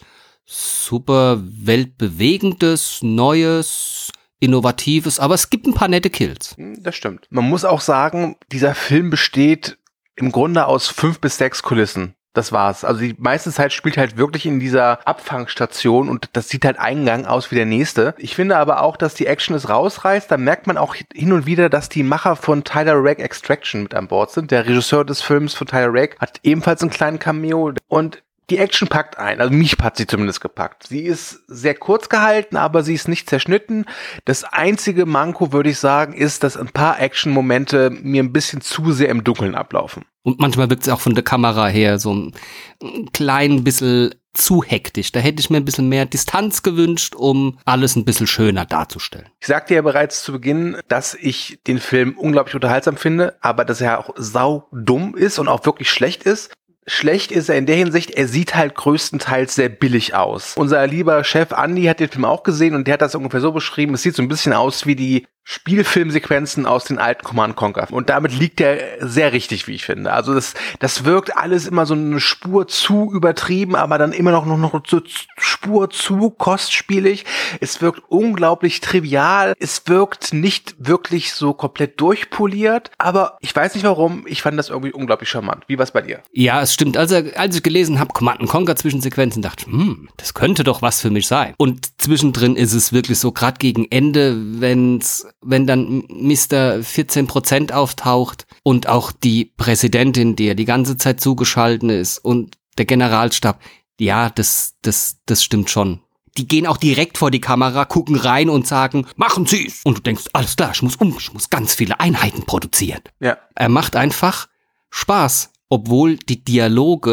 super weltbewegendes, Neues, Innovatives, aber es gibt ein paar nette Kills. Das stimmt. Man muss auch sagen, dieser Film besteht im Grunde aus fünf bis sechs Kulissen. Das war's. Also die meiste Zeit spielt halt wirklich in dieser Abfangstation und das sieht halt einen Gang aus wie der nächste. Ich finde aber auch, dass die Action es rausreißt. Da merkt man auch hin und wieder, dass die Macher von Tyler Rake Extraction mit an Bord sind. Der Regisseur des Films von Tyler Rake hat ebenfalls einen kleinen Cameo und die Action packt ein, also mich hat sie zumindest gepackt. Sie ist sehr kurz gehalten, aber sie ist nicht zerschnitten. Das einzige Manko, würde ich sagen, ist, dass ein paar Action-Momente mir ein bisschen zu sehr im Dunkeln ablaufen. Und manchmal wirkt es auch von der Kamera her so ein, ein klein bisschen zu hektisch. Da hätte ich mir ein bisschen mehr Distanz gewünscht, um alles ein bisschen schöner darzustellen. Ich sagte ja bereits zu Beginn, dass ich den Film unglaublich unterhaltsam finde, aber dass er auch sau dumm ist und auch wirklich schlecht ist. Schlecht ist er in der Hinsicht, er sieht halt größtenteils sehr billig aus. Unser lieber Chef Andy hat den Film auch gesehen und der hat das ungefähr so beschrieben, es sieht so ein bisschen aus wie die Spielfilmsequenzen aus den alten Command and Conquer. Und damit liegt er sehr richtig, wie ich finde. Also das, das wirkt alles immer so eine Spur zu übertrieben, aber dann immer noch, noch, noch so Spur zu kostspielig. Es wirkt unglaublich trivial. Es wirkt nicht wirklich so komplett durchpoliert. Aber ich weiß nicht warum, ich fand das irgendwie unglaublich charmant. Wie war's bei dir? Ja, es stimmt. Also, als ich gelesen habe, Command and Conquer Zwischensequenzen, dachte ich, hm, das könnte doch was für mich sein. Und zwischendrin ist es wirklich so, gerade gegen Ende, wenn's wenn dann Mister vierzehn Prozent auftaucht und auch die Präsidentin, die ja die ganze Zeit zugeschaltet ist und der Generalstab, ja, das, das, das stimmt schon. Die gehen auch direkt vor die Kamera, gucken rein und sagen, machen Sie's! Und du denkst, alles klar, ich muss um, ich muss ganz viele Einheiten produzieren. Ja. Er macht einfach Spaß, obwohl die Dialoge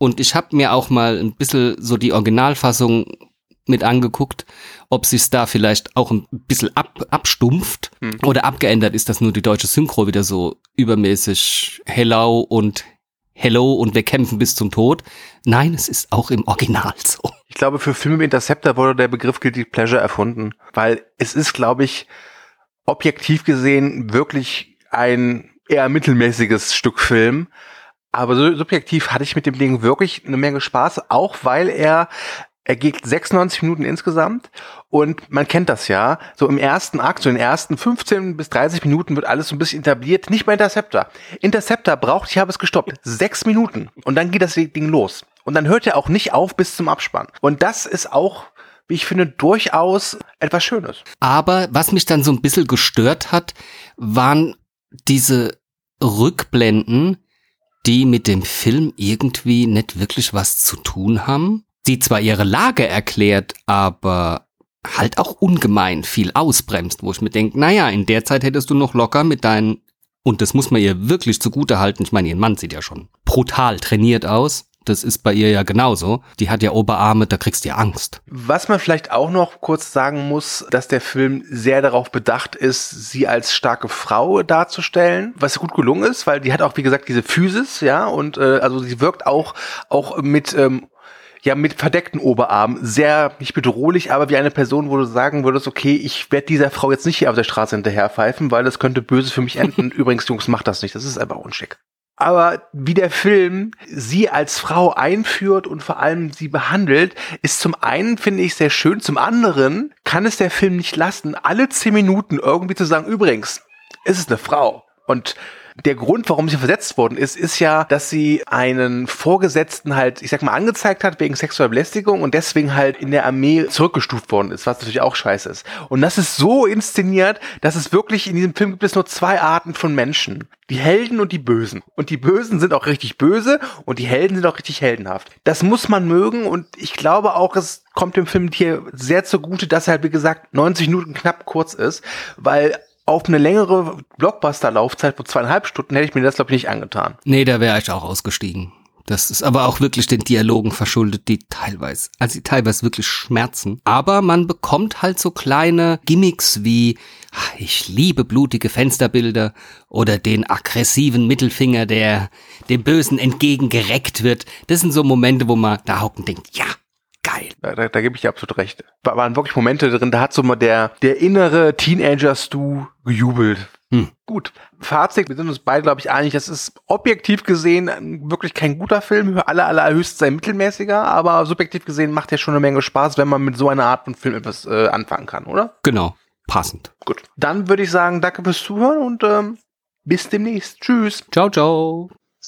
Und ich habe mir auch mal ein bisschen so die Originalfassung mit angeguckt, ob sich's da vielleicht auch ein bisschen ab, abstumpft hm. oder abgeändert ist, dass nur die deutsche Synchro wieder so übermäßig hello und hello und wir kämpfen bis zum Tod. Nein, es ist auch im Original so. Ich glaube, für Filme mit Interceptor wurde der Begriff Guilty Pleasure erfunden, weil es ist, glaube ich, objektiv gesehen wirklich ein eher mittelmäßiges Stück Film. Aber so subjektiv hatte ich mit dem Ding wirklich eine Menge Spaß, auch weil er Er geht sechsundneunzig Minuten insgesamt und man kennt das ja, so im ersten Akt, so in den ersten fünfzehn bis dreißig Minuten wird alles so ein bisschen etabliert, nicht bei Interceptor. Interceptor braucht, ich habe es gestoppt, sechs Minuten und dann geht das Ding los. Und dann hört er auch nicht auf bis zum Abspann. Und das ist auch, wie ich finde, durchaus etwas Schönes. Aber was mich dann so ein bisschen gestört hat, waren diese Rückblenden, die mit dem Film irgendwie nicht wirklich was zu tun haben. Die zwar ihre Lage erklärt, aber halt auch ungemein viel ausbremst, wo ich mir denke, naja, in der Zeit hättest du noch locker mit deinen, und das muss man ihr wirklich zugute halten, ich meine, ihr Mann sieht ja schon brutal trainiert aus, das ist bei ihr ja genauso, die hat ja Oberarme, da kriegst du ja Angst. Was man vielleicht auch noch kurz sagen muss, dass der Film sehr darauf bedacht ist, sie als starke Frau darzustellen, was gut gelungen ist, weil die hat auch, wie gesagt, diese Physis, ja, und äh, also sie wirkt auch, auch mit ähm, ja, mit verdeckten Oberarmen, sehr, nicht bedrohlich, aber wie eine Person, wo du sagen würdest, okay, ich werde dieser Frau jetzt nicht hier auf der Straße hinterherpfeifen, weil das könnte böse für mich enden. Übrigens, Jungs, macht das nicht, das ist einfach unschick. Aber wie der Film sie als Frau einführt und vor allem sie behandelt, ist zum einen, finde ich, sehr schön, zum anderen kann es der Film nicht lassen, alle zehn Minuten irgendwie zu sagen, übrigens, es ist eine Frau. Und der Grund, warum sie versetzt worden ist, ist ja, dass sie einen Vorgesetzten halt, ich sag mal, angezeigt hat wegen sexueller Belästigung und deswegen halt in der Armee zurückgestuft worden ist, was natürlich auch scheiße ist. Und das ist so inszeniert, dass es wirklich, in diesem Film gibt es nur zwei Arten von Menschen. Die Helden und die Bösen. Und die Bösen sind auch richtig böse und die Helden sind auch richtig heldenhaft. Das muss man mögen und ich glaube auch, es kommt dem Film hier sehr zugute, dass er halt, wie gesagt, neunzig Minuten knapp kurz ist, weil auf eine längere Blockbuster-Laufzeit von zweieinhalb Stunden hätte ich mir das, glaube ich, nicht angetan. Nee, da wäre ich auch ausgestiegen. Das ist aber auch wirklich den Dialogen verschuldet, die teilweise, also die teilweise wirklich schmerzen. Aber man bekommt halt so kleine Gimmicks wie, ich liebe blutige Fensterbilder oder den aggressiven Mittelfinger, der dem Bösen entgegengereckt wird. Das sind so Momente, wo man da hockt und denkt, ja, geil. Da, da, da gebe ich dir absolut recht. Da waren wirklich Momente drin, da hat so mal der, der innere Teenager-Stu gejubelt. Hm. Gut. Fazit, wir sind uns beide, glaube ich, einig, das ist objektiv gesehen wirklich kein guter Film, aller, allerhöchstens ein mittelmäßiger, aber subjektiv gesehen macht er schon eine Menge Spaß, wenn man mit so einer Art von Film etwas äh, anfangen kann, oder? Genau. Passend. Gut. Dann würde ich sagen, danke fürs Zuhören und ähm, bis demnächst. Tschüss. Ciao, ciao.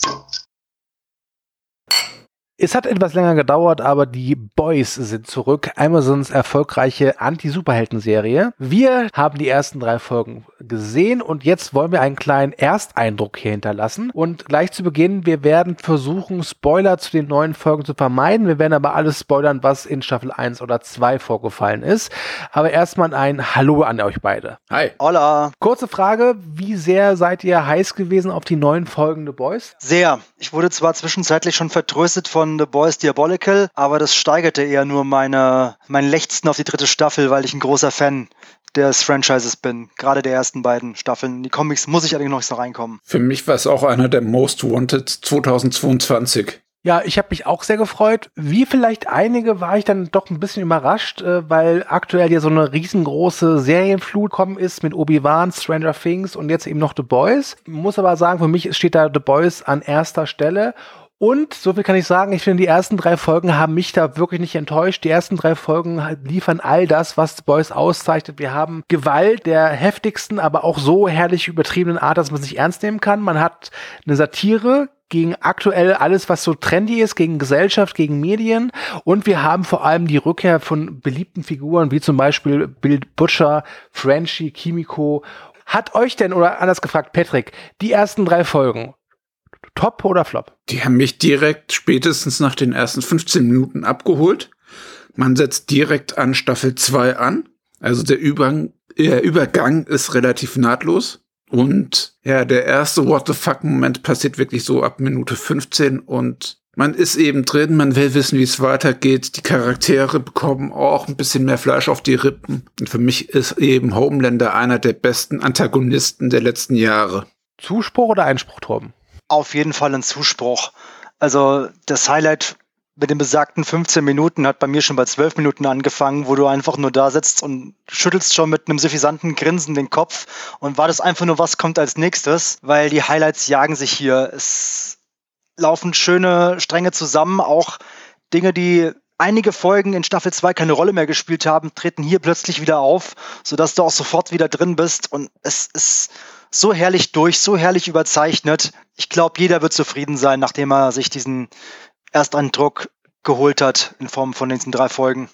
Es hat etwas länger gedauert, aber die Boys sind zurück. Amazons erfolgreiche Anti-Superhelden-Serie. Wir haben die ersten drei Folgen gesehen und jetzt wollen wir einen kleinen Ersteindruck hier hinterlassen. Und gleich zu Beginn, wir werden versuchen, Spoiler zu den neuen Folgen zu vermeiden. Wir werden aber alles spoilern, was in Staffel eins oder zwei vorgefallen ist. Aber erstmal ein Hallo an euch beide. Hi. Hola. Kurze Frage, wie sehr seid ihr heiß gewesen auf die neuen Folgen The Boys? Sehr. Ich wurde zwar zwischenzeitlich schon vertröstet von The Boys Diabolical, aber das steigerte eher nur meine, mein Lechzen auf die dritte Staffel, weil ich ein großer Fan des Franchises bin. Gerade der ersten beiden Staffeln. Die Comics muss ich allerdings noch reinkommen. Für mich war es auch einer der Most Wanted zweitausendzweiundzwanzig. Ja, ich habe mich auch sehr gefreut. Wie vielleicht einige war ich dann doch ein bisschen überrascht, äh, weil aktuell ja so eine riesengroße Serienflut gekommen ist mit Obi-Wan, Stranger Things und jetzt eben noch The Boys. Muss aber sagen, für mich steht da The Boys an erster Stelle. Und, so viel kann ich sagen, ich finde, die ersten drei Folgen haben mich da wirklich nicht enttäuscht. Die ersten drei Folgen liefern all das, was The Boys auszeichnet. Wir haben Gewalt der heftigsten, aber auch so herrlich übertriebenen Art, dass man es nicht ernst nehmen kann. Man hat eine Satire gegen aktuell alles, was so trendy ist, gegen Gesellschaft, gegen Medien. Und wir haben vor allem die Rückkehr von beliebten Figuren, wie zum Beispiel Bill Butcher, Frenchie, Kimiko. Hat euch denn, oder anders gefragt, Patrick, die ersten drei Folgen Top oder Flop? Die haben mich direkt spätestens nach den ersten fünfzehn Minuten abgeholt. Man setzt direkt an Staffel zwei an. Also der Übergang, der Übergang ist relativ nahtlos. Und ja, der erste What the fuck-Moment passiert wirklich so ab Minute fünfzehn und Man ist eben drin, man will wissen, wie es weitergeht. Die Charaktere bekommen auch ein bisschen mehr Fleisch auf die Rippen. Und für mich ist eben Homelander einer der besten Antagonisten der letzten Jahre. Zuspruch oder Einspruch, Torben? Auf jeden Fall ein Zuspruch. Also das Highlight mit den besagten fünfzehn Minuten hat bei mir schon bei zwölf Minuten angefangen, wo du einfach nur da sitzt und schüttelst schon mit einem suffisanten Grinsen den Kopf und wartest einfach nur, was kommt als nächstes, weil die Highlights jagen sich hier. Es laufen schöne Stränge zusammen, auch Dinge, die einige Folgen in Staffel zwei keine Rolle mehr gespielt haben, treten hier plötzlich wieder auf, sodass du auch sofort wieder drin bist und es ist so herrlich durch, so herrlich überzeichnet. Ich glaube, jeder wird zufrieden sein, nachdem er sich diesen Ersteindruck geholt hat in Form von diesen drei Folgen.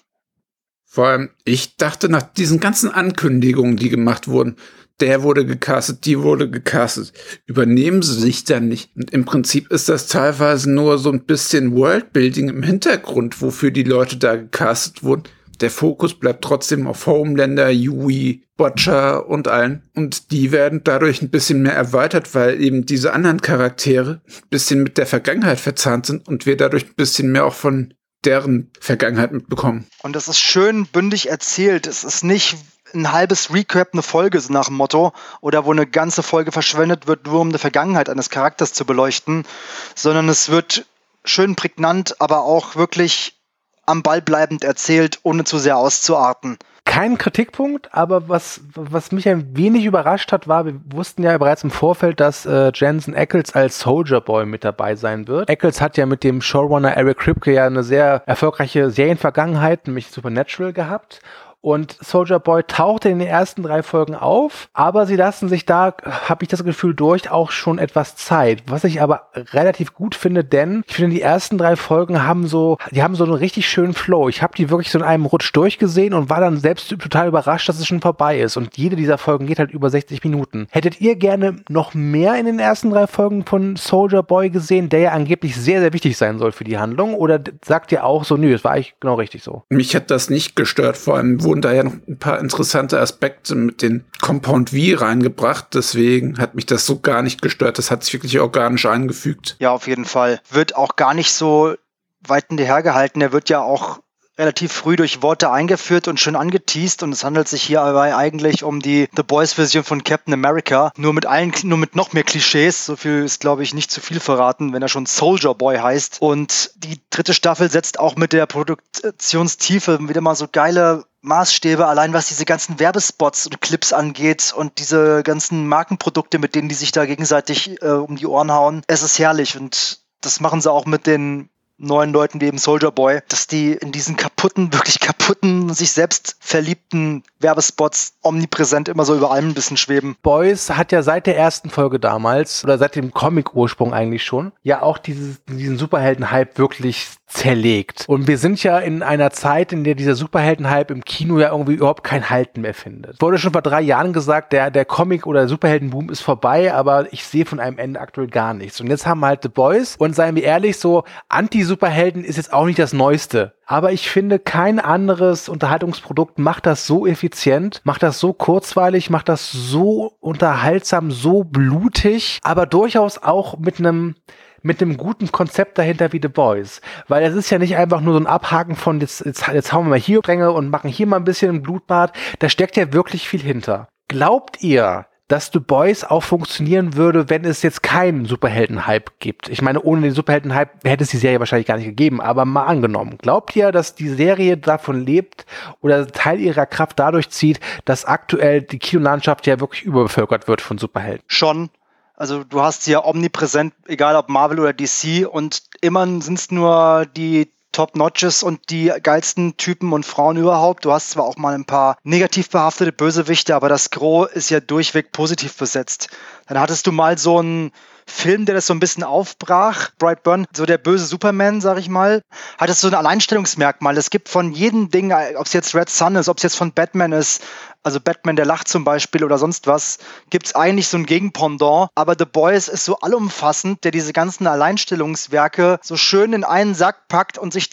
Vor allem, ich dachte nach diesen ganzen Ankündigungen, die gemacht wurden, der wurde gecastet, die wurde gecastet, übernehmen sie sich dann nicht. Und im Prinzip ist das teilweise nur so ein bisschen Worldbuilding im Hintergrund, wofür die Leute da gecastet wurden. Der Fokus bleibt trotzdem auf Homelander, Yui, Butcher und allen. Und die werden dadurch ein bisschen mehr erweitert, weil eben diese anderen Charaktere ein bisschen mit der Vergangenheit verzahnt sind und wir dadurch ein bisschen mehr auch von deren Vergangenheit mitbekommen. Und das ist schön bündig erzählt. Es ist nicht ein halbes Recap, eine Folge, so nach dem Motto, oder wo eine ganze Folge verschwendet wird, nur um die Vergangenheit eines Charakters zu beleuchten, sondern es wird schön prägnant, aber auch wirklich am Ball bleibend erzählt, ohne zu sehr auszuarten. Kein Kritikpunkt, aber was, was mich ein wenig überrascht hat, war, wir wussten ja bereits im Vorfeld, dass äh, Jensen Ackles als Soldier Boy mit dabei sein wird. Ackles hat ja mit dem Showrunner Eric Kripke ja eine sehr erfolgreiche Serienvergangenheit, nämlich Supernatural, gehabt. Und Soldier Boy tauchte in den ersten drei Folgen auf, aber sie lassen sich da, habe ich das Gefühl, durch auch schon etwas Zeit. Was ich aber relativ gut finde, denn ich finde, die ersten drei Folgen haben so, die haben so einen richtig schönen Flow. Ich habe die wirklich so in einem Rutsch durchgesehen und war dann selbst total überrascht, dass es schon vorbei ist. Und jede dieser Folgen geht halt über sechzig Minuten. Hättet ihr gerne noch mehr in den ersten drei Folgen von Soldier Boy gesehen, der ja angeblich sehr, sehr wichtig sein soll für die Handlung? Oder sagt ihr auch so, nö, das war eigentlich genau richtig so? Mich hat das nicht gestört, vor allem wo da ja noch ein paar interessante Aspekte mit den Compound V reingebracht, deswegen hat mich das so gar nicht gestört, das hat sich wirklich organisch eingefügt. Ja, auf jeden Fall. Wird auch gar nicht so weit hinterher gehalten, er wird ja auch relativ früh durch Worte eingeführt und schön angeteast und es handelt sich hierbei eigentlich um die The Boys-Version von Captain America, nur mit allen, nur mit noch mehr Klischees, so viel ist, glaube ich, nicht zu viel verraten, wenn er schon Soldier Boy heißt. Und die dritte Staffel setzt auch mit der Produktionstiefe wieder mal so geile Maßstäbe, allein was diese ganzen Werbespots und Clips angeht und diese ganzen Markenprodukte, mit denen die sich da gegenseitig äh, um die Ohren hauen. Es ist herrlich und das machen sie auch mit den neuen Leuten wie eben Soldier Boy, dass die in diesen kaputten, wirklich kaputten, sich selbst verliebten Werbespots omnipräsent immer so über allem ein bisschen schweben. Boys hat ja seit der ersten Folge damals, oder seit dem Comic-Ursprung eigentlich schon, ja auch dieses, diesen Superhelden-Hype wirklich zerlegt. Und wir sind ja in einer Zeit, in der dieser Superhelden-Hype im Kino ja irgendwie überhaupt kein Halten mehr findet. Wurde schon vor drei Jahren gesagt, der, der Comic- oder Superhelden-Boom ist vorbei, aber ich sehe von einem Ende aktuell gar nichts. Und jetzt haben wir halt The Boys und seien wir ehrlich, so Anti-Superhelden ist jetzt auch nicht das Neueste. Aber ich finde, kein anderes Unterhaltungsprodukt macht das so effizient, macht das so kurzweilig, macht das so unterhaltsam, so blutig, aber durchaus auch mit einem mit einem guten Konzept dahinter wie The Boys. Weil es ist ja nicht einfach nur so ein Abhaken von jetzt, jetzt, jetzt hauen wir mal hier Stränge und machen hier mal ein bisschen ein Blutbad. Da steckt ja wirklich viel hinter. Glaubt ihr, dass The Boys auch funktionieren würde, wenn es jetzt keinen Superhelden-Hype gibt? Ich meine, ohne den Superhelden-Hype hätte es die Serie wahrscheinlich gar nicht gegeben, aber mal angenommen. Glaubt ihr, dass die Serie davon lebt oder Teil ihrer Kraft dadurch zieht, dass aktuell die Kinolandschaft ja wirklich überbevölkert wird von Superhelden? Schon. Also du hast sie ja omnipräsent, egal ob Marvel oder D C, und immer sind es nur die Top-Notches und die geilsten Typen und Frauen überhaupt. Du hast zwar auch mal ein paar negativ behaftete Bösewichte, aber das Gros ist ja durchweg positiv besetzt. Dann hattest du mal so einen Film, der das so ein bisschen aufbrach, Brightburn, so der böse Superman, sag ich mal, hat es so ein Alleinstellungsmerkmal. Es gibt von jedem Ding, ob es jetzt Red Sun ist, ob es jetzt von Batman ist, also Batman, der lacht zum Beispiel oder sonst was, gibt es eigentlich so ein Gegenpendant. Aber The Boys ist so allumfassend, der diese ganzen Alleinstellungswerke so schön in einen Sack packt und sich da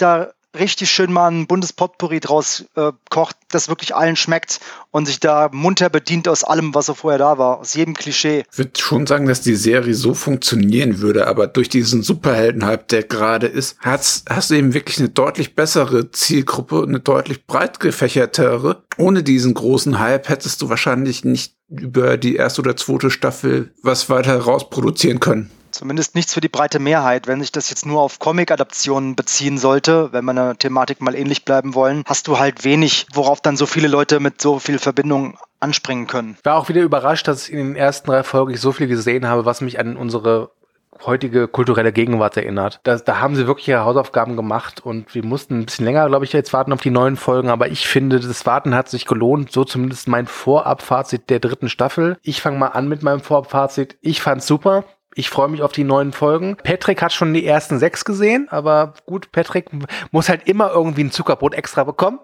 richtig schön mal ein buntes Potpourri draus äh, kocht, das wirklich allen schmeckt und sich da munter bedient aus allem, was so vorher da war, aus jedem Klischee. Ich würde schon sagen, dass die Serie so funktionieren würde, aber durch diesen Superheldenhype, der gerade ist, hast, hast du eben wirklich eine deutlich bessere Zielgruppe, eine deutlich breit gefächertere. Ohne diesen großen Hype hättest du wahrscheinlich nicht über die erste oder zweite Staffel was weiter rausproduzieren können. Zumindest nichts für die breite Mehrheit. Wenn sich das jetzt nur auf Comic-Adaptionen beziehen sollte, wenn wir einer Thematik mal ähnlich bleiben wollen, hast du halt wenig, worauf dann so viele Leute mit so viel Verbindung anspringen können. Ich war auch wieder überrascht, dass ich in den ersten drei Folgen so viel gesehen habe, was mich an unsere heutige kulturelle Gegenwart erinnert. Da, da haben sie wirklich ihre Hausaufgaben gemacht und wir mussten ein bisschen länger, glaube ich, jetzt warten auf die neuen Folgen, aber ich finde, das Warten hat sich gelohnt, so zumindest mein Vorabfazit der dritten Staffel. Ich fange mal an mit meinem Vorabfazit. Ich fand's super. Ich freue mich auf die neuen Folgen. Patrick hat schon die ersten sechs gesehen, aber gut, Patrick muss halt immer irgendwie ein Zuckerbrot extra bekommen.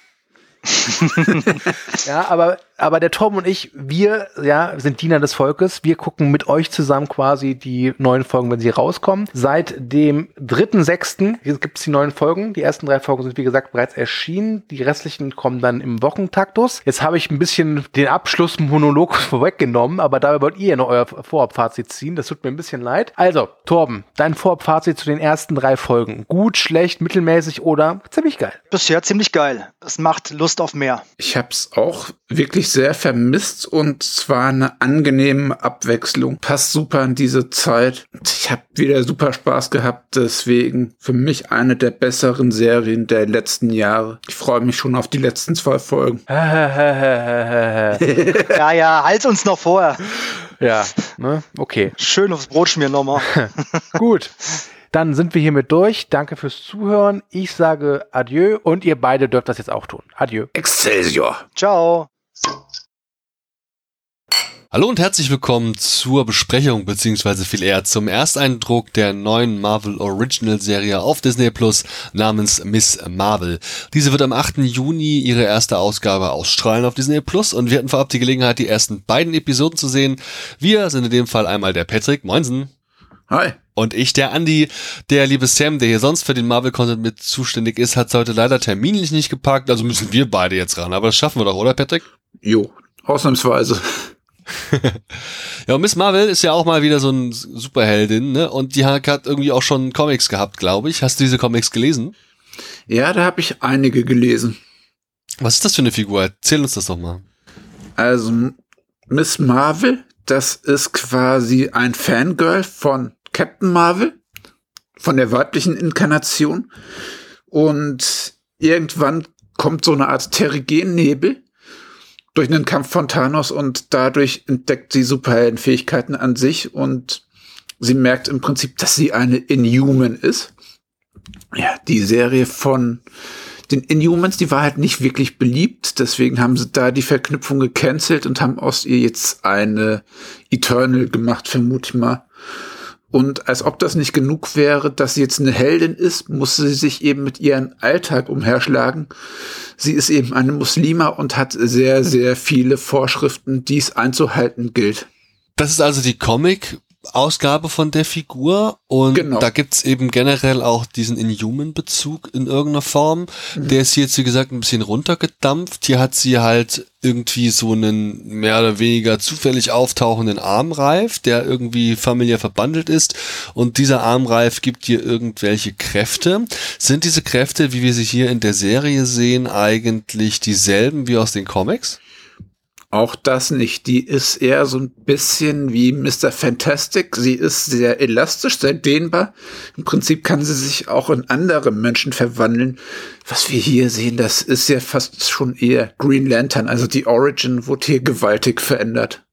Ja, aber, aber der Tom und ich, wir ja, sind Diener des Volkes. Wir gucken mit euch zusammen quasi die neuen Folgen, wenn sie rauskommen. Seit dem dritten sechsten gibt es die neuen Folgen. Die ersten drei Folgen sind, wie gesagt, bereits erschienen. Die restlichen kommen dann im Wochentaktus. Jetzt habe ich ein bisschen den Abschlussmonolog vorweggenommen, aber dabei wollt ihr ja noch euer Vorabfazit ziehen. Das tut mir ein bisschen leid. Also, Torben, dein Vorabfazit zu den ersten drei Folgen. Gut, schlecht, mittelmäßig oder ziemlich geil? Bisher ziemlich geil. Es macht Lust auf mehr. Ich hab's auch wirklich sehr vermisst und zwar eine angenehme Abwechslung. Passt super in diese Zeit. Ich habe wieder super Spaß gehabt, deswegen für mich eine der besseren Serien der letzten Jahre. Ich freue mich schon auf die letzten zwei Folgen. Ja, ja, halt uns noch vorher. Ja, ne? Okay. Schön aufs Brot schmieren nochmal. Gut. Dann sind wir hiermit durch. Danke fürs Zuhören. Ich sage Adieu und ihr beide dürft das jetzt auch tun. Adieu. Excelsior. Ciao. Hallo und herzlich willkommen zur Besprechung beziehungsweise viel eher zum Ersteindruck der neuen Marvel Original Serie auf Disney Plus namens Miss Marvel. Diese wird am achten Juni ihre erste Ausgabe ausstrahlen auf Disney Plus und wir hatten vorab die Gelegenheit, die ersten beiden Episoden zu sehen. Wir sind in dem Fall einmal der Patrick. Moinsen. Hi. Und ich, der Andi, der liebe Sam, der hier sonst für den Marvel-Content mit zuständig ist, hat heute leider terminlich nicht gepackt, also müssen wir beide jetzt ran. Aber das schaffen wir doch, oder Patrick? Jo, ausnahmsweise. Ja, und Miss Marvel ist ja auch mal wieder so eine Superheldin, ne? Und die hat irgendwie auch schon Comics gehabt, glaube ich. Hast du diese Comics gelesen? Ja, da habe ich einige gelesen. Was ist das für eine Figur? Erzähl uns das doch mal. Also, Miss Marvel, das ist quasi ein Fangirl von Captain Marvel, von der weiblichen Inkarnation. Und irgendwann kommt so eine Art Terrigen-Nebel durch einen Kampf von Thanos und dadurch entdeckt sie Superheldenfähigkeiten an sich und sie merkt im Prinzip, dass sie eine Inhuman ist. Ja, die Serie von den Inhumans, die war halt nicht wirklich beliebt, deswegen haben sie da die Verknüpfung gecancelt und haben aus ihr jetzt eine Eternal gemacht, vermute ich mal. Und als ob das nicht genug wäre, dass sie jetzt eine Heldin ist, muss sie sich eben mit ihrem Alltag umherschlagen. Sie ist eben eine Muslima und hat sehr, sehr viele Vorschriften, die es einzuhalten gilt. Das ist also die Comic-Ausgabe von der Figur und genau. Da gibt's eben generell auch diesen Inhuman-Bezug in irgendeiner Form. Mhm. Der ist hier jetzt, wie gesagt, ein bisschen runtergedampft. Hier hat sie halt irgendwie so einen mehr oder weniger zufällig auftauchenden Armreif, der irgendwie familiär verbandelt ist und dieser Armreif gibt ihr irgendwelche Kräfte. Sind diese Kräfte, wie wir sie hier in der Serie sehen, eigentlich dieselben wie aus den Comics? Auch das nicht. Die ist eher so ein bisschen wie Mister Fantastic. Sie ist sehr elastisch, sehr dehnbar. Im Prinzip kann sie sich auch in andere Menschen verwandeln. Was wir hier sehen, das ist ja fast schon eher Green Lantern. Also die Origin wurde hier gewaltig verändert.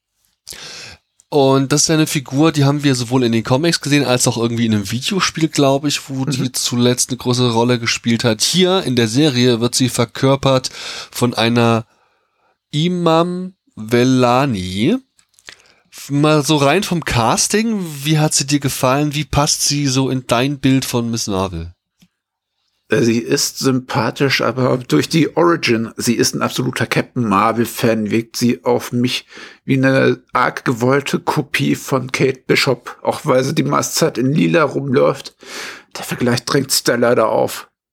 Und das ist eine Figur, die haben wir sowohl in den Comics gesehen, als auch irgendwie in einem Videospiel, glaube ich, wo mhm. die zuletzt eine große Rolle gespielt hat. Hier in der Serie wird sie verkörpert von einer Imam Vellani. Mal so rein vom Casting, wie hat sie dir gefallen? Wie passt sie so in dein Bild von Miss Marvel? Sie ist sympathisch, aber durch die Origin, sie ist ein absoluter Captain Marvel-Fan, wirkt sie auf mich wie eine arg gewollte Kopie von Kate Bishop, auch weil sie die meiste Zeit in Lila rumläuft. Der Vergleich drängt sich da leider auf.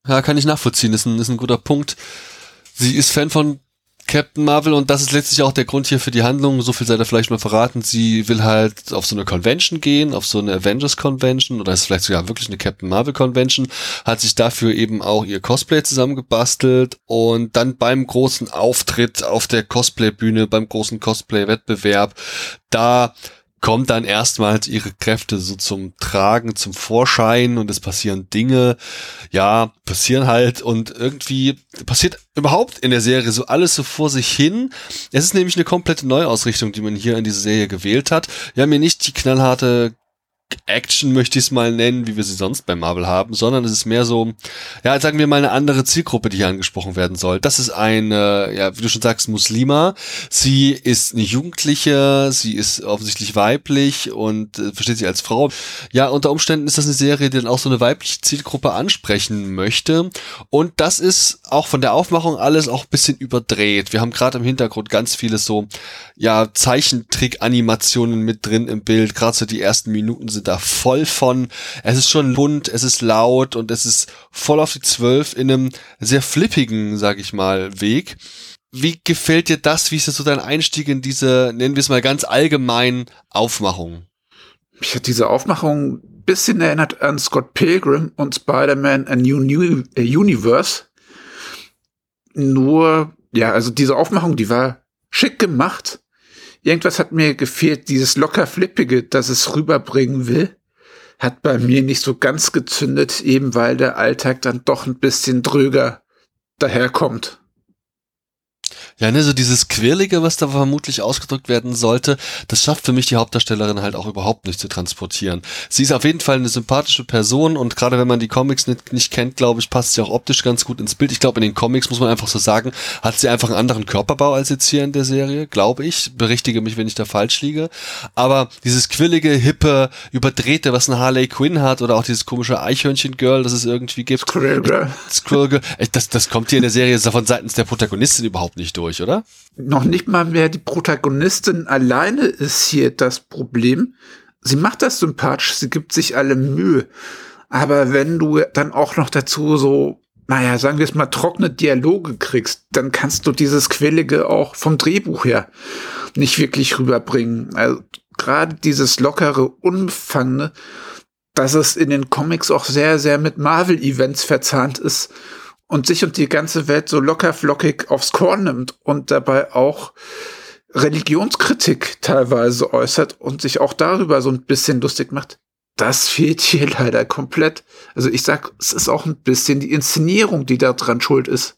Ja, kann ich nachvollziehen. Das ist ein, ist ein guter Punkt. Sie ist Fan von Captain Marvel und das ist letztlich auch der Grund hier für die Handlung. So viel sei da vielleicht mal verraten. Sie will halt auf so eine Convention gehen, auf so eine Avengers Convention oder ist vielleicht sogar wirklich eine Captain Marvel Convention, hat sich dafür eben auch ihr Cosplay zusammengebastelt und dann beim großen Auftritt auf der Cosplay-Bühne, beim großen Cosplay-Wettbewerb, da kommt dann erstmals ihre Kräfte so zum Tragen, zum Vorschein und es passieren Dinge, ja, passieren halt und irgendwie passiert überhaupt in der Serie so alles so vor sich hin. Es ist nämlich eine komplette Neuausrichtung, die man hier in diese Serie gewählt hat. Wir haben hier nicht die knallharte Action, möchte ich es mal nennen, wie wir sie sonst bei Marvel haben, sondern es ist mehr so, ja, sagen wir mal eine andere Zielgruppe, die hier angesprochen werden soll. Das ist eine, ja, wie du schon sagst, Muslima. Sie ist eine Jugendliche, sie ist offensichtlich weiblich und äh, versteht sich als Frau. Ja, unter Umständen ist das eine Serie, die dann auch so eine weibliche Zielgruppe ansprechen möchte. Und das ist auch von der Aufmachung alles auch ein bisschen überdreht. Wir haben gerade im Hintergrund ganz viele so, ja, Zeichentrick-Animationen mit drin im Bild. Gerade so die ersten Minuten sind da voll von, es ist schon bunt, es ist laut und es ist voll auf die Zwölf in einem sehr flippigen, sag ich mal, Weg. Wie gefällt dir das? Wie ist das so dein Einstieg in diese, nennen wir es mal ganz allgemein, Aufmachung? Mich hat diese Aufmachung ein bisschen erinnert an Scott Pilgrim und Spider-Man A New, New Universe. Nur, ja, also diese Aufmachung, die war schick gemacht. Irgendwas hat mir gefehlt, dieses locker Flippige, das es rüberbringen will, hat bei mir nicht so ganz gezündet, eben weil der Alltag dann doch ein bisschen dröger daherkommt. Ja, ne, so dieses Quirlige, was da vermutlich ausgedrückt werden sollte, das schafft für mich die Hauptdarstellerin halt auch überhaupt nicht zu transportieren. Sie ist auf jeden Fall eine sympathische Person und gerade wenn man die Comics nicht, nicht kennt, glaube ich, passt sie auch optisch ganz gut ins Bild. Ich glaube, in den Comics, muss man einfach so sagen, hat sie einfach einen anderen Körperbau als jetzt hier in der Serie, glaube ich. Berichtige mich, wenn ich da falsch liege. Aber dieses quirlige, hippe, überdrehte, was eine Harley Quinn hat oder auch dieses komische Eichhörnchen-Girl, das es irgendwie gibt. Squirrel Girl. Squirrel Girl. Das, das kommt hier in der Serie von seitens der Protagonistin überhaupt nicht durch. Oder? Noch nicht mal mehr die Protagonistin alleine ist hier das Problem. Sie macht das sympathisch, sie gibt sich alle Mühe. Aber wenn du dann auch noch dazu so, naja, sagen wir es mal, trockene Dialoge kriegst, dann kannst du dieses Quällige auch vom Drehbuch her nicht wirklich rüberbringen. Also gerade dieses lockere, unbefangene, dass es in den Comics auch sehr, sehr mit Marvel-Events verzahnt ist, und sich und die ganze Welt so locker flockig aufs Korn nimmt und dabei auch Religionskritik teilweise äußert und sich auch darüber so ein bisschen lustig macht. Das fehlt hier leider komplett. Also ich sag, es ist auch ein bisschen die Inszenierung, die da dran schuld ist.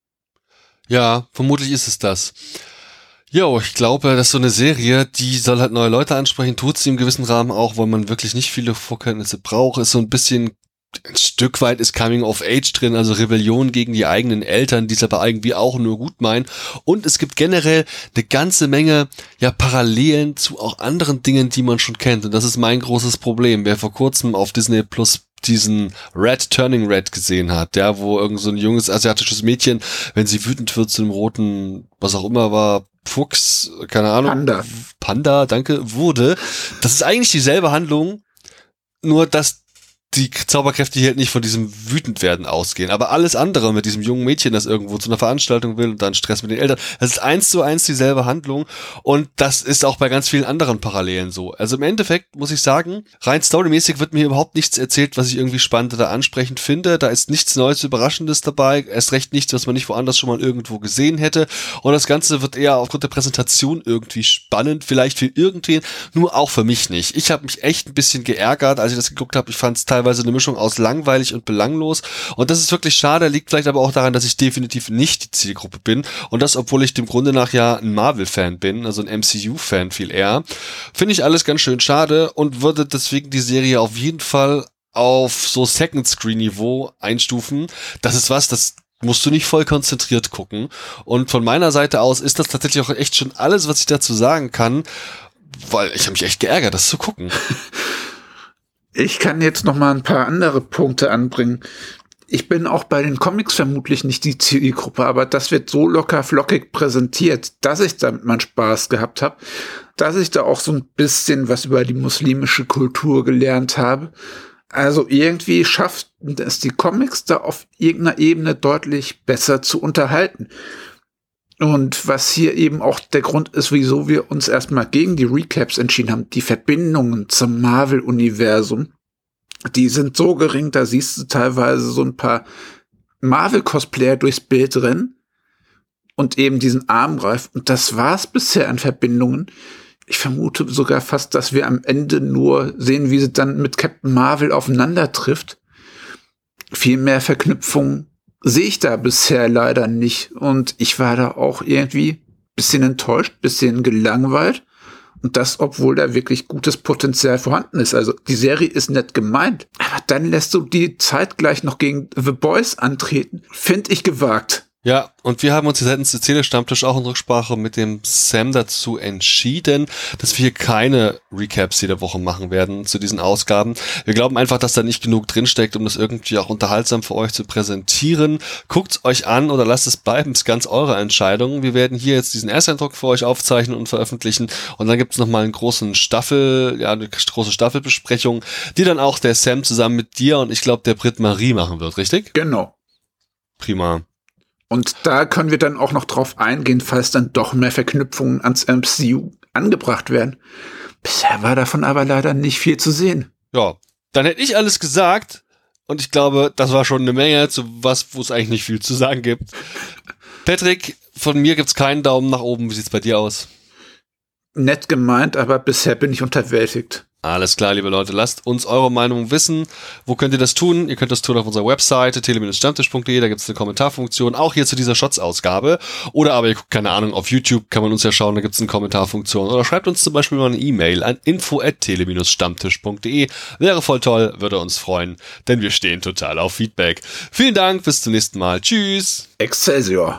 Ja, vermutlich ist es das. Jo, ich glaube, dass so eine Serie, die soll halt neue Leute ansprechen, tut sie im gewissen Rahmen auch, weil man wirklich nicht viele Vorkenntnisse braucht, ist so ein bisschen ein Stück weit ist Coming of Age drin, also Rebellion gegen die eigenen Eltern, die es aber irgendwie auch nur gut meinen. Und es gibt generell eine ganze Menge ja Parallelen zu auch anderen Dingen, die man schon kennt. Und das ist mein großes Problem. Wer vor kurzem auf Disney Plus diesen Red Turning Red gesehen hat, der, wo irgend so ein junges asiatisches Mädchen, wenn sie wütend wird, zu einem roten, was auch immer war, Fuchs, keine Ahnung, Panda, Panda, danke, wurde. Das ist eigentlich dieselbe Handlung, nur dass die Zauberkräfte hier halt nicht von diesem Wütendwerden ausgehen. Aber alles andere mit diesem jungen Mädchen, das irgendwo zu einer Veranstaltung will und dann Stress mit den Eltern, das ist eins zu eins dieselbe Handlung und das ist auch bei ganz vielen anderen Parallelen so. Also im Endeffekt muss ich sagen, rein storymäßig wird mir überhaupt nichts erzählt, was ich irgendwie spannend oder ansprechend finde. Da ist nichts Neues, Überraschendes dabei, erst recht nichts, was man nicht woanders schon mal irgendwo gesehen hätte und das Ganze wird eher aufgrund der Präsentation irgendwie spannend, vielleicht für irgendwen, nur auch für mich nicht. Ich habe mich echt ein bisschen geärgert, als ich das geguckt habe. Ich fand es teilweise eine Mischung aus langweilig und belanglos und das ist wirklich schade, liegt vielleicht aber auch daran, dass ich definitiv nicht die Zielgruppe bin und das, obwohl ich dem Grunde nach ja ein Marvel-Fan bin, also ein M C U-Fan viel eher, finde ich alles ganz schön schade und würde deswegen die Serie auf jeden Fall auf so Second-Screen-Niveau einstufen. Das ist was, das musst du nicht voll konzentriert gucken und von meiner Seite aus ist das tatsächlich auch echt schon alles, was ich dazu sagen kann, weil ich habe mich echt geärgert, das zu gucken. Ich kann jetzt noch mal ein paar andere Punkte anbringen. Ich bin auch bei den Comics vermutlich nicht die Zielgruppe, aber das wird so locker flockig präsentiert, dass ich damit meinen Spaß gehabt habe, dass ich da auch so ein bisschen was über die muslimische Kultur gelernt habe. Also irgendwie schafft es die Comics da auf irgendeiner Ebene deutlich besser zu unterhalten. Und was hier eben auch der Grund ist, wieso wir uns erstmal gegen die Recaps entschieden haben, die Verbindungen zum Marvel-Universum, die sind so gering, da siehst du teilweise so ein paar Marvel-Cosplayer durchs Bild rennen und eben diesen Armreif. Und das war's bisher an Verbindungen. Ich vermute sogar fast, dass wir am Ende nur sehen, wie sie dann mit Captain Marvel aufeinander trifft. Viel mehr Verknüpfungen sehe ich da bisher leider nicht. Und ich war da auch irgendwie bisschen enttäuscht, bisschen gelangweilt. Und das, obwohl da wirklich gutes Potenzial vorhanden ist. Also die Serie ist nett gemeint. Aber dann lässt du die zeitgleich noch gegen The Boys antreten. Finde ich gewagt. Ja, und wir haben uns hier seitens des Telestammtisch auch in Rücksprache mit dem Sam dazu entschieden, dass wir hier keine Recaps jede Woche machen werden zu diesen Ausgaben. Wir glauben einfach, dass da nicht genug drinsteckt, um das irgendwie auch unterhaltsam für euch zu präsentieren. Guckt's euch an oder lasst es bleiben, ist ganz eure Entscheidung. Wir werden hier jetzt diesen Ersteindruck für euch aufzeichnen und veröffentlichen und dann gibt's nochmal einen großen Staffel, ja, eine große Staffelbesprechung, die dann auch der Sam zusammen mit dir und ich glaube der Brit Marie machen wird, richtig? Genau. Prima. Und da können wir dann auch noch drauf eingehen, falls dann doch mehr Verknüpfungen ans M C U angebracht werden. Bisher war davon aber leider nicht viel zu sehen. Ja, dann hätte ich alles gesagt und ich glaube, das war schon eine Menge zu was, wo es eigentlich nicht viel zu sagen gibt. Patrick, von mir gibt's keinen Daumen nach oben. Wie sieht's bei dir aus? Nett gemeint, aber bisher bin ich unterwältigt. Alles klar, liebe Leute, lasst uns eure Meinung wissen. Wo könnt ihr das tun? Ihr könnt das tun auf unserer Webseite tele stammtisch punkt de, da gibt es eine Kommentarfunktion, auch hier zu dieser Shots-Ausgabe. Oder aber ihr guckt, keine Ahnung, auf YouTube kann man uns ja schauen, da gibt es eine Kommentarfunktion. Oder schreibt uns zum Beispiel mal eine E-Mail an info at tele stammtisch punkt de. Wäre voll toll, würde uns freuen, denn wir stehen total auf Feedback. Vielen Dank, bis zum nächsten Mal. Tschüss. Excelsior.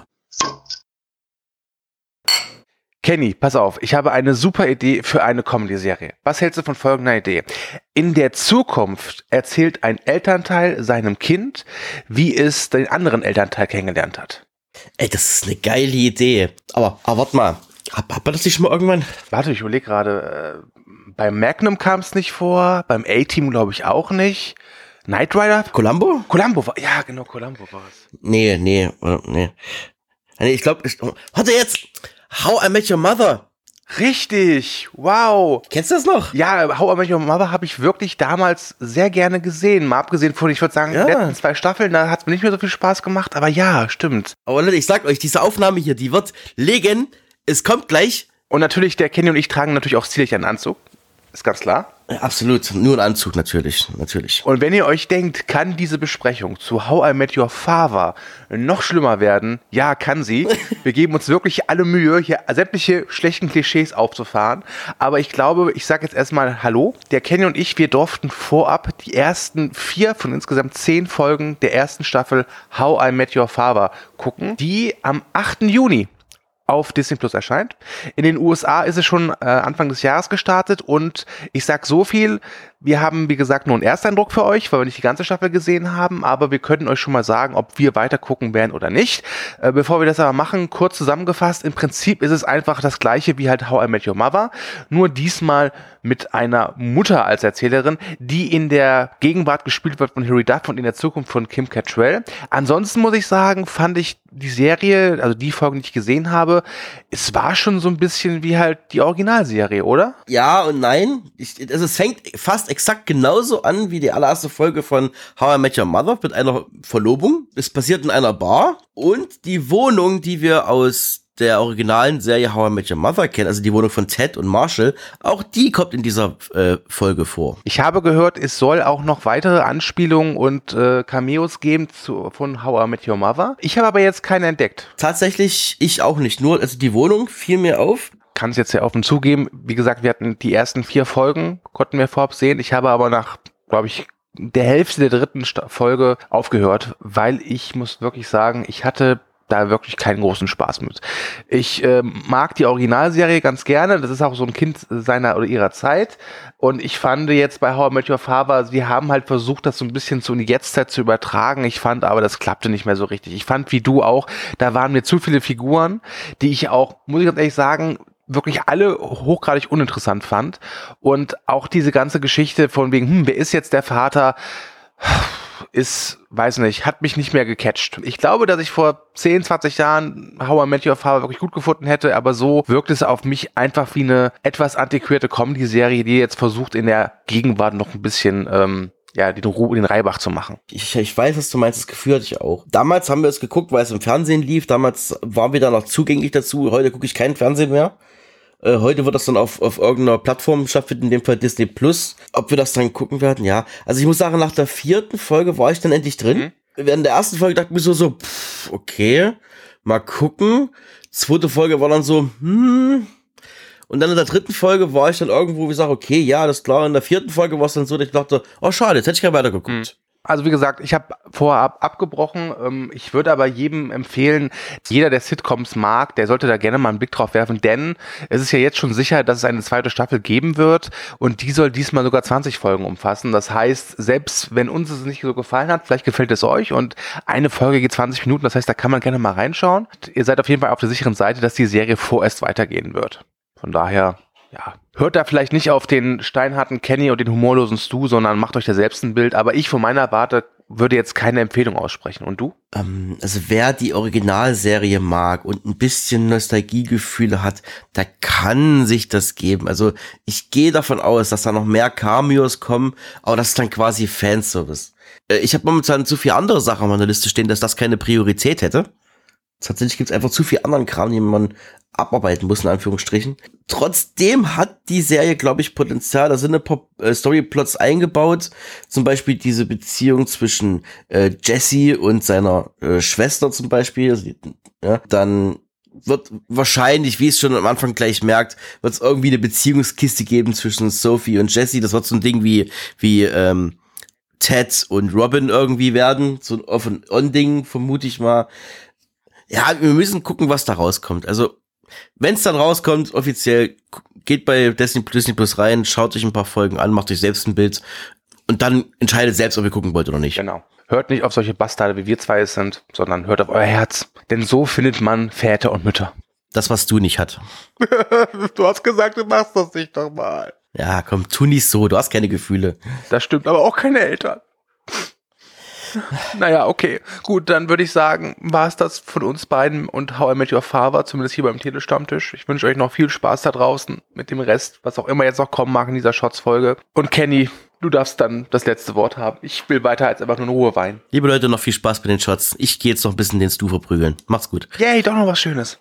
Kenny, pass auf, ich habe eine super Idee für eine Comedy-Serie. Was hältst du von folgender Idee? In der Zukunft erzählt ein Elternteil seinem Kind, wie es den anderen Elternteil kennengelernt hat. Ey, das ist eine geile Idee. Aber, aber warte mal, hat, hat man das nicht schon mal irgendwann? Warte, ich überlege gerade, äh, beim Magnum kam es nicht vor, beim A-Team glaube ich auch nicht. Knight Rider? Columbo? Columbo, war, ja genau, Columbo war es. Nee, nee, nee. Nee, ich glaube, ich, warte jetzt... How I Met Your Mother. Richtig, wow. Kennst du das noch? Ja, How I Met Your Mother habe ich wirklich damals sehr gerne gesehen. Mal abgesehen von, ich würde sagen, ja. die letzten zwei Staffeln, da hat es mir nicht mehr so viel Spaß gemacht. Aber ja, stimmt. Aber Leute, ich sag euch, diese Aufnahme hier, die wird legen. Es kommt gleich. Und natürlich, der Kenny und ich tragen natürlich auch stilig einen Anzug. Ist ganz klar. Ja, absolut, nur ein Anzug, natürlich, natürlich. Und wenn ihr euch denkt, kann diese Besprechung zu How I Met Your Father noch schlimmer werden? Ja, kann sie. Wir geben uns wirklich alle Mühe, hier sämtliche schlechten Klischees aufzufahren. Aber ich glaube, ich sage jetzt erstmal Hallo. Der Kenny und ich, wir durften vorab die ersten vier von insgesamt zehn Folgen der ersten Staffel How I Met Your Father gucken, die am achten Juni auf Disney Plus erscheint. In den U S A ist es schon äh, Anfang des Jahres gestartet und ich sag so viel, wir haben, wie gesagt, nur einen Ersteindruck für euch, weil wir nicht die ganze Staffel gesehen haben, aber wir könnten euch schon mal sagen, ob wir weiter gucken werden oder nicht. Äh, bevor wir das aber machen, kurz zusammengefasst, im Prinzip ist es einfach das gleiche wie halt How I Met Your Mother, nur diesmal mit einer Mutter als Erzählerin, die in der Gegenwart gespielt wird von Hilary Duff und in der Zukunft von Kim Cattrall. Ansonsten muss ich sagen, fand ich die Serie, also die Folgen, die ich gesehen habe, es war schon so ein bisschen wie halt die Originalserie, oder? Ja und nein. Ich, also es fängt fast exakt genauso an wie die allererste Folge von How I Met Your Mother mit einer Verlobung. Es passiert in einer Bar und die Wohnung, die wir aus der originalen Serie How I Met Your Mother kennen, also die Wohnung von Ted und Marshall, auch die kommt in dieser äh, Folge vor. Ich habe gehört, es soll auch noch weitere Anspielungen und äh, Cameos geben zu, von How I Met Your Mother. Ich habe aber jetzt keine entdeckt. Tatsächlich, ich auch nicht. Nur, also die Wohnung fiel mir auf. Kann es jetzt ja offen zugeben. Wie gesagt, wir hatten die ersten vier Folgen, konnten wir vorab sehen. Ich habe aber nach, glaube ich, der Hälfte der dritten Sta- Folge aufgehört, weil ich muss wirklich sagen, ich hatte da wirklich keinen großen Spaß mit. Ich äh, mag die Originalserie ganz gerne. Das ist auch so ein Kind seiner oder ihrer Zeit. Und ich fand jetzt bei How I Met Your Father, sie haben halt versucht, das so ein bisschen zu in die Jetztzeit zu übertragen. Ich fand aber, das klappte nicht mehr so richtig. Ich fand, wie du auch, da waren mir zu viele Figuren, die ich auch, muss ich ganz ehrlich sagen, wirklich alle hochgradig uninteressant fand. Und auch diese ganze Geschichte von wegen, hm, wer ist jetzt der Vater, ist, weiß nicht, hat mich nicht mehr gecatcht. Ich glaube, dass ich vor zehn, zwanzig Jahren How I Met Your Father wirklich gut gefunden hätte, aber so wirkt es auf mich einfach wie eine etwas antiquierte Comedy-Serie, die jetzt versucht, in der Gegenwart noch ein bisschen ähm, ja, den, Ru- den Reibach zu machen. Ich, ich weiß, was du meinst, das Gefühl hatte ich auch. Damals haben wir es geguckt, weil es im Fernsehen lief, damals waren wir da noch zugänglich dazu, heute gucke ich kein Fernsehen mehr. Äh, heute wird das dann auf, auf irgendeiner Plattform stattfinden, in dem Fall Disney Plus. Ob wir das dann gucken werden, ja. Also ich muss sagen, nach der vierten Folge war ich dann endlich drin. Mhm. Während der ersten Folge dachte ich mir so, so, pff, okay, mal gucken. Zweite Folge war dann so, hm... Und dann in der dritten Folge war ich dann irgendwo, wie gesagt, okay, ja, das ist klar. In der vierten Folge war es dann so, dass ich dachte, oh schade, jetzt hätte ich gerne weitergeguckt. Also wie gesagt, ich habe vorab abgebrochen. Ich würde aber jedem empfehlen, jeder, der Sitcoms mag, der sollte da gerne mal einen Blick drauf werfen, denn es ist ja jetzt schon sicher, dass es eine zweite Staffel geben wird und die soll diesmal sogar zwanzig Folgen umfassen. Das heißt, selbst wenn uns es nicht so gefallen hat, vielleicht gefällt es euch und eine Folge geht zwanzig Minuten, das heißt, da kann man gerne mal reinschauen. Ihr seid auf jeden Fall auf der sicheren Seite, dass die Serie vorerst weitergehen wird. Von daher, ja, hört da vielleicht nicht auf den steinharten Kenny und den humorlosen Stu, sondern macht euch da selbst ein Bild. Aber ich von meiner Warte würde jetzt keine Empfehlung aussprechen. Und du? Ähm, also wer die Originalserie mag und ein bisschen Nostalgiegefühle hat, der kann sich das geben. Also ich gehe davon aus, dass da noch mehr Cameos kommen, aber das ist dann quasi Fanservice. Äh, ich habe momentan zu viele andere Sachen auf meiner Liste stehen, dass das keine Priorität hätte. Tatsächlich gibt es einfach zu viel anderen Kram, den man abarbeiten muss, in Anführungsstrichen. Trotzdem hat die Serie, glaube ich, Potenzial. Da sind ein paar äh, Storyplots eingebaut. Zum Beispiel diese Beziehung zwischen äh, Jesse und seiner äh, Schwester zum Beispiel. Also, ja, dann wird wahrscheinlich, wie es schon am Anfang gleich merkt, wird es irgendwie eine Beziehungskiste geben zwischen Sophie und Jesse. Das wird so ein Ding wie, wie ähm, Ted und Robin irgendwie werden. So ein Off-and-On-Ding, vermute ich mal. Ja, wir müssen gucken, was da rauskommt. Also, wenn es dann rauskommt, offiziell, geht bei Disney, Disney Plus rein, schaut euch ein paar Folgen an, macht euch selbst ein Bild und dann entscheidet selbst, ob ihr gucken wollt oder nicht. Genau. Hört nicht auf solche Bastarde, wie wir zwei es sind, sondern hört auf euer Herz. Denn so findet man Väter und Mütter. Das, was du nicht hat. Du hast gesagt, du machst das nicht doch mal. Ja, komm, tu nicht so, du hast keine Gefühle. Das stimmt, aber auch keine Eltern. Naja, okay. Gut, dann würde ich sagen, war es das von uns beiden und How I Met Your Father, zumindest hier beim Telestammtisch. Ich wünsche euch noch viel Spaß da draußen mit dem Rest, was auch immer jetzt noch kommen mag in dieser Shots-Folge. Und Kenny, du darfst dann das letzte Wort haben. Ich will weiter als einfach nur in Ruhe weinen. Liebe Leute, noch viel Spaß bei den Shots. Ich gehe jetzt noch ein bisschen den Stu verprügeln. Macht's gut. Yay, doch noch was Schönes.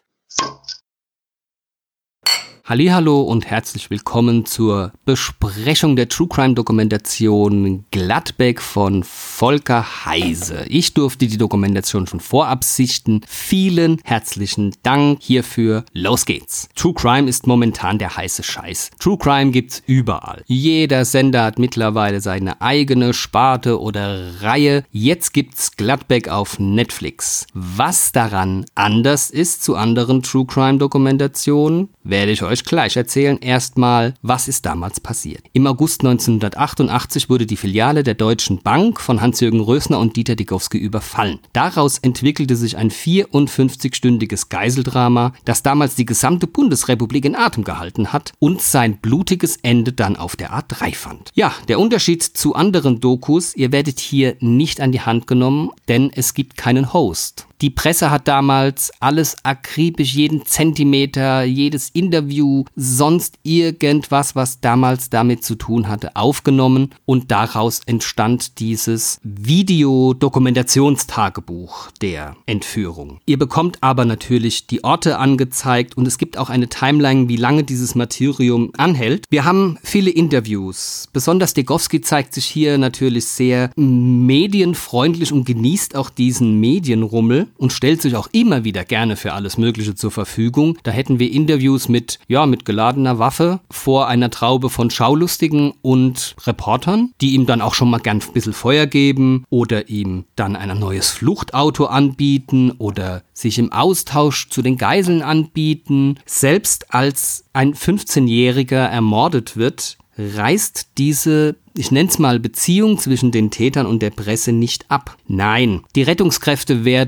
Hallihallo und herzlich willkommen zur Besprechung der True Crime Dokumentation Gladbeck von Volker Heise. Ich durfte die Dokumentation schon vorab sichten. Vielen herzlichen Dank hierfür. Los geht's. True Crime ist momentan der heiße Scheiß. True Crime gibt's überall. Jeder Sender hat mittlerweile seine eigene Sparte oder Reihe. Jetzt gibt's Gladbeck auf Netflix. Was daran anders ist zu anderen True Crime Dokumentationen, werde ich euch gleich erzählen. Erstmal, was ist damals passiert? Im August neunzehnhundertachtundachtzig wurde die Filiale der Deutschen Bank von Hans-Jürgen Rösner und Dieter Degowski überfallen. Daraus entwickelte sich ein vierundfünfzig-stündiges Geiseldrama, das damals die gesamte Bundesrepublik in Atem gehalten hat und sein blutiges Ende dann auf der A drei fand. Ja, der Unterschied zu anderen Dokus, ihr werdet hier nicht an die Hand genommen, denn es gibt keinen Host. Die Presse hat damals alles akribisch, jeden Zentimeter, jedes Interview, sonst irgendwas, was damals damit zu tun hatte, aufgenommen und daraus entstand dieses Videodokumentationstagebuch der Entführung. Ihr bekommt aber natürlich die Orte angezeigt und es gibt auch eine Timeline, wie lange dieses Martyrium anhält. Wir haben viele Interviews. Besonders Degowski zeigt sich hier natürlich sehr medienfreundlich und genießt auch diesen Medienrummel und stellt sich auch immer wieder gerne für alles Mögliche zur Verfügung. Da hätten wir Interviews mit, ja, mit geladener Waffe vor einer Traube von Schaulustigen und Reportern, die ihm dann auch schon mal gern ein bisschen Feuer geben oder ihm dann ein neues Fluchtauto anbieten oder sich im Austausch zu den Geiseln anbieten. Selbst als ein fünfzehnjähriger ermordet wird, reißt diese, ich nenne es mal, Beziehung zwischen den Tätern und der Presse nicht ab. Nein, die Rettungskräfte werden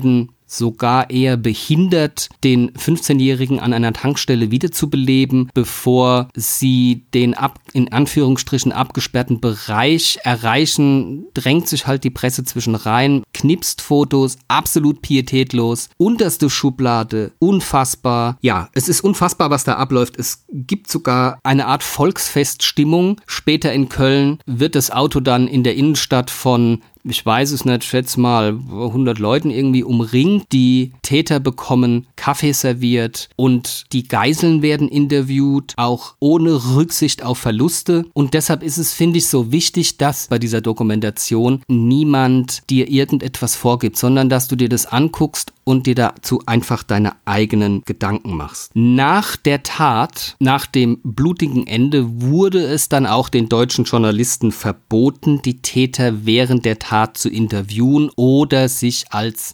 sogar eher behindert, den fünfzehnjährigen an einer Tankstelle wiederzubeleben, bevor sie den ab, in Anführungsstrichen abgesperrten Bereich erreichen, drängt sich halt die Presse zwischen rein, knipst Fotos, absolut pietätlos, unterste Schublade, unfassbar. Ja, es ist unfassbar, was da abläuft. Es gibt sogar eine Art Volksfeststimmung. Später in Köln wird das Auto dann in der Innenstadt von, ich weiß es nicht, schätze mal hundert Leuten irgendwie umringt. Die Täter bekommen Kaffee serviert und die Geiseln werden interviewt, auch ohne Rücksicht auf Verluste. Und deshalb ist es, finde ich, so wichtig, dass bei dieser Dokumentation niemand dir irgendetwas vorgibt, sondern dass du dir das anguckst und dir dazu einfach deine eigenen Gedanken machst. Nach der Tat, nach dem blutigen Ende, wurde es dann auch den deutschen Journalisten verboten, die Täter während der Tat zu interviewen oder sich als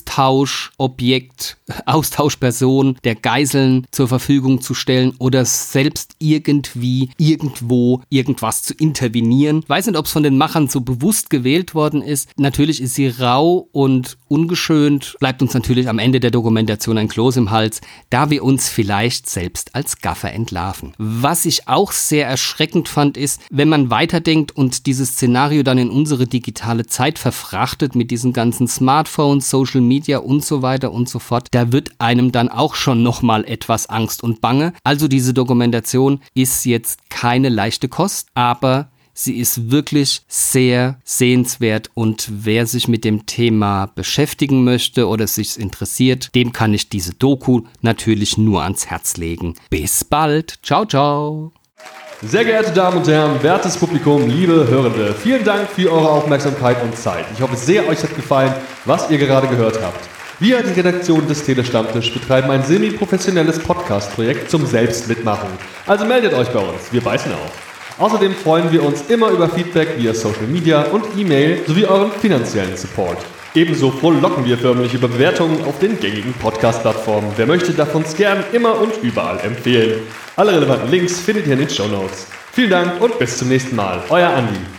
Austauschobjekt, Austauschperson der Geiseln zur Verfügung zu stellen oder selbst irgendwie, irgendwo, irgendwas zu intervenieren. Ich weiß nicht, ob es von den Machern so bewusst gewählt worden ist. Natürlich ist sie rau und ungeschönt, bleibt uns natürlich am Ende der Dokumentation ein Kloß im Hals, da wir uns vielleicht selbst als Gaffer entlarven. Was ich auch sehr erschreckend fand, ist, wenn man weiterdenkt und dieses Szenario dann in unsere digitale Zeit verfrachtet mit diesen ganzen Smartphones, Social Media und so weiter und so fort, da wird einem dann auch schon nochmal etwas Angst und Bange. Also diese Dokumentation ist jetzt keine leichte Kost, aber sie ist wirklich sehr sehenswert und wer sich mit dem Thema beschäftigen möchte oder sich interessiert, dem kann ich diese Doku natürlich nur ans Herz legen. Bis bald. Ciao, ciao. Sehr geehrte Damen und Herren, wertes Publikum, liebe Hörende, vielen Dank für eure Aufmerksamkeit und Zeit. Ich hoffe sehr, euch hat gefallen, was ihr gerade gehört habt. Wir, die Redaktion des Telestammtisch, betreiben ein semi-professionelles Podcast-Projekt zum Selbstmitmachen. Also meldet euch bei uns, wir beißen auf. Außerdem freuen wir uns immer über Feedback via Social Media und E-Mail sowie euren finanziellen Support. Ebenso frohlocken wir förmlich über Bewertungen auf den gängigen Podcast-Plattformen. Wer möchte, darf uns gern immer und überall empfehlen. Alle relevanten Links findet ihr in den Shownotes. Vielen Dank und bis zum nächsten Mal. Euer Andi.